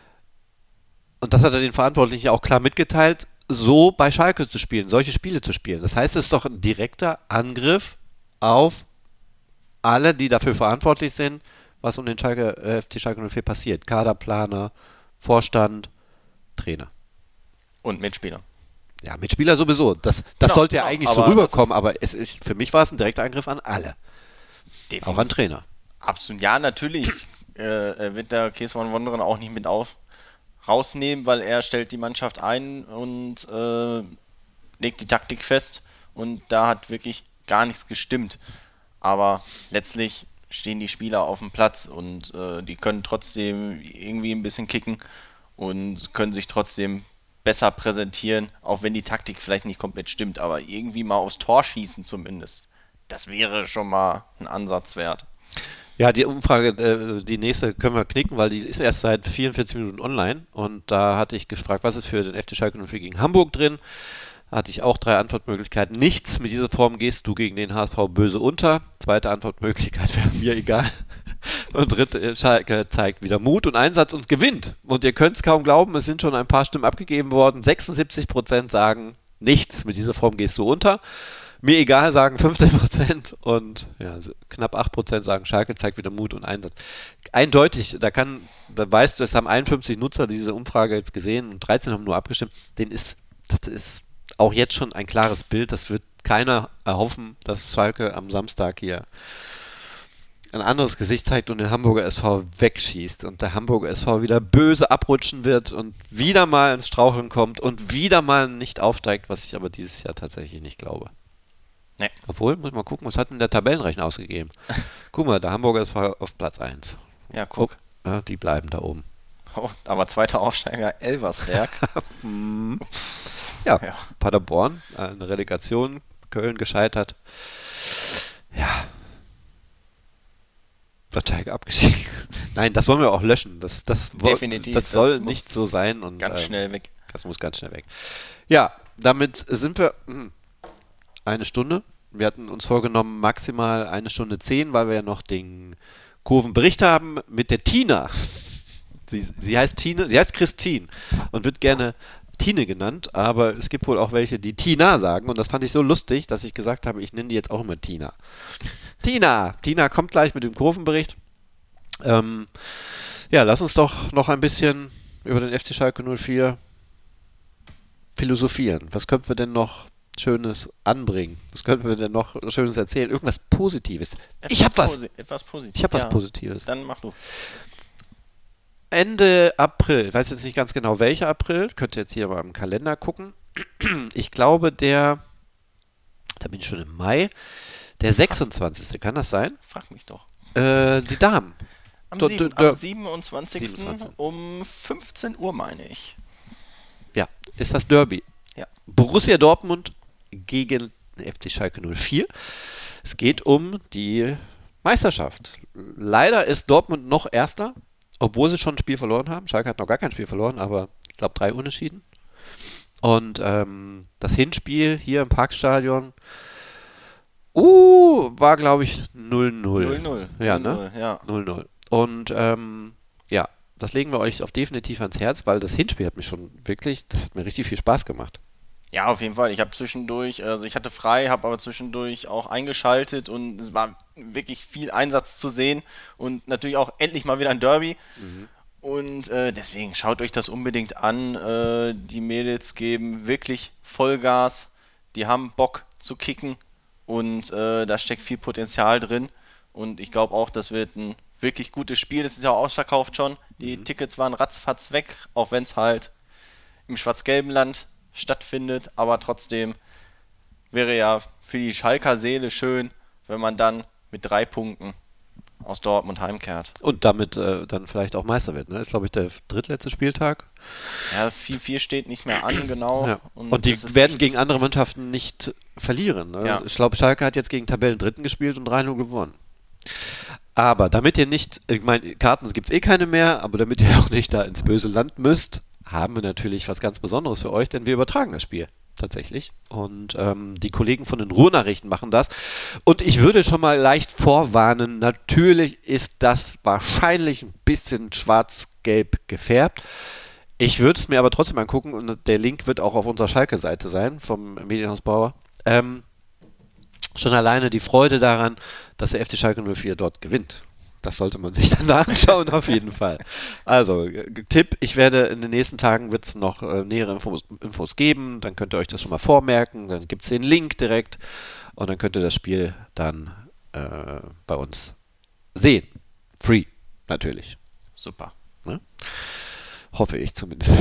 und das hat er den Verantwortlichen ja auch klar mitgeteilt, so bei Schalke zu spielen, solche Spiele zu spielen. Das heißt, es ist doch ein direkter Angriff auf alle, die dafür verantwortlich sind, was um den Schalke, äh, F C Schalke null vier passiert. Kaderplaner, Vorstand, Trainer. Und Mitspieler. Ja, Mitspieler sowieso. Das, das genau, sollte ja genau, eigentlich so rüberkommen, aber es ist, für mich war es ein direkter Angriff an alle. Definitiv. Auch an Trainer. Absolut. Ja, natürlich äh, wird der Kees von Wonderen auch nicht mit auf rausnehmen, weil er stellt die Mannschaft ein und äh, legt die Taktik fest, und da hat wirklich gar nichts gestimmt. Aber letztlich stehen die Spieler auf dem Platz und äh, die können trotzdem irgendwie ein bisschen kicken und können sich trotzdem besser präsentieren, auch wenn die Taktik vielleicht nicht komplett stimmt, aber irgendwie mal aufs Tor schießen zumindest. Das wäre schon mal ein Ansatz wert. Ja, die Umfrage, äh, die nächste können wir knicken, weil die ist erst seit vierundvierzig Minuten online, und da hatte ich gefragt, was ist für den F C Schalke null vier gegen Hamburg drin. Da hatte ich auch drei Antwortmöglichkeiten. Nichts, mit dieser Form gehst du gegen den H S V böse unter. Zweite Antwortmöglichkeit wäre mir egal. Und dritte, Schalke zeigt wieder Mut und Einsatz und gewinnt. Und ihr könnt es kaum glauben, es sind schon ein paar Stimmen abgegeben worden. sechsundsiebzig Prozent sagen, nichts, mit dieser Form gehst du unter. Mir egal, sagen fünfzehn Prozent, und ja, knapp acht Prozent sagen, Schalke zeigt wieder Mut und Einsatz. Eindeutig, da kann, da weißt du, es haben einundfünfzig Nutzer diese Umfrage jetzt gesehen und dreizehn haben nur abgestimmt. Den ist, das ist auch jetzt schon ein klares Bild. Das wird keiner erhoffen, dass Schalke am Samstag hier ein anderes Gesicht zeigt und den Hamburger S V wegschießt und der Hamburger S V wieder böse abrutschen wird und wieder mal ins Straucheln kommt und wieder mal nicht aufsteigt, was ich aber dieses Jahr tatsächlich nicht glaube. Nee. Obwohl, muss mal gucken, was hat denn der Tabellenrechner ausgegeben? Guck mal, der Hamburger ist auf Platz eins. Ja, guck. Oh, ja, die bleiben da oben. Oh, aber zweiter Aufsteiger Elversberg. Ja, Ja. Paderborn, eine Relegation, Köln gescheitert. Ja. Wird Schalke abgestiegen. Nein, das wollen wir auch löschen. Das, das, wo- Definitiv. das soll Das muss nicht so sein. Und, Ganz ähm, schnell weg. Das muss ganz schnell weg. Ja, damit sind wir hm, eine Stunde. Wir hatten uns vorgenommen, maximal eine Stunde zehn, weil wir ja noch den Kurvenbericht haben mit der Tina. Sie, sie heißt Tine, sie heißt Christine und wird gerne Tine genannt, aber es gibt wohl auch welche, die Tina sagen und das fand ich so lustig, dass ich gesagt habe, ich nenne die jetzt auch immer Tina. Tina! Tina kommt gleich mit dem Kurvenbericht. Ähm, ja, lass uns doch noch ein bisschen über den F C Schalke null vier philosophieren. Was könnten wir denn noch Schönes anbringen? Was könnten wir denn noch Schönes erzählen? Irgendwas Positives. Ich hab was. Posi- Etwas Positives. Ich hab was ja. Positives. Dann mach du. Ende April, ich weiß jetzt nicht ganz genau welcher April, könnt ihr jetzt hier mal im Kalender gucken. Ich glaube der, da bin ich schon im Mai, der sechsundzwanzigste Kann das sein? Frag mich doch. Äh, die Damen. Am, Do- sieben, do- do- am siebenundzwanzigsten siebenundzwanzigsten um fünfzehn Uhr, meine ich. Ja, ist das Derby. Ja. Borussia Dortmund gegen den F C Schalke null vier. Es geht um die Meisterschaft. Leider ist Dortmund noch Erster, obwohl sie schon ein Spiel verloren haben. Schalke hat noch gar kein Spiel verloren, aber ich glaube drei Unentschieden. Und ähm, das Hinspiel hier im Parkstadion uh, war, glaube ich, null null. null null. Ja, null ne? null, ja. null null. Und ähm, ja, das legen wir euch auf definitiv ans Herz, weil das Hinspiel hat mich schon wirklich, das hat mir richtig viel Spaß gemacht. Ja, auf jeden Fall. Ich habe zwischendurch, also ich hatte frei, habe aber zwischendurch auch eingeschaltet und es war wirklich viel Einsatz zu sehen und natürlich auch endlich mal wieder ein Derby. Mhm. Und äh, deswegen schaut euch das unbedingt an. Äh, die Mädels geben wirklich Vollgas. Die haben Bock zu kicken und äh, da steckt viel Potenzial drin. Und ich glaube auch, das wird ein wirklich gutes Spiel. Das ist ja auch ausverkauft schon. Die Mhm. Tickets waren ratzfatz weg, auch wenn es halt im schwarz-gelben Land stattfindet, aber trotzdem wäre ja für die Schalker Seele schön, wenn man dann mit drei Punkten aus Dortmund heimkehrt. Und damit äh, dann vielleicht auch Meister wird. Ne? Ist, glaube ich, der drittletzte Spieltag. Ja, viel, viel steht nicht mehr an, genau. Ja. Und, die das ist werden echt- gegen andere Mannschaften nicht verlieren. Ne? Ja. Ich glaube, Schalke hat jetzt gegen Tabellendritten gespielt und drei null gewonnen. Aber damit ihr nicht, ich meine, Karten gibt es eh keine mehr, aber damit ihr auch nicht da ins böse Land müsst, haben wir natürlich was ganz Besonderes für euch, denn wir übertragen das Spiel tatsächlich. Und ähm, die Kollegen von den Ruhrnachrichten machen das. Und ich würde schon mal leicht vorwarnen, natürlich ist das wahrscheinlich ein bisschen schwarz-gelb gefärbt. Ich würde es mir aber trotzdem angucken und der Link wird auch auf unserer Schalke-Seite sein, vom Medienhaus Bauer. Ähm, schon alleine die Freude daran, dass der F C Schalke null vier dort gewinnt. Das sollte man sich dann da anschauen, auf jeden Fall. Also, äh, Tipp, ich werde in den nächsten Tagen wird es noch äh, nähere Infos, Infos geben, dann könnt ihr euch das schon mal vormerken, dann gibt es den Link direkt und dann könnt ihr das Spiel dann äh, bei uns sehen. Free, natürlich. Super. Ne? Hoffe ich zumindest.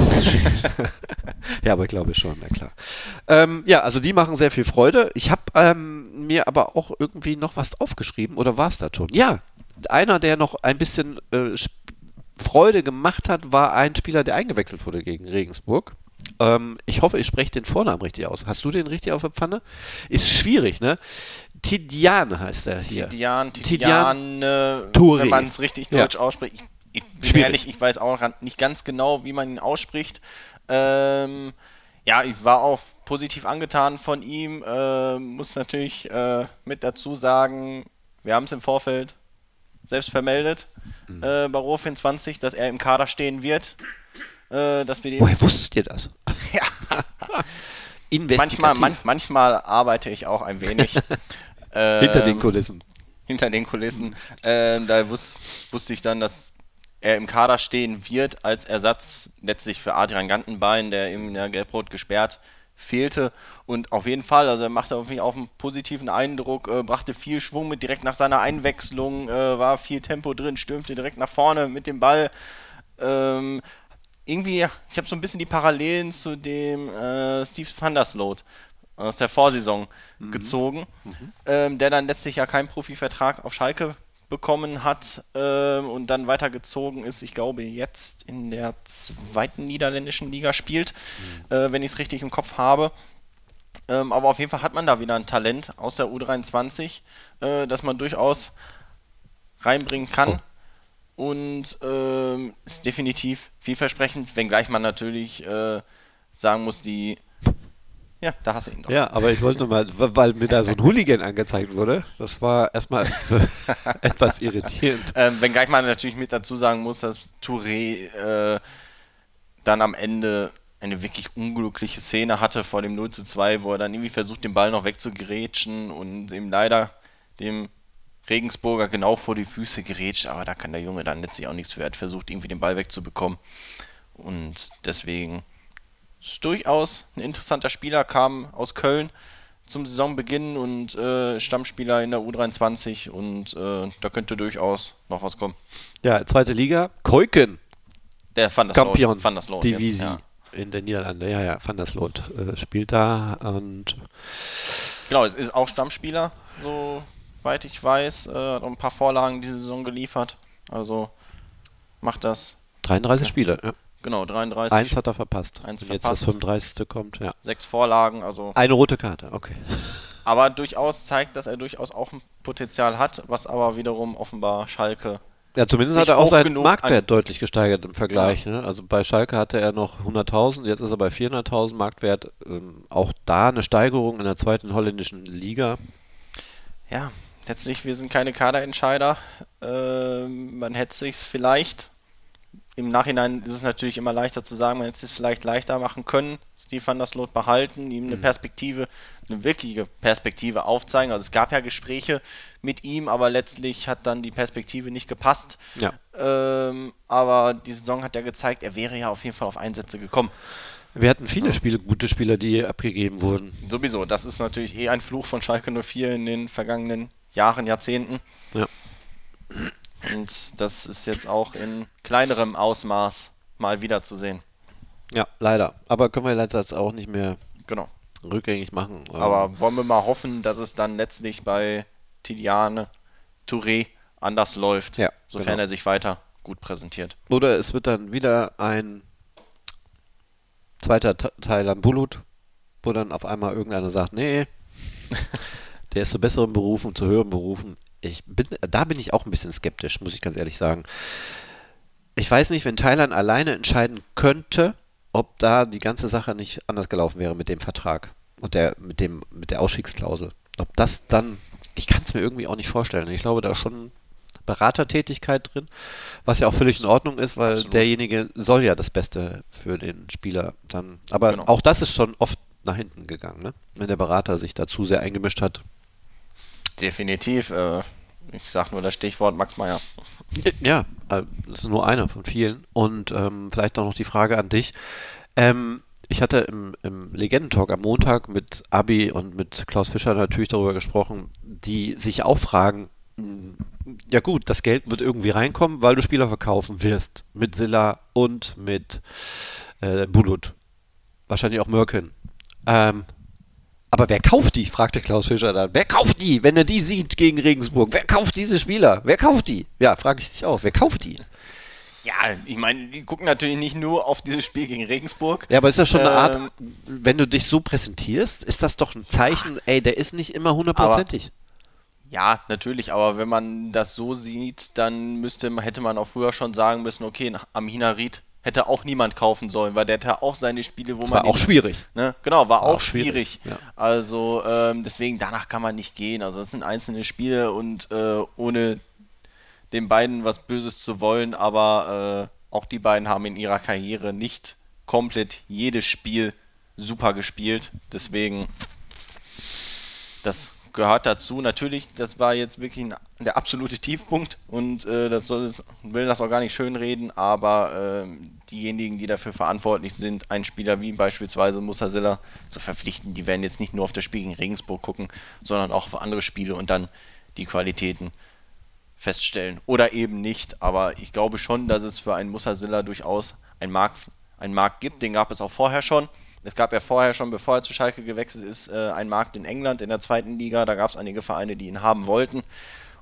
Ja, aber ich glaube schon, na klar. Ähm, ja, also die machen sehr viel Freude. Ich habe ähm, mir aber auch irgendwie noch was aufgeschrieben, oder war es das schon? Ja, einer, der noch ein bisschen äh, Freude gemacht hat, war ein Spieler, der eingewechselt wurde gegen Regensburg. Ähm, ich hoffe, ich spreche den Vornamen richtig aus. Hast du den richtig auf der Pfanne? Ist schwierig, ne? Tidiane heißt er hier. Tidiane, Tidiane Tidiane, Touré. wenn man es richtig Ja. deutsch ausspricht. Ich, ich bin Schwierig. ehrlich, ich weiß auch nicht ganz genau, wie man ihn ausspricht. Ähm, ja, ich war auch positiv angetan von ihm. Ähm, muss natürlich äh, mit dazu sagen, wir haben es im Vorfeld selbst vermeldet, Mhm. äh, bei Ruhr vierundzwanzig, dass er im Kader stehen wird. Äh, dass wir den Woher wusstet ihr das? Ja. Investigativ. manchmal, man, manchmal arbeite ich auch ein wenig. Hinter den Ähm, Kulissen. hinter den Kulissen. Ähm, da wus wusste ich dann, dass er im Kader stehen wird als Ersatz letztlich für Adrian Gantenbein, der in der Gelb-Rot gesperrt fehlte. Und auf jeden Fall, also er machte auf mich auch einen positiven Eindruck, äh, brachte viel Schwung mit direkt nach seiner Einwechslung, äh, war viel Tempo drin, stürmte direkt nach vorne mit dem Ball. Ähm, irgendwie, ich habe so ein bisschen die Parallelen zu dem äh, Steve van der Sloot aus der Vorsaison gezogen, ähm, der dann letztlich ja keinen Profivertrag auf Schalke bekommen hat äh, und dann weitergezogen ist, ich glaube jetzt in der zweiten niederländischen Liga spielt, mhm. äh, wenn ich es richtig im Kopf habe. Ähm, aber auf jeden Fall hat man da wieder ein Talent aus der U dreiundzwanzig, äh, das man durchaus reinbringen kann. Oh. Und ähm, ist definitiv vielversprechend, wenngleich man natürlich äh, sagen muss, die Ja, da hast du ihn doch. Ja, aber ich wollte mal, weil mir da so ein Hooligan angezeigt wurde, das war erstmal etwas irritierend. Ähm, wenngleich man natürlich mit dazu sagen muss, dass Touré äh, dann am Ende eine wirklich unglückliche Szene hatte vor dem null zu zwei, wo er dann irgendwie versucht, den Ball noch wegzugrätschen und ihm leider dem Regensburger genau vor die Füße gerätscht, aber da kann der Junge dann letztlich auch nichts für. Er hat versucht, irgendwie den Ball wegzubekommen und deswegen ist durchaus ein interessanter Spieler, kam aus Köln zum Saisonbeginn und äh, Stammspieler in der U dreiundzwanzig und äh, da könnte durchaus noch was kommen. Ja, zweite Liga, Keuken. Der Van der Kampion, Van der Sloot Divisie ja. in den Niederlanden. Ja, ja, Van der Sloot äh, spielt da und genau, es ist auch Stammspieler, soweit ich weiß. Äh, hat auch ein paar Vorlagen diese Saison geliefert. Also macht das. dreiunddreißig ja. Spiele, ja. Genau, dreiunddreißig. Eins hat er verpasst. Eins Jetzt verpasst. das fünfunddreißigste kommt, ja. Sechs Vorlagen, also. Eine rote Karte, okay. Aber durchaus zeigt, dass er durchaus auch ein Potenzial hat, was aber wiederum offenbar Schalke. Ja, zumindest hat er auch seinen Marktwert deutlich gesteigert im Vergleich. Ja. Ne? Also bei Schalke hatte er noch hunderttausend, jetzt ist er bei vierhunderttausend Marktwert. Ähm, auch da eine Steigerung in der zweiten holländischen Liga. Ja, letztlich, wir sind keine Kaderentscheider. Ähm, man hätte es sich vielleicht, im Nachhinein ist es natürlich immer leichter zu sagen, man hätte es vielleicht leichter machen können, Steve van der Sloot behalten, ihm eine Perspektive, eine wirkliche Perspektive aufzeigen. Also es gab ja Gespräche mit ihm, aber letztlich hat dann die Perspektive nicht gepasst. Ja. Ähm, aber die Saison hat ja gezeigt, er wäre ja auf jeden Fall auf Einsätze gekommen. Wir hatten viele Spiele, gute Spieler, die abgegeben wurden. Sowieso, das ist natürlich eh ein Fluch von Schalke null vier in den vergangenen Jahren, Jahrzehnten. Ja. Und das ist jetzt auch in kleinerem Ausmaß mal wieder zu sehen. Ja, leider. Aber können wir jetzt auch nicht mehr genau. rückgängig machen. Aber wollen wir mal hoffen, dass es dann letztlich bei Tidiane Touré anders läuft, ja, sofern genau. er sich weiter gut präsentiert. Oder es wird dann wieder ein zweiter Taylan Bulut, wo dann auf einmal irgendeiner sagt, nee, der ist zu besseren Berufen, zu höheren Berufen. Ich bin, da bin ich auch ein bisschen skeptisch, muss ich ganz ehrlich sagen. Ich weiß nicht, wenn Thailand alleine entscheiden könnte, ob da die ganze Sache nicht anders gelaufen wäre mit dem Vertrag und der mit dem mit der Ausstiegsklausel. Ob das dann, ich kann es mir irgendwie auch nicht vorstellen. Ich glaube, da ist schon Beratertätigkeit drin, was ja auch völlig in Ordnung ist, weil Absolut. derjenige soll ja das Beste für den Spieler dann. Aber genau. auch das ist schon oft nach hinten gegangen, ne? Wenn der Berater sich da zu sehr eingemischt hat. Definitiv. Äh, ich sag nur das Stichwort Max Meyer. Ja, das ist nur einer von vielen. Und ähm, vielleicht auch noch die Frage an dich. Ähm, ich hatte im, im Legendentalk am Montag mit Abi und mit Klaus Fischer natürlich darüber gesprochen, die sich auch fragen, ja gut, das Geld wird irgendwie reinkommen, weil du Spieler verkaufen wirst. Mit Silla und mit äh, Bulut. Wahrscheinlich auch Mörken. Ähm, Aber wer kauft die? Fragte Klaus Fischer dann. Wer kauft die, wenn er die sieht gegen Regensburg? Wer kauft diese Spieler? Wer kauft die? Ja, frage ich dich auch. Wer kauft die? Ja, ich meine, die gucken natürlich nicht nur auf dieses Spiel gegen Regensburg. Ja, aber ist das schon eine Art, ähm, wenn du dich so präsentierst, ist das doch ein Zeichen, ey, der ist nicht immer hundertprozentig. Ja, natürlich, aber wenn man das so sieht, dann müsste, hätte man auch früher schon sagen müssen, okay, Amin Harit hätte auch niemand kaufen sollen, weil der hatte auch seine Spiele, wo das man... War auch den, schwierig. Ne, genau, war, war auch, auch schwierig. schwierig. Ja. Also ähm, deswegen, danach kann man nicht gehen. Also das sind einzelne Spiele und äh, ohne den beiden was Böses zu wollen, aber äh, auch die beiden haben in ihrer Karriere nicht komplett jedes Spiel super gespielt. Deswegen, das gehört dazu. Natürlich, das war jetzt wirklich ein, der absolute Tiefpunkt und äh, das soll, will das auch gar nicht schönreden, aber äh, diejenigen, die dafür verantwortlich sind, einen Spieler wie beispielsweise Musa Silla zu verpflichten, die werden jetzt nicht nur auf das Spiel gegen Regensburg gucken, sondern auch auf andere Spiele und dann die Qualitäten feststellen. Oder eben nicht, aber ich glaube schon, dass es für einen Musa Silla durchaus einen Markt, einen Markt gibt, den gab es auch vorher schon. Es gab ja vorher schon, bevor er zu Schalke gewechselt ist, äh, einen Markt in England in der zweiten Liga. Da gab es einige Vereine, die ihn haben wollten.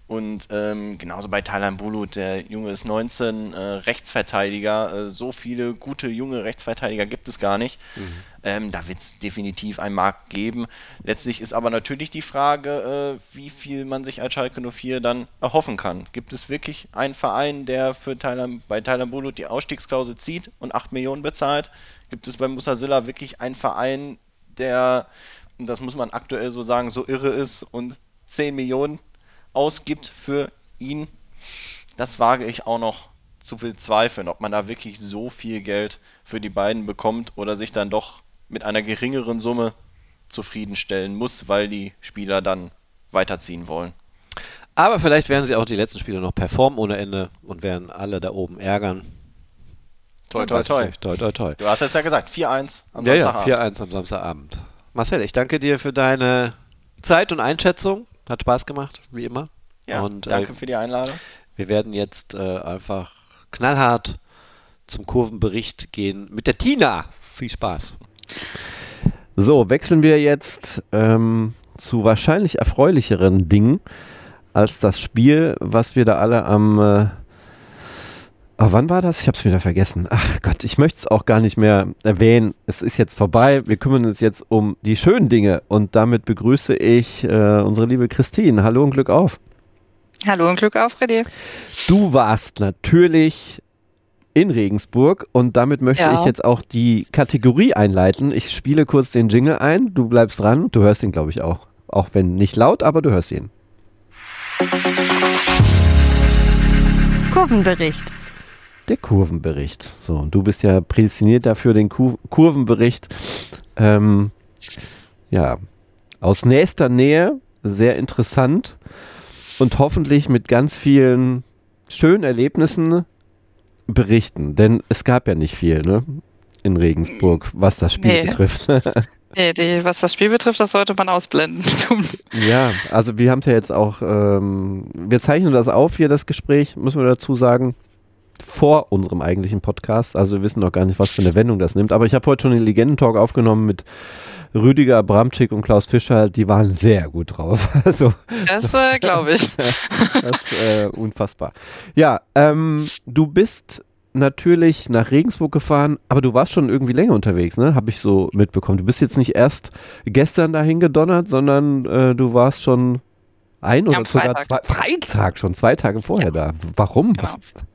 Und ähm, genauso bei Taylan Bulut, der Junge ist neunzehn, äh, Rechtsverteidiger. Äh, so viele gute junge Rechtsverteidiger gibt es gar nicht. Mhm. Ähm, da wird es definitiv einen Markt geben. Letztlich ist aber natürlich die Frage, äh, wie viel man sich als Schalke null vier dann erhoffen kann. Gibt es wirklich einen Verein, der für Taylan, bei Taylan Bulut die Ausstiegsklausel zieht und acht Millionen bezahlt? Gibt es bei Musa Silla wirklich einen Verein, der, und das muss man aktuell so sagen, so irre ist und zehn Millionen ausgibt für ihn? Das wage ich auch noch zu bezweifeln, ob man da wirklich so viel Geld für die beiden bekommt oder sich dann doch mit einer geringeren Summe zufriedenstellen muss, weil die Spieler dann weiterziehen wollen. Aber vielleicht werden sie auch die letzten Spiele noch performen ohne Ende und werden alle da oben ärgern. Toi, toi, toi. toi, toi, toi. Du hast es ja gesagt, vier eins am ja, Samstagabend. Ja, vier eins am Samstagabend. Marcel, ich danke dir für deine Zeit und Einschätzung. Hat Spaß gemacht, wie immer. Ja, und, danke äh, für die Einladung. Wir werden jetzt äh, einfach knallhart zum Kurvenbericht gehen mit der Tina. Viel Spaß. So, wechseln wir jetzt ähm, zu wahrscheinlich erfreulicheren Dingen als das Spiel, was wir da alle am... Äh, oh, wann war das? Ich habe es wieder vergessen. Ach Gott, ich möchte es auch gar nicht mehr erwähnen. Es ist jetzt vorbei. Wir kümmern uns jetzt um die schönen Dinge und damit begrüße ich äh, unsere liebe Christine. Hallo und Glück auf. Hallo und Glück auf, René. Du warst natürlich in Regensburg und damit möchte ja. ich jetzt auch die Kategorie einleiten. Ich spiele kurz den Jingle ein, du bleibst dran. Du hörst ihn, glaube ich, auch. Auch wenn nicht laut, aber du hörst ihn. Kurvenbericht. Der Kurvenbericht. So, und du bist ja prädestiniert dafür, den Kur- Kurvenbericht ähm, ja, aus nächster Nähe, sehr interessant und hoffentlich mit ganz vielen schönen Erlebnissen berichten. Denn es gab ja nicht viel, ne? In Regensburg, was das Spiel nee. betrifft. nee, die, was das Spiel betrifft, das sollte man ausblenden. Ja, also wir haben es ja jetzt auch, ähm, wir zeichnen das auf hier, das Gespräch, müssen wir dazu sagen, vor unserem eigentlichen Podcast. Also wir wissen noch gar nicht, was für eine Wendung das nimmt. Aber ich habe heute schon den Legendentalk aufgenommen mit Rüdiger Bramczyk und Klaus Fischer. Die waren sehr gut drauf. Also, das äh, glaube ich. Das ist äh, unfassbar. Ja, ähm, du bist natürlich nach Regensburg gefahren, aber du warst schon irgendwie länger unterwegs, ne? Habe ich so mitbekommen. Du bist jetzt nicht erst gestern dahin gedonnert, sondern äh, du warst schon ein ja, oder sogar Freitag. zwei, Freitag schon, zwei Tage vorher ja. da. Warum? Genau.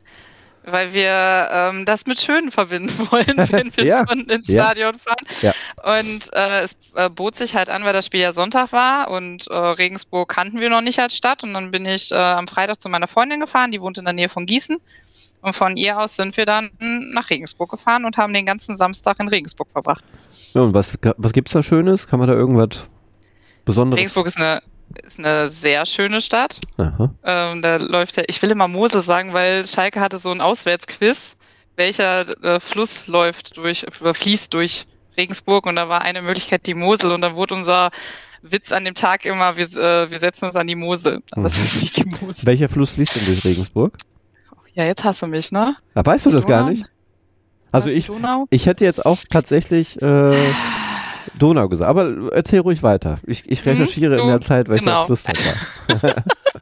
Weil wir ähm, das mit Schön verbinden wollen, wenn wir ja. schon ins ja. Stadion fahren. Ja. Und äh, es äh, bot sich halt an, weil das Spiel ja Sonntag war und äh, Regensburg kannten wir noch nicht als Stadt. Und dann bin ich äh, am Freitag zu meiner Freundin gefahren, die wohnt in der Nähe von Gießen. Und von ihr aus sind wir dann nach Regensburg gefahren und haben den ganzen Samstag in Regensburg verbracht. Ja, und was, was gibt es da Schönes? Kann man da irgendwas Besonderes? Regensburg ist eine Ist eine sehr schöne Stadt. Aha. Ähm, da läuft ja, ich will immer Mosel sagen, weil Schalke hatte so ein Auswärtsquiz, welcher äh, Fluss läuft durch, fließt durch Regensburg und da war eine Möglichkeit die Mosel und dann wurde unser Witz an dem Tag immer, wir, äh, wir setzen uns an die Mosel. Aber es mhm. ist nicht die Mosel. Welcher Fluss fließt denn durch Regensburg? Ja, jetzt hast du mich, ne? Ja, weißt du das Donau? gar nicht? Also ich, Donau? ich hätte jetzt auch tatsächlich äh, Donau gesagt, aber erzähl ruhig weiter. Ich, ich recherchiere hm, du, in der Zeit, welcher genau. Fluss das war.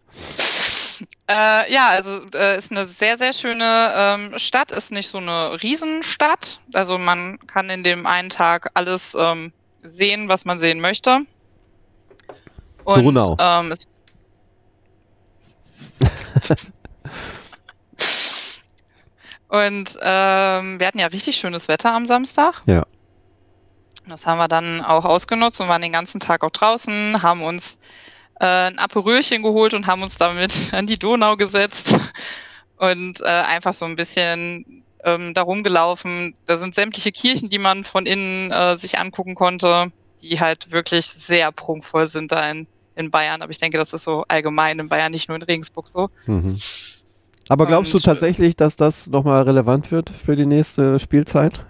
äh, ja, also äh, ist eine sehr, sehr schöne ähm, Stadt, ist nicht so eine Riesenstadt. Also man kann in dem einen Tag alles ähm, sehen, was man sehen möchte. Und, Donau. Ähm, es Und ähm, wir hatten ja richtig schönes Wetter am Samstag. Ja. Das haben wir dann auch ausgenutzt und waren den ganzen Tag auch draußen, haben uns äh, ein Aperölchen geholt und haben uns damit an die Donau gesetzt und äh, einfach so ein bisschen ähm, da rumgelaufen. Da sind sämtliche Kirchen, die man von innen äh, sich angucken konnte, die halt wirklich sehr prunkvoll sind da in, in Bayern. Aber ich denke, das ist so allgemein in Bayern, nicht nur in Regensburg so. Mhm. Aber glaubst Und, du tatsächlich, dass das nochmal relevant wird für die nächste Spielzeit?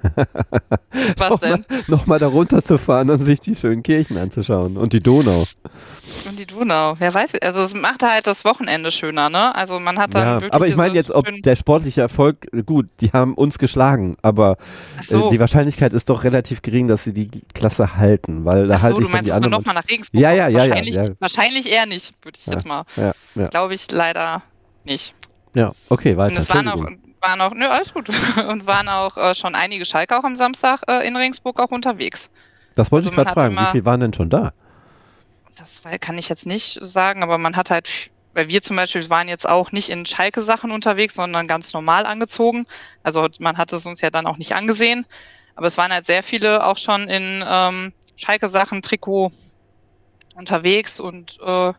Was denn? Nochmal da runterzufahren und sich die schönen Kirchen anzuschauen und die Donau. Und die Donau, wer weiß, also es macht halt das Wochenende schöner, ne? Also man hat dann Ja, wirklich aber ich diese meine jetzt, ob schönen- der sportliche Erfolg, gut, die haben uns geschlagen, aber Ach so. äh, die Wahrscheinlichkeit ist doch relativ gering, dass sie die Klasse halten, weil da Ach so, halte du ich dann meinst, die dass man anderen. nochmal nach Regensburg Ja, ja, kommt? ja, ja, wahrscheinlich, ja. wahrscheinlich eher nicht, würde ich Ja, jetzt mal. Ja, ja, Glaube ich leider nicht. ja, okay, weiter. Und es waren auch, Entschuldigung. waren auch, nö, alles gut. Und waren auch äh, schon einige Schalker auch am Samstag äh, in Regensburg auch unterwegs. Das wollte also ich man gerade hat fragen, wie immer- viel waren denn schon da? Das war- kann ich jetzt nicht sagen, aber man hat halt, weil wir zum Beispiel waren jetzt auch nicht in Schalke-Sachen unterwegs, sondern ganz normal angezogen. Also man hat es uns ja dann auch nicht angesehen. Aber es waren halt sehr viele auch schon in ähm, Schalke-Sachen, Trikot unterwegs und äh,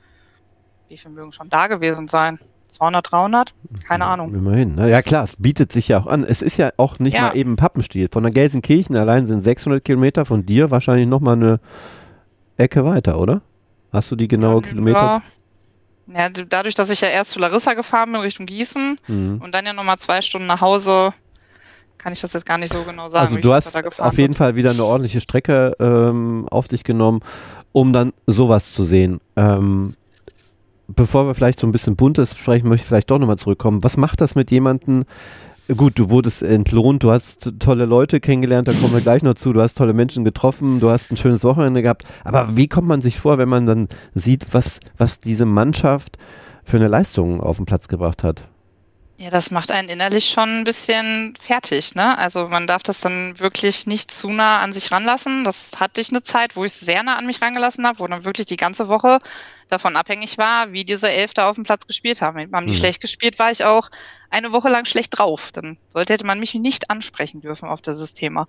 wie viele mögen schon da gewesen sein? zweihundert, dreihundert? Keine Ahnung. Immerhin. Na ja, klar, es bietet sich ja auch an. Es ist ja auch nicht Ja. mal eben Pappenstiel. Von der Gelsenkirchen allein sind sechshundert Kilometer, von dir wahrscheinlich nochmal eine Ecke weiter, oder? Hast du die genaue Kilometer? Ja, ja, d- dadurch, dass ich ja erst zu Larissa gefahren bin, Richtung Gießen Mhm. und dann ja nochmal zwei Stunden nach Hause, kann ich das jetzt gar nicht so genau sagen. Also wie du viel hast wir da gefahren auf jeden sind. Fall wieder eine ordentliche Strecke ähm, auf dich genommen, um dann sowas zu sehen. Ähm, bevor wir vielleicht so ein bisschen Buntes sprechen, möchte ich vielleicht doch nochmal zurückkommen. Was macht das mit jemandem? Gut, du wurdest entlohnt, du hast tolle Leute kennengelernt, da kommen wir gleich noch zu, du hast tolle Menschen getroffen, du hast ein schönes Wochenende gehabt. Aber wie kommt man sich vor, wenn man dann sieht, was, was diese Mannschaft für eine Leistung auf den Platz gebracht hat? Ja, das macht einen innerlich schon ein bisschen fertig, ne? Also man darf das dann wirklich nicht zu nah an sich ranlassen. Das hatte ich eine Zeit, wo ich es sehr nah an mich rangelassen habe, wo dann wirklich die ganze Woche davon abhängig war, wie diese Elf da auf dem Platz gespielt haben. Haben die Mhm. schlecht gespielt, war ich auch eine Woche lang schlecht drauf. Dann sollte hätte man mich nicht ansprechen dürfen auf dieses Thema.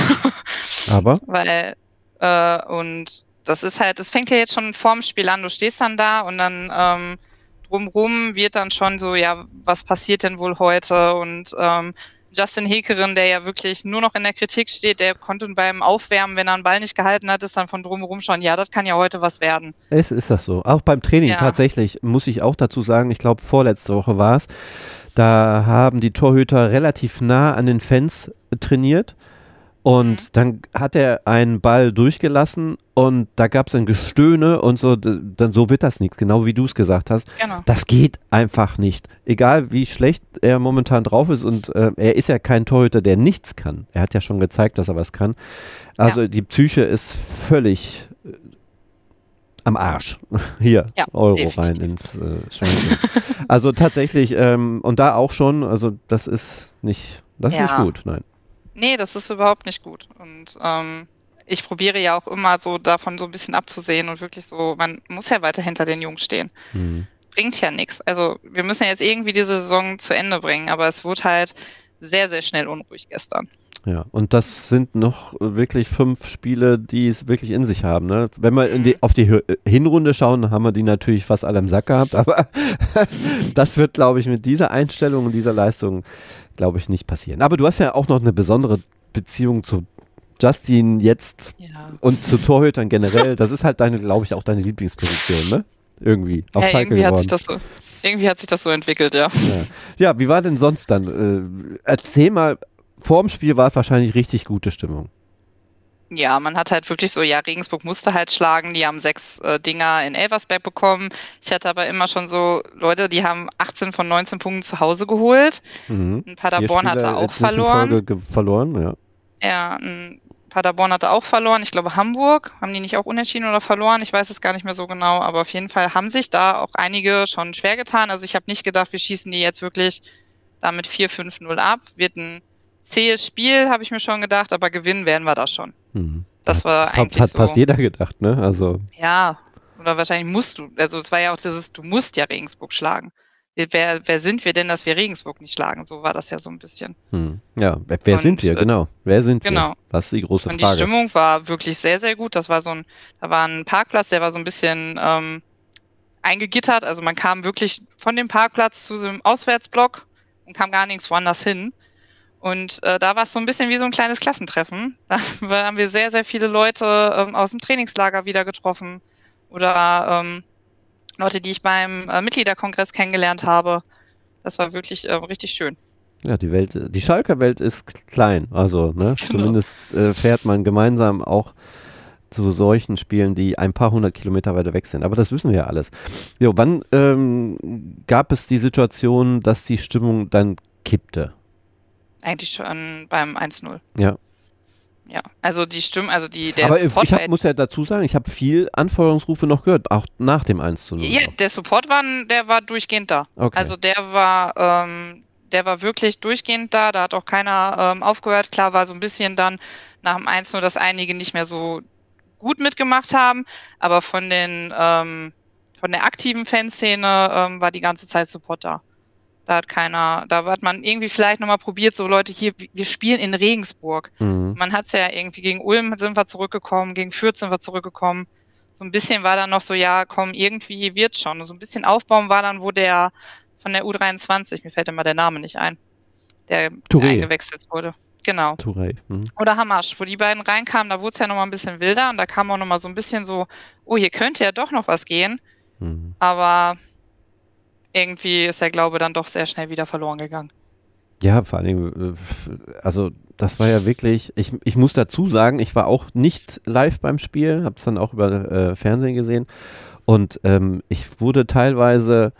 Aber? Weil, äh, und das ist halt, das fängt ja jetzt schon vorm Spiel an. Du stehst dann da und dann ähm, drumrum wird dann schon so, ja, was passiert denn wohl heute? Und ähm, Justin Hekerin, der ja wirklich nur noch in der Kritik steht, der konnte beim Aufwärmen, wenn er einen Ball nicht gehalten hat, ist dann von drumherum schon, ja, das kann ja heute was werden. Es ist das so. Auch beim Training Ja. tatsächlich, muss ich auch dazu sagen, ich glaube vorletzte Woche war es, da haben die Torhüter relativ nah an den Fans trainiert und Mhm. dann hat er einen Ball durchgelassen und da gab es ein Gestöhne und so, d- dann so wird das nichts, genau wie du es gesagt hast. Genau. Das geht einfach nicht. Egal wie schlecht er momentan drauf ist und äh, er ist ja kein Torhüter, der nichts kann. Er hat ja schon gezeigt, dass er was kann. Also Ja. die Psyche ist völlig äh, am Arsch. Hier, Ja, Euro definitiv. rein ins äh, Schweinchen. Also tatsächlich, ähm, und da auch schon, also das ist nicht, das ist Ja. nicht gut, nein. Nee, das ist überhaupt nicht gut. Und ähm, ich probiere ja auch immer so davon so ein bisschen abzusehen und wirklich so, man muss ja weiter hinter den Jungs stehen. Mhm. Bringt ja nichts. Also wir müssen ja jetzt irgendwie diese Saison zu Ende bringen, aber es wurde halt sehr, sehr schnell unruhig gestern. Ja, und das sind noch wirklich fünf Spiele, die es wirklich in sich haben. Ne? Wenn wir in die, auf die Hü- Hinrunde schauen, haben wir die natürlich fast alle im Sack gehabt, aber das wird, glaube ich, mit dieser Einstellung und dieser Leistung, glaube ich, nicht passieren. Aber du hast ja auch noch eine besondere Beziehung zu Justin jetzt Ja. und zu Torhütern generell. Das ist halt deine, glaube ich, auch deine Lieblingsposition, ne? Irgendwie. Auf Ja, Schalke irgendwie hat geworden. sich das so, irgendwie hat sich das so entwickelt, ja. Ja. Ja, wie war denn sonst dann? Äh, erzähl mal, vorm Spiel war es wahrscheinlich richtig gute Stimmung. Ja, man hat halt wirklich so, ja, Regensburg musste halt schlagen, die haben sechs äh, Dinger in Elversberg bekommen. Ich hatte aber immer schon so Leute, die haben achtzehn von neunzehn Punkten zu Hause geholt. Mhm. Ein Paderborn Vier hatte Spiele auch jetzt nicht in verloren. Folge ge- verloren, ja. Ja, ein Paderborn hatte auch verloren. Ich glaube, Hamburg, haben die nicht auch unentschieden oder verloren? Ich weiß es gar nicht mehr so genau, aber auf jeden Fall haben sich da auch einige schon schwer getan. Also ich habe nicht gedacht, wir schießen die jetzt wirklich damit vier fünf null ab. Wird ein zähes Spiel, habe ich mir schon gedacht, aber gewinnen werden wir das schon. Mhm. Das war Ich glaube, eigentlich das hat so. fast jeder gedacht, ne? Also, Ja, oder wahrscheinlich musst du. Also es war ja auch dieses, du musst ja Regensburg schlagen. Wer, wer sind wir denn, dass wir Regensburg nicht schlagen? So war das ja so ein bisschen. hm. ja, wer, wer Und, sind wir? äh, Genau. Wer sind genau. wir? Das ist die große Und die Frage. Stimmung war wirklich sehr, sehr gut. Das war so ein, da war ein Parkplatz, der war so ein bisschen ähm, eingegittert. Also man kam wirklich von dem Parkplatz zu so einem Auswärtsblock und kam gar nirgends woanders hin. Und äh, da war es so ein bisschen wie so ein kleines Klassentreffen. Da haben wir sehr, sehr viele Leute ähm, aus dem Trainingslager wieder getroffen. Oder ähm, Leute, die ich beim äh, Mitgliederkongress kennengelernt habe. Das war wirklich äh, richtig schön. Ja, die Welt, die Schalker Welt ist klein, also ne, Genau. zumindest äh, fährt man gemeinsam auch zu solchen Spielen, die ein paar hundert Kilometer weiter weg sind. Aber das wissen wir ja alles. Jo, wann ähm, gab es die Situation, dass die Stimmung dann kippte? Eigentlich schon beim eins null. Ja. Ja, also die Stimme, also die, der Aber Support ich hab, muss ja dazu sagen, ich habe viel Anfeuerungsrufe noch gehört, auch nach dem eins zu null. Ja, der Support war, der war durchgehend da. Okay. Also der war, ähm, der war wirklich durchgehend da, da hat auch keiner ähm, aufgehört. Klar war so ein bisschen dann nach dem eins null, dass einige nicht mehr so gut mitgemacht haben, aber von den ähm, von der aktiven Fanszene ähm, war die ganze Zeit Support da. Da hat keiner, da hat man irgendwie vielleicht nochmal probiert, so Leute, hier, wir spielen in Regensburg. Mhm. Man hat es ja irgendwie gegen Ulm sind wir zurückgekommen, gegen Fürth sind wir zurückgekommen. So ein bisschen war dann noch so, ja, komm, irgendwie wird's schon. So ein bisschen Aufbauen war dann, wo der von der U dreiundzwanzig, mir fällt immer der Name nicht ein, der Touré. eingewechselt wurde. Genau. Touré. Mhm. Oder Hamasch, wo die beiden reinkamen, da wurde es ja nochmal ein bisschen wilder und da kam auch nochmal so ein bisschen so, oh, hier könnte ja doch noch was gehen. Mhm. Aber irgendwie ist der Glaube dann doch sehr schnell wieder verloren gegangen. Ja, vor allem, äh, also das war ja wirklich, ich, ich muss dazu sagen, ich war auch nicht live beim Spiel, habe es dann auch über äh, Fernsehen gesehen und ähm, ich wurde teilweise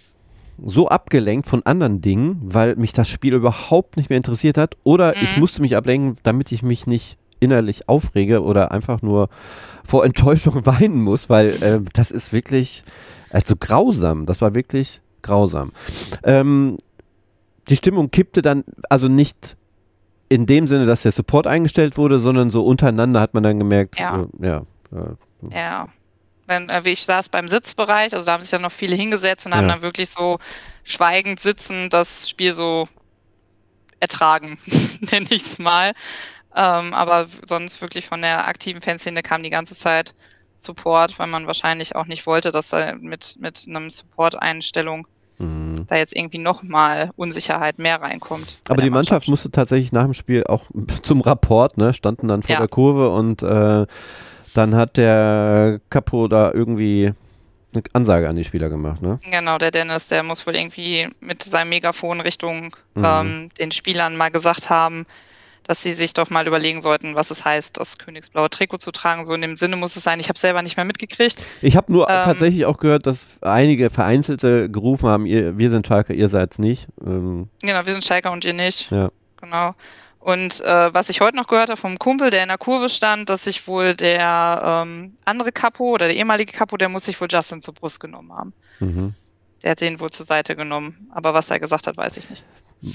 so abgelenkt von anderen Dingen, weil mich das Spiel überhaupt nicht mehr interessiert hat oder Mhm. ich musste mich ablenken, damit ich mich nicht innerlich aufrege oder einfach nur vor Enttäuschung weinen muss, weil äh, das ist wirklich, also grausam, das war wirklich grausam. Ähm, die Stimmung kippte dann, also nicht in dem Sinne, dass der Support eingestellt wurde, sondern so untereinander hat man dann gemerkt, Ja. äh, ja, äh, Ja. Dann, äh, wie ich saß beim Sitzbereich, also da haben sich ja noch viele hingesetzt und haben Ja. dann wirklich so schweigend sitzend das Spiel so ertragen, nenne ich es mal. Ähm, aber sonst wirklich von der aktiven Fanszene kam die ganze Zeit Support, weil man wahrscheinlich auch nicht wollte, dass da mit, mit einem Support-Einstellung mhm. da jetzt irgendwie nochmal Unsicherheit mehr reinkommt. bei Aber der die Mannschaft musste tatsächlich nach dem Spiel auch zum Rapport, ne, standen dann vor Ja. der Kurve und äh, dann hat der Capo da irgendwie eine Ansage an die Spieler gemacht, ne? Genau, der Dennis, der muss wohl irgendwie mit seinem Megafon Richtung Mhm. ähm, den Spielern mal gesagt haben, dass sie sich doch mal überlegen sollten, was es heißt, das königsblaue Trikot zu tragen. So in dem Sinne muss es sein. Ich habe selber nicht mehr mitgekriegt. Ich habe nur Ähm, tatsächlich auch gehört, dass einige Vereinzelte gerufen haben, ihr, wir sind Schalke, ihr seid's nicht. Ähm, Genau, wir sind Schalker und ihr nicht. ja. Genau. Und äh, was ich heute noch gehört habe vom Kumpel, der in der Kurve stand, dass sich wohl der ähm, andere Capo oder der ehemalige Capo, der muss sich wohl Justin zur Brust genommen haben. Mhm. Der hat den wohl zur Seite genommen. Aber was er gesagt hat, weiß ich nicht.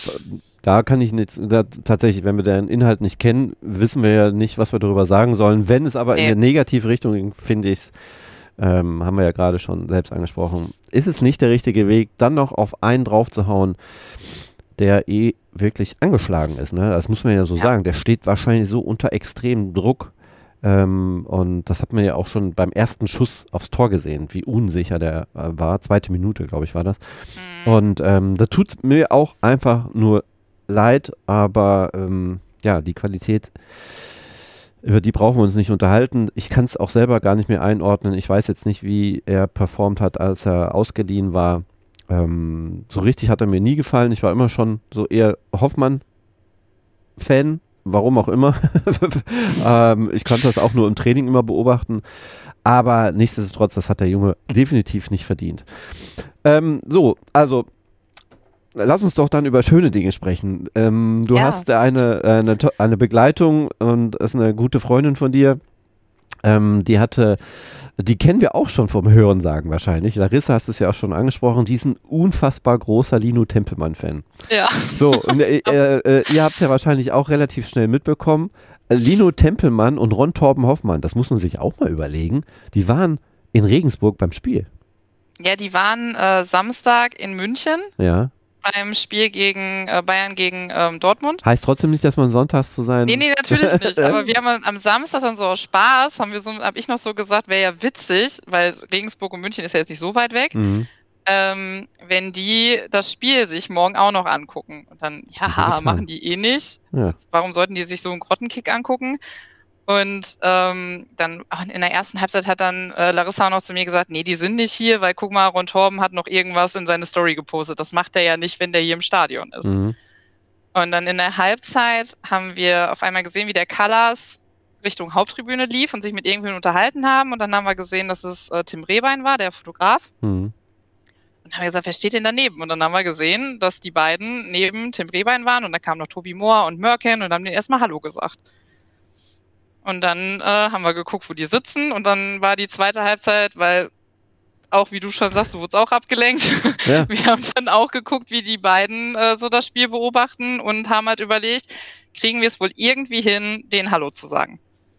Da kann ich nicht, da, tatsächlich, wenn wir den Inhalt nicht kennen, wissen wir ja nicht, was wir darüber sagen sollen. Wenn es aber Nee. in eine negative Richtung ging, finde ich es, ähm, haben wir ja gerade schon selbst angesprochen, ist es nicht der richtige Weg, dann noch auf einen drauf zu hauen, der eh wirklich angeschlagen ist. Ne? Das muss man ja so Ja. sagen. Der steht wahrscheinlich so unter extremem Druck. Ähm, und das hat man ja auch schon beim ersten Schuss aufs Tor gesehen, wie unsicher der äh, war. Zweite Minute, glaube ich, war das. Mhm. Und ähm, da tut es mir auch einfach nur leid, aber ähm, ja, die Qualität, über die brauchen wir uns nicht unterhalten. Ich kann es auch selber gar nicht mehr einordnen. Ich weiß jetzt nicht, wie er performt hat, als er ausgeliehen war. Ähm, so richtig hat er mir nie gefallen. Ich war immer schon so eher Hoffmann-Fan, warum auch immer. ähm, ich konnte das auch nur im Training immer beobachten. Aber nichtsdestotrotz, das hat der Junge definitiv nicht verdient. Ähm, so, also lass uns doch dann über schöne Dinge sprechen. Ähm, du Ja. hast eine, eine, to- eine Begleitung und ist eine gute Freundin von dir. Ähm, die hatte, die kennen wir auch schon vom Hörensagen wahrscheinlich. Larissa, hast du es ja auch schon angesprochen, die ist ein unfassbar großer Lino Tempelmann-Fan. Ja. So, und, äh, äh, ihr habt es ja wahrscheinlich auch relativ schnell mitbekommen. Äh, Lino Tempelmann und Ron Torben Hoffmann, das muss man sich auch mal überlegen, die waren in Regensburg beim Spiel. Ja, die waren äh, Samstag in München Ja. beim Spiel gegen äh, Bayern gegen ähm, Dortmund. Heißt trotzdem nicht, dass man sonntags zu sein. Nee, nee, natürlich nicht. Aber wir haben am Samstag dann so aus Spaß, haben wir so, hab ich noch so gesagt, wäre ja witzig, weil Regensburg und München ist ja jetzt nicht so weit weg, Mhm. ähm, wenn die das Spiel sich morgen auch noch angucken. Und dann, Haben sie ja, getan. machen die eh nicht. Ja. Warum sollten die sich so einen Grottenkick angucken? Und ähm, dann in der ersten Halbzeit hat dann äh, Larissa auch noch zu mir gesagt, nee, die sind nicht hier, weil guck mal, Ron Torben hat noch irgendwas in seine Story gepostet. Das macht er ja nicht, wenn der hier im Stadion ist. Mhm. Und dann in der Halbzeit haben wir auf einmal gesehen, wie der Callas Richtung Haupttribüne lief und sich mit irgendwem unterhalten haben. Und dann haben wir gesehen, dass es äh, Tim Rehbein war, der Fotograf. Mhm. Und haben wir gesagt, wer steht denn daneben? Und dann haben wir gesehen, dass die beiden neben Tim Rehbein waren. Und dann kamen noch Tobi Mohr und Mörken und haben denen erstmal Hallo gesagt. Und dann äh, haben wir geguckt, wo die sitzen. Und dann war die zweite Halbzeit, weil auch, wie du schon sagst, du wurdest auch abgelenkt. Ja. Wir haben dann auch geguckt, wie die beiden äh, so das Spiel beobachten und haben halt überlegt, kriegen wir es wohl irgendwie hin, denen Hallo zu sagen.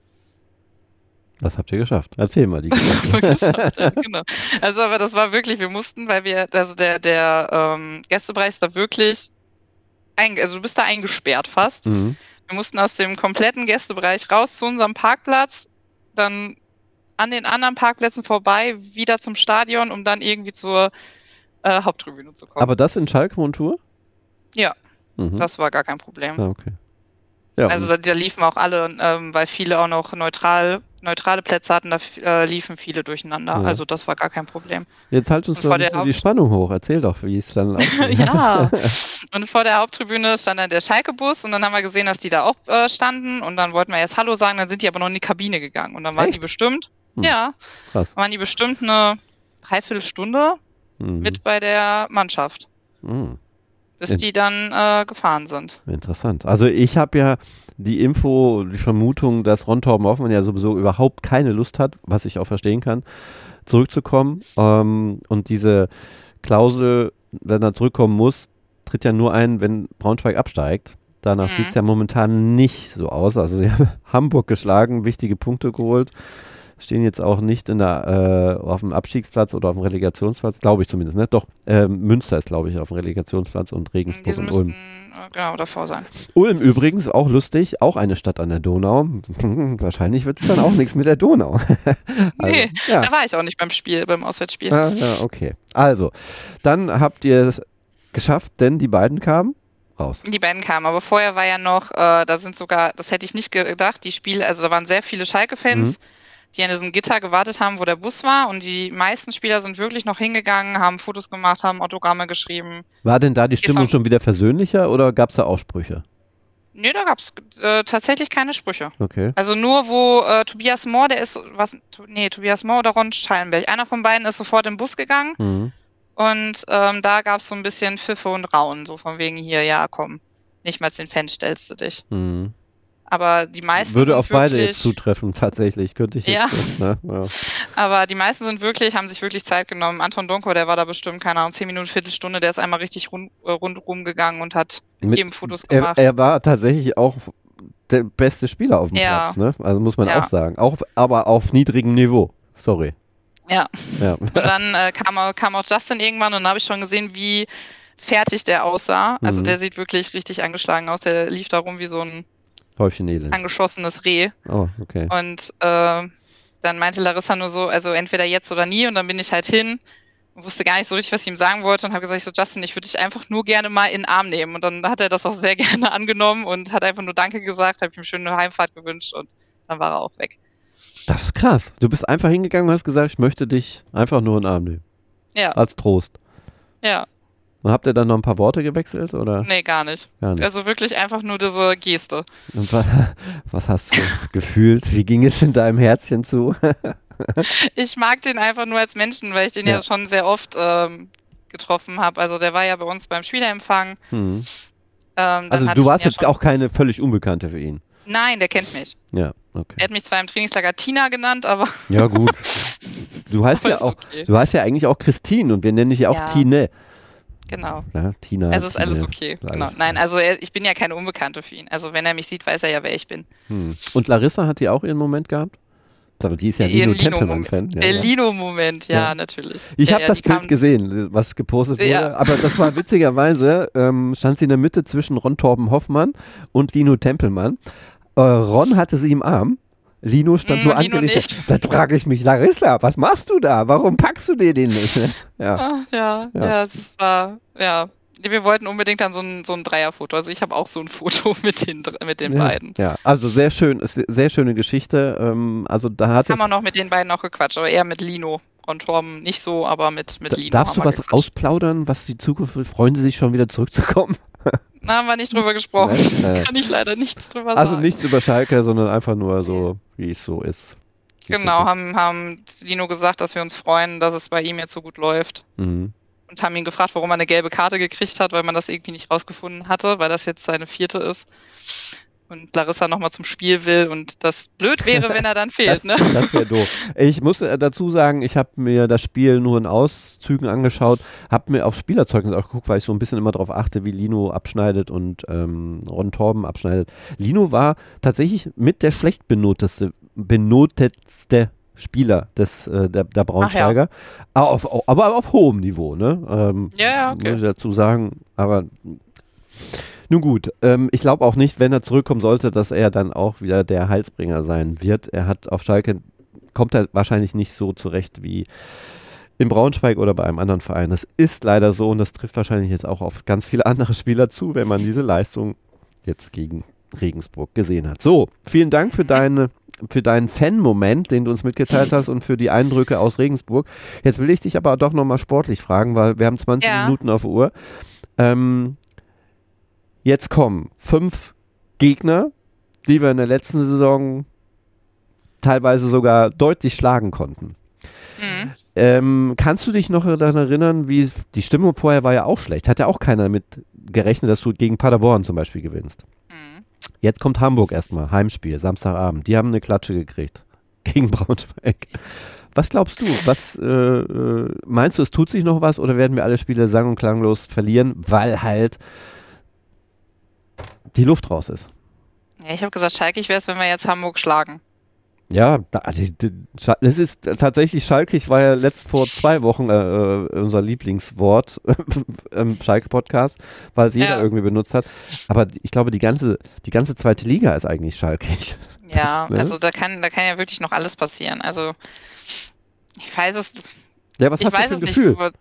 Das habt ihr geschafft. Erzähl mal die Das Geschichte. haben wir geschafft, ja, genau. Also, aber das war wirklich, wir mussten, weil wir, also der, der ähm, Gästebereich ist da wirklich, ein, also du bist da eingesperrt fast. Mhm. Wir mussten aus dem kompletten Gästebereich raus zu unserem Parkplatz, dann an den anderen Parkplätzen vorbei, wieder zum Stadion, um dann irgendwie zur äh, Haupttribüne zu kommen. Aber das in Schalke-Montur? Ja, Mhm. das war gar kein Problem. Ah, okay. Ja, Also da, da liefen auch alle, ähm, weil viele auch noch neutral, neutrale Plätze hatten, da äh, liefen viele durcheinander. Ja. Also das war gar kein Problem. jetzt halt uns und doch vor ein der bisschen die Haupt- Spannung hoch. Erzähl doch, wie es dann ausgeht. Ja, und vor der Haupttribüne stand dann der Schalke-Bus und dann haben wir gesehen, dass die da auch äh, standen und dann wollten wir erst Hallo sagen, dann sind die aber noch in die Kabine gegangen und dann waren Echt? die bestimmt, Hm. ja, Krass. waren die bestimmt eine Dreiviertelstunde Mhm. mit bei der Mannschaft, Mhm. bis In- die dann äh, gefahren sind. Interessant. Also ich habe ja die Info, die Vermutung, dass Ron Torben Hoffmann ja sowieso überhaupt keine Lust hat, was ich auch verstehen kann, zurückzukommen. Ähm, und diese Klausel, wenn er zurückkommen muss, tritt ja nur ein, wenn Braunschweig absteigt. Danach Mhm. sieht es ja momentan nicht so aus. Also sie haben Hamburg geschlagen, wichtige Punkte geholt. Stehen jetzt auch nicht in der, äh, auf dem Abstiegsplatz oder auf dem Relegationsplatz, glaube ich zumindest, ne? Doch, ähm, Münster ist, glaube ich, auf dem Relegationsplatz und Regensburg Diese und müssten Ulm. äh, genau davor sein. Ulm übrigens, auch lustig, auch eine Stadt an der Donau. Wahrscheinlich wird es dann auch nichts mit der Donau. Also, Nee, ja. da war ich auch nicht beim Spiel, beim Auswärtsspiel. Ah, ja, okay. Also, dann habt ihr es geschafft, denn die beiden kamen raus. Die beiden kamen, aber vorher war ja noch, äh, da sind sogar, das hätte ich nicht gedacht, die Spiele, also da waren sehr viele Schalke-Fans, Mhm. die an diesem Gitter gewartet haben, wo der Bus war und die meisten Spieler sind wirklich noch hingegangen, haben Fotos gemacht, haben Autogramme geschrieben. War denn da die Ist Stimmung auch- schon wieder versöhnlicher oder gab es da Aussprüche? Nee, da gab es äh, tatsächlich keine Sprüche. Okay. Also nur, wo äh, Tobias Mohr, der ist, was, nee, Tobias Mohr oder Ron Schallenberg, einer von beiden ist sofort im Bus gegangen Mhm. und ähm, da gab es so ein bisschen Pfiffe und Raunen, so von wegen hier, ja komm, nicht mal zu den Fans stellst du dich. Mhm. Aber die meisten Würde sind auf beide wirklich, jetzt zutreffen, tatsächlich. Könnte ich Ja. jetzt. Ne? Ja. aber die meisten sind wirklich, haben sich wirklich Zeit genommen. Anton Donko, der war da bestimmt, keine Ahnung, zehn Minuten, Viertelstunde, der ist einmal richtig rund, äh, rundrum gegangen und hat mit, Mit- jedem Fotos Er, gemacht. er war tatsächlich auch der beste Spieler auf dem Ja. Platz, ne? Also muss man Ja. auch sagen. Auch, aber auf niedrigem Niveau. Sorry. Ja. Ja. Und dann äh, kam, auch- kam auch Justin irgendwann und dann habe ich schon gesehen, wie fertig der aussah. Also Mhm. der sieht wirklich richtig angeschlagen aus. Der lief da rum wie so ein Häufchen Elend. angeschossenes Reh. Oh, okay. Und äh, dann meinte Larissa nur so, also entweder jetzt oder nie. Und dann bin ich halt hin und wusste gar nicht so richtig, was ich ihm sagen wollte und habe gesagt, so Justin, ich würde dich einfach nur gerne mal in den Arm nehmen. Und dann hat er das auch sehr gerne angenommen und hat einfach nur Danke gesagt, habe ihm eine schöne Heimfahrt gewünscht und dann war er auch weg. Das ist krass. Du bist einfach hingegangen und hast gesagt, ich möchte dich einfach nur in den Arm nehmen. Ja, Als Trost. ja, Und habt ihr dann noch ein paar Worte gewechselt oder nee, gar nicht. gar nicht? Also wirklich einfach nur diese Geste. Und wa- was hast du gefühlt? Wie ging es in deinem Herzchen zu? Ich mag den einfach nur als Menschen, weil ich den ja, Ja. schon sehr oft ähm, getroffen habe. Also der war ja bei uns beim Spielerempfang. Hm. Ähm, dann Also hatte du ich warst ihn ja jetzt schon- auch keine völlig Unbekannte für ihn. Nein, der kennt mich. Ja, Er okay. hat mich zwar im Trainingslager Tina genannt, aber Ja, gut. Du heißt aber ja ist auch, okay. du heißt ja eigentlich auch Christine und wir nennen dich ja auch Ja. Tine. Genau. Ja, Tina. Also ist Tine, alles okay. alles. Genau. Nein, also er, ich bin ja keine Unbekannte für ihn. Also wenn er mich sieht, weiß er ja, wer ich bin. Hm. Und Larissa hat die auch ihren Moment gehabt? Aber die ist ja Ihren Lino Tempelmann-Fan. Lino-Moment. Ja, Der ja. Lino-Moment, ja, Ja. natürlich. Ich ja, habe ja, das die Bild kam- gesehen, was gepostet wurde, Ja. aber das war witzigerweise, ähm, stand sie in der Mitte zwischen Ron Torben Hoffmann und Lino Tempelmann. Äh, Ron hatte sie im Arm, Lino stand Mm, nur Lino angelegt. nicht. Da frage ich mich, Larissa, was machst du da? Warum packst du dir den nicht? Ja, Ah, ja, Ja. ja, das war, ja. Wir wollten unbedingt dann so ein, so ein Dreierfoto. Also ich habe auch so ein Foto mit den, mit den ja, beiden. Ja, also sehr schön, sehr schöne Geschichte. Ähm, also da hat haben es wir noch mit den beiden auch gequatscht, aber eher mit Lino. Und Torben nicht so, aber mit, mit Lino. Darfst du was gequatscht. ausplaudern, was die Zukunft will? Freuen Sie sich schon wieder zurückzukommen? Da haben wir nicht drüber gesprochen. Nein, äh, Kann ich leider nichts drüber also sagen. Also nichts über Schalke, sondern einfach nur so, wie es so ist. Genau, so haben, haben Lino gesagt, dass wir uns freuen, dass es bei ihm jetzt so gut läuft. Mhm. Und haben ihn gefragt, warum er eine gelbe Karte gekriegt hat, weil man das irgendwie nicht rausgefunden hatte, weil das jetzt seine vierte ist. Und Larissa nochmal zum Spiel will und das blöd wäre, wenn er dann fehlt. das ne? das wäre doof. Ich muss äh, dazu sagen, ich habe mir das Spiel nur in Auszügen angeschaut, habe mir auf Spielerzeugnis auch geguckt, weil ich so ein bisschen immer darauf achte, wie Lino abschneidet und ähm, Ron Torben abschneidet. Lino war tatsächlich mit der schlecht benoteste, benotetste Spieler des, äh, der, der Braunschweiger, ja. auf, auf, aber auf hohem Niveau. Ne? Ähm, ja, ja, okay. Muss ich dazu sagen, aber nun gut, ähm, ich glaube auch nicht, wenn er zurückkommen sollte, dass er dann auch wieder der Heilsbringer sein wird. Er hat auf Schalke, kommt er wahrscheinlich nicht so zurecht wie in Braunschweig oder bei einem anderen Verein. Das ist leider so und das trifft wahrscheinlich jetzt auch auf ganz viele andere Spieler zu, wenn man diese Leistung jetzt gegen Regensburg gesehen hat. So, vielen Dank für deine für deinen Fan-Moment, den du uns mitgeteilt hast und für die Eindrücke aus Regensburg. Jetzt will ich dich aber doch nochmal sportlich fragen, weil wir haben zwanzig ja. Minuten auf der Uhr. Ähm, Jetzt kommen fünf Gegner, die wir in der letzten Saison teilweise sogar deutlich schlagen konnten. Mhm. Ähm, kannst du dich noch daran erinnern, wie die Stimmung vorher war ja auch schlecht. Hat ja auch keiner mit gerechnet, dass du gegen Paderborn zum Beispiel gewinnst. Mhm. Jetzt kommt Hamburg erstmal, Heimspiel, Samstagabend. Die haben eine Klatsche gekriegt gegen Braunschweig. Was glaubst du? Was äh, meinst du, es tut sich noch was oder werden wir alle Spiele sang- und klanglos verlieren, weil halt die Luft raus ist? Ja, ich habe gesagt, schalkig wäre es, wenn wir jetzt Hamburg schlagen. Ja, das ist tatsächlich schalkig, war ja letzt vor zwei Wochen äh, unser Lieblingswort im Schalke-Podcast, weil es jeder ja. irgendwie benutzt hat. Aber ich glaube, die ganze, die ganze zweite Liga ist eigentlich schalkig. Ja, das, ne? also da kann, da kann ja wirklich noch alles passieren. Also ich weiß es. Ja, was ich hast weiß du für ein es Gefühl? Nicht,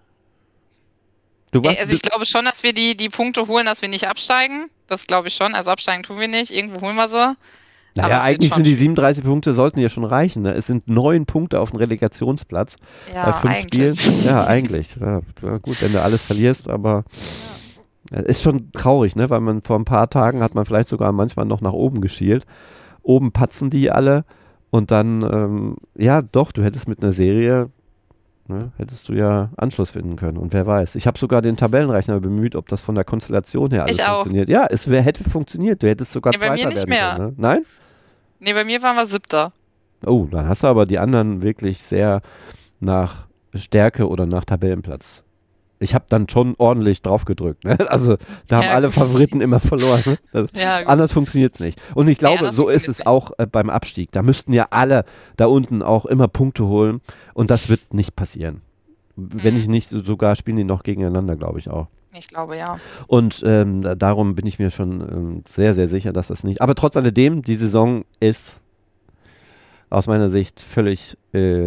du warst, also ich glaube schon, dass wir die, die Punkte holen, dass wir nicht absteigen. Das glaube ich schon. Also absteigen tun wir nicht. Irgendwo holen wir sie. Naja, eigentlich sind die siebenunddreißig Punkte, sollten ja schon reichen. Ne? Es sind neun Punkte auf dem Relegationsplatz ja, bei fünf eigentlich. Spielen. Ja, eigentlich. Ja, gut, wenn du alles verlierst, aber ja. Ist schon traurig, ne? Weil man vor ein paar Tagen hat man vielleicht sogar manchmal noch nach oben geschielt. Oben patzen die alle und dann, ähm, ja doch, du hättest mit einer Serie, ne, hättest du ja Anschluss finden können. Und wer weiß. Ich habe sogar den Tabellenrechner bemüht, ob das von der Konstellation her alles ich funktioniert. Auch. Ja, es wär, hätte funktioniert. Du hättest sogar ja, bei Zweiter mir nicht werden mehr. können. Ne? Nein? Nee, bei mir waren wir Siebter. Oh, dann hast du aber die anderen wirklich sehr nach Stärke oder nach Tabellenplatz. Ich habe dann schon ordentlich drauf gedrückt. Ne? Also da haben ja, alle gut. Favoriten immer verloren. Ne? Das, ja, anders funktioniert es nicht. Und ich glaube, ja, so ist es auch äh, beim Abstieg. Da müssten ja alle da unten auch immer Punkte holen. Und das wird nicht passieren. Wenn mhm. ich nicht, sogar spielen die noch gegeneinander, glaube ich auch. Ich glaube, ja. Und ähm, da, darum bin ich mir schon ähm, sehr, sehr sicher, dass das nicht. Aber trotz alledem, die Saison ist aus meiner Sicht völlig. Äh,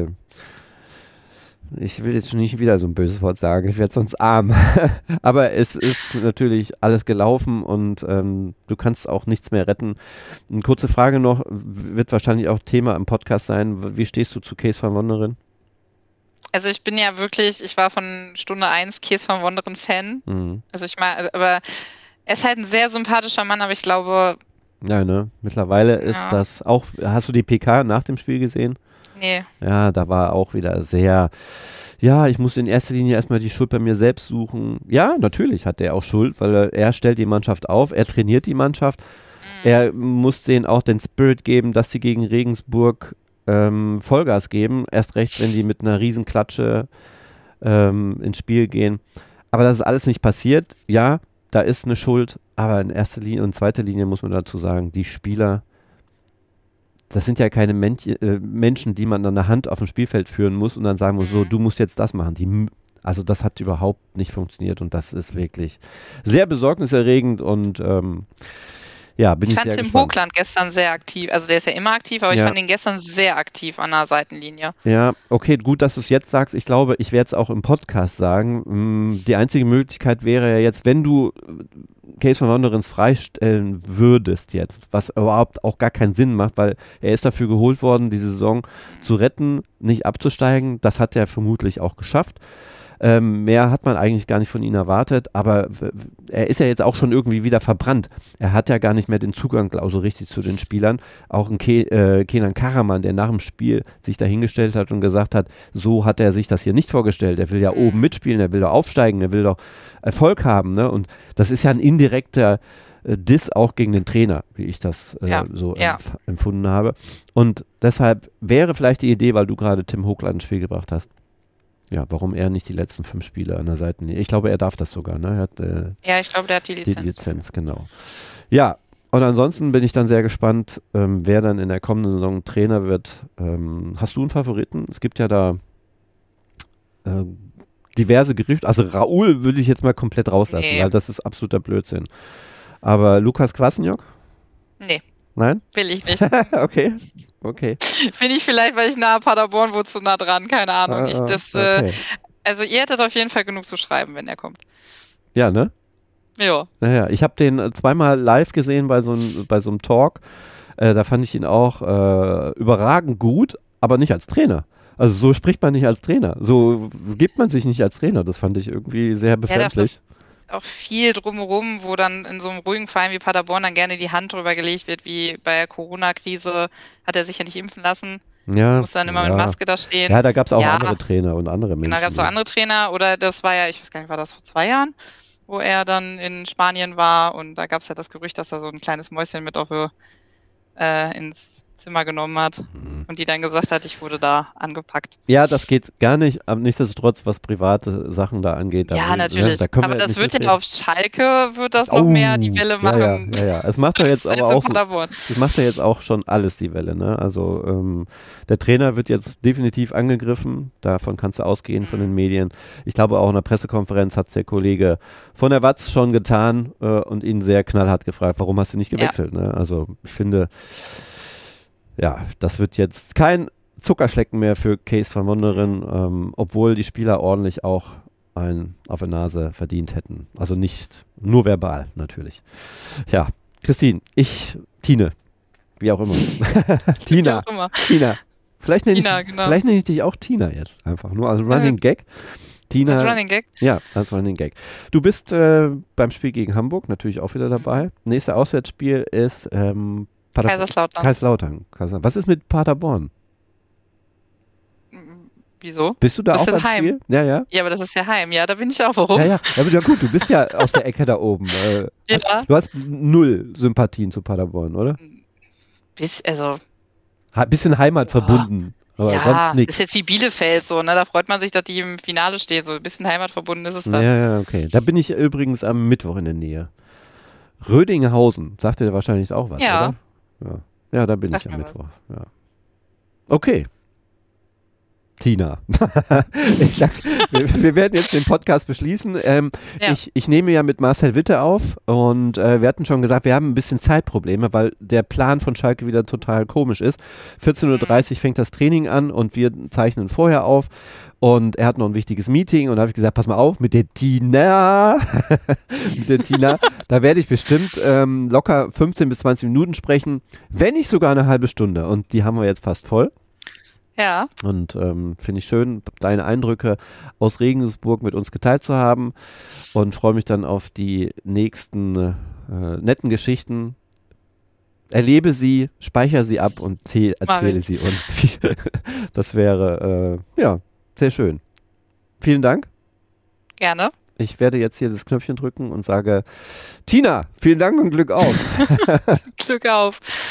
ich will jetzt schon nicht wieder so ein böses Wort sagen, ich werde sonst arm. Aber es ist natürlich alles gelaufen und ähm, du kannst auch nichts mehr retten. Eine kurze Frage noch, wird wahrscheinlich auch Thema im Podcast sein. Wie stehst du zu Kees van Wonderen? Also ich bin ja wirklich, ich war von Stunde eins Kees van Wonderen Fan. Mhm. Also ich meine, aber er ist halt ein sehr sympathischer Mann, aber ich glaube... Ja, ne? Mittlerweile ist ja. das auch... Hast du die P K nach dem Spiel gesehen? Nee. Ja, da war auch wieder sehr... Ja, ich muss in erster Linie erstmal die Schuld bei mir selbst suchen. Ja, natürlich hat er auch Schuld, weil er, er stellt die Mannschaft auf, er trainiert die Mannschaft. Mhm. Er muss denen auch den Spirit geben, dass sie gegen Regensburg... Ähm, Vollgas geben, erst recht, wenn die mit einer riesen Klatsche ähm, ins Spiel gehen. Aber das ist alles nicht passiert. Ja, da ist eine Schuld, aber in erster Linie und zweiter Linie muss man dazu sagen, die Spieler, das sind ja keine Mench, äh, Menschen, die man an der Hand auf dem Spielfeld führen muss und dann sagen muss, mhm. so, du musst jetzt das machen. Die, also das hat überhaupt nicht funktioniert und das ist wirklich sehr besorgniserregend und ähm, Ja, bin ich, ich fand sehr Tim gespannt. Hochland gestern sehr aktiv. Also der ist ja immer aktiv, aber Ja. ich fand ihn gestern sehr aktiv an der Seitenlinie. Ja, okay, gut, dass du es jetzt sagst. Ich glaube, ich werde es auch im Podcast sagen. Mm, Die einzige Möglichkeit wäre ja jetzt, wenn du Case van Wanderens freistellen würdest jetzt, was überhaupt auch gar keinen Sinn macht, weil er ist dafür geholt worden, die Saison zu retten, nicht abzusteigen. Das hat er vermutlich auch geschafft. Ähm, mehr hat man eigentlich gar nicht von ihm erwartet, aber w- w- er ist ja jetzt auch schon irgendwie wieder verbrannt. Er hat ja gar nicht mehr den Zugang, glaube ich, so richtig zu den Spielern. Auch ein Ke äh, Kenan Karaman, der nach dem Spiel sich dahingestellt hat und gesagt hat, so hat er sich das hier nicht vorgestellt. Er will ja oben mitspielen, er will doch aufsteigen, er will doch Erfolg haben. Ne? Und das ist ja ein indirekter äh, Diss auch gegen den Trainer, wie ich das äh, Ja, so ja. empf empfunden habe. Und deshalb wäre vielleicht die Idee, weil du gerade Tim Hochland ins Spiel gebracht hast, ja, warum er nicht die letzten fünf Spiele an der Seite. Ich glaube, er darf das sogar, ne? Er hat äh, Ja, ich glaube, der hat die die Lizenz. Lizenz, genau. Ja, und ansonsten bin ich dann sehr gespannt, ähm, wer dann in der kommenden Saison Trainer wird. Ähm, hast du einen Favoriten? Es gibt ja da äh, diverse Gerüchte. Also Raoul würde ich jetzt mal komplett rauslassen, Nee. weil das ist absoluter Blödsinn. Aber Lukas Kwasniok? Nee, Nein? will ich nicht. Okay, okay. Finde ich vielleicht, weil ich nahe Paderborn wohne, zu nah dran, keine Ahnung. Ich, Ah, das, okay. äh, also ihr hättet auf jeden Fall genug zu schreiben, wenn er kommt. Ja, ne? Ja. Naja, ich habe den äh, zweimal live gesehen bei so einem bei so einem Talk. Äh, da fand ich ihn auch äh, überragend gut, aber nicht als Trainer. Also so spricht man nicht als Trainer. So gibt man sich nicht als Trainer. Das fand ich irgendwie sehr Ja, doch, befremdlich. das auch viel drumherum, wo dann in so einem ruhigen Verein wie Paderborn dann gerne die Hand drüber gelegt wird, wie bei der Corona-Krise hat er sich ja nicht impfen lassen. Ja, Muss dann immer ja. mit Maske da stehen. Ja, da gab es auch Ja. andere Trainer und andere Menschen. Genau, gab es auch andere Trainer oder das war ja, ich weiß gar nicht, war das vor zwei Jahren, wo er dann in Spanien war und da gab es ja das Gerücht, dass er so ein kleines Mäuschen mit auf die, äh, ins Zimmer genommen hat und die dann gesagt hat, ich wurde da angepackt. Ja, das geht gar nicht, aber nichtsdestotrotz, was private Sachen da angeht. Da, Ja, ne, natürlich. da können Aber wir das nicht wird ja mitreden. auf Schalke, wird das noch mehr die Welle machen. Ja, ja, ja, ja. Es macht doch jetzt als aber in auch so, Paderborn. das macht ja jetzt auch schon alles die Welle, ne? Also ähm, der Trainer wird jetzt definitiv angegriffen, davon kannst du ausgehen von den Medien. Ich glaube auch in der Pressekonferenz hat der Kollege von der Watz schon getan äh, und ihn sehr knallhart gefragt, warum hast du nicht gewechselt, ne? Also ich finde, ja, das wird jetzt kein Zuckerschlecken mehr für Case van Wonderen, ähm, obwohl die Spieler ordentlich auch einen auf der Nase verdient hätten. Also nicht nur verbal, natürlich. Ja, Christine, ich, Tine, wie auch immer. Tina, Wie auch immer. Tina. Vielleicht nenne ich, Tina, dich- genau. vielleicht nenne ich dich auch Tina jetzt einfach nur als Running Gag. Tina, Das Running Gag. ja, als Running Gag. Du bist äh, beim Spiel gegen Hamburg natürlich auch wieder dabei. Nächstes Auswärtsspiel ist ähm, Pader- Kaiserslautern. Kaiserslautern. Kaiserslautern. Was ist mit Paderborn? Wieso? Bist du da Das auch ist beim Heim. Spiel? Ja, ja. Ja, aber das ist ja Heim. Ja, da bin ich auch. Warum? Ja, ja. Ja, aber ja, gut, du bist ja aus der Ecke da oben. Äh, Ja. hast, du hast null Sympathien zu Paderborn, oder? Bis, also, Ha- bisschen Heimat verbunden, aber ja, sonst ist nichts. jetzt wie Bielefeld so, ne? Da freut man sich, dass die im Finale stehen. So ein bisschen heimatverbunden ist es Ja, dann. ja, okay. Da bin ich übrigens am Mittwoch in der Nähe. Rödinghausen, sagt dir wahrscheinlich auch was, Ja. oder? Ja. Ja, da bin Sagt ich am mir was. Mittwoch. Ja. Okay. Tina. ich sag, wir, wir werden jetzt den Podcast beschließen. Ähm, Ja. ich, ich nehme ja mit Marcel Witte auf und äh, wir hatten schon gesagt, wir haben ein bisschen Zeitprobleme, weil der Plan von Schalke wieder total komisch ist. vierzehn Uhr dreißig fängt das Training an und wir zeichnen vorher auf und er hat noch ein wichtiges Meeting und da habe ich gesagt, pass mal auf, mit der Tina, mit der Tina, da werde ich bestimmt ähm, locker fünfzehn bis zwanzig Minuten sprechen, wenn nicht sogar eine halbe Stunde und die haben wir jetzt fast voll. Ja. Und ähm, finde ich schön, deine Eindrücke aus Regensburg mit uns geteilt zu haben und freue mich dann auf die nächsten äh, netten Geschichten. Erlebe sie, speichere sie ab und zäh- Mach erzähle ich. sie uns. Das wäre, äh, ja, sehr schön. Vielen Dank. Gerne. Ich werde jetzt hier das Knöpfchen drücken und sage, Tina, vielen Dank und Glück auf. Glück auf.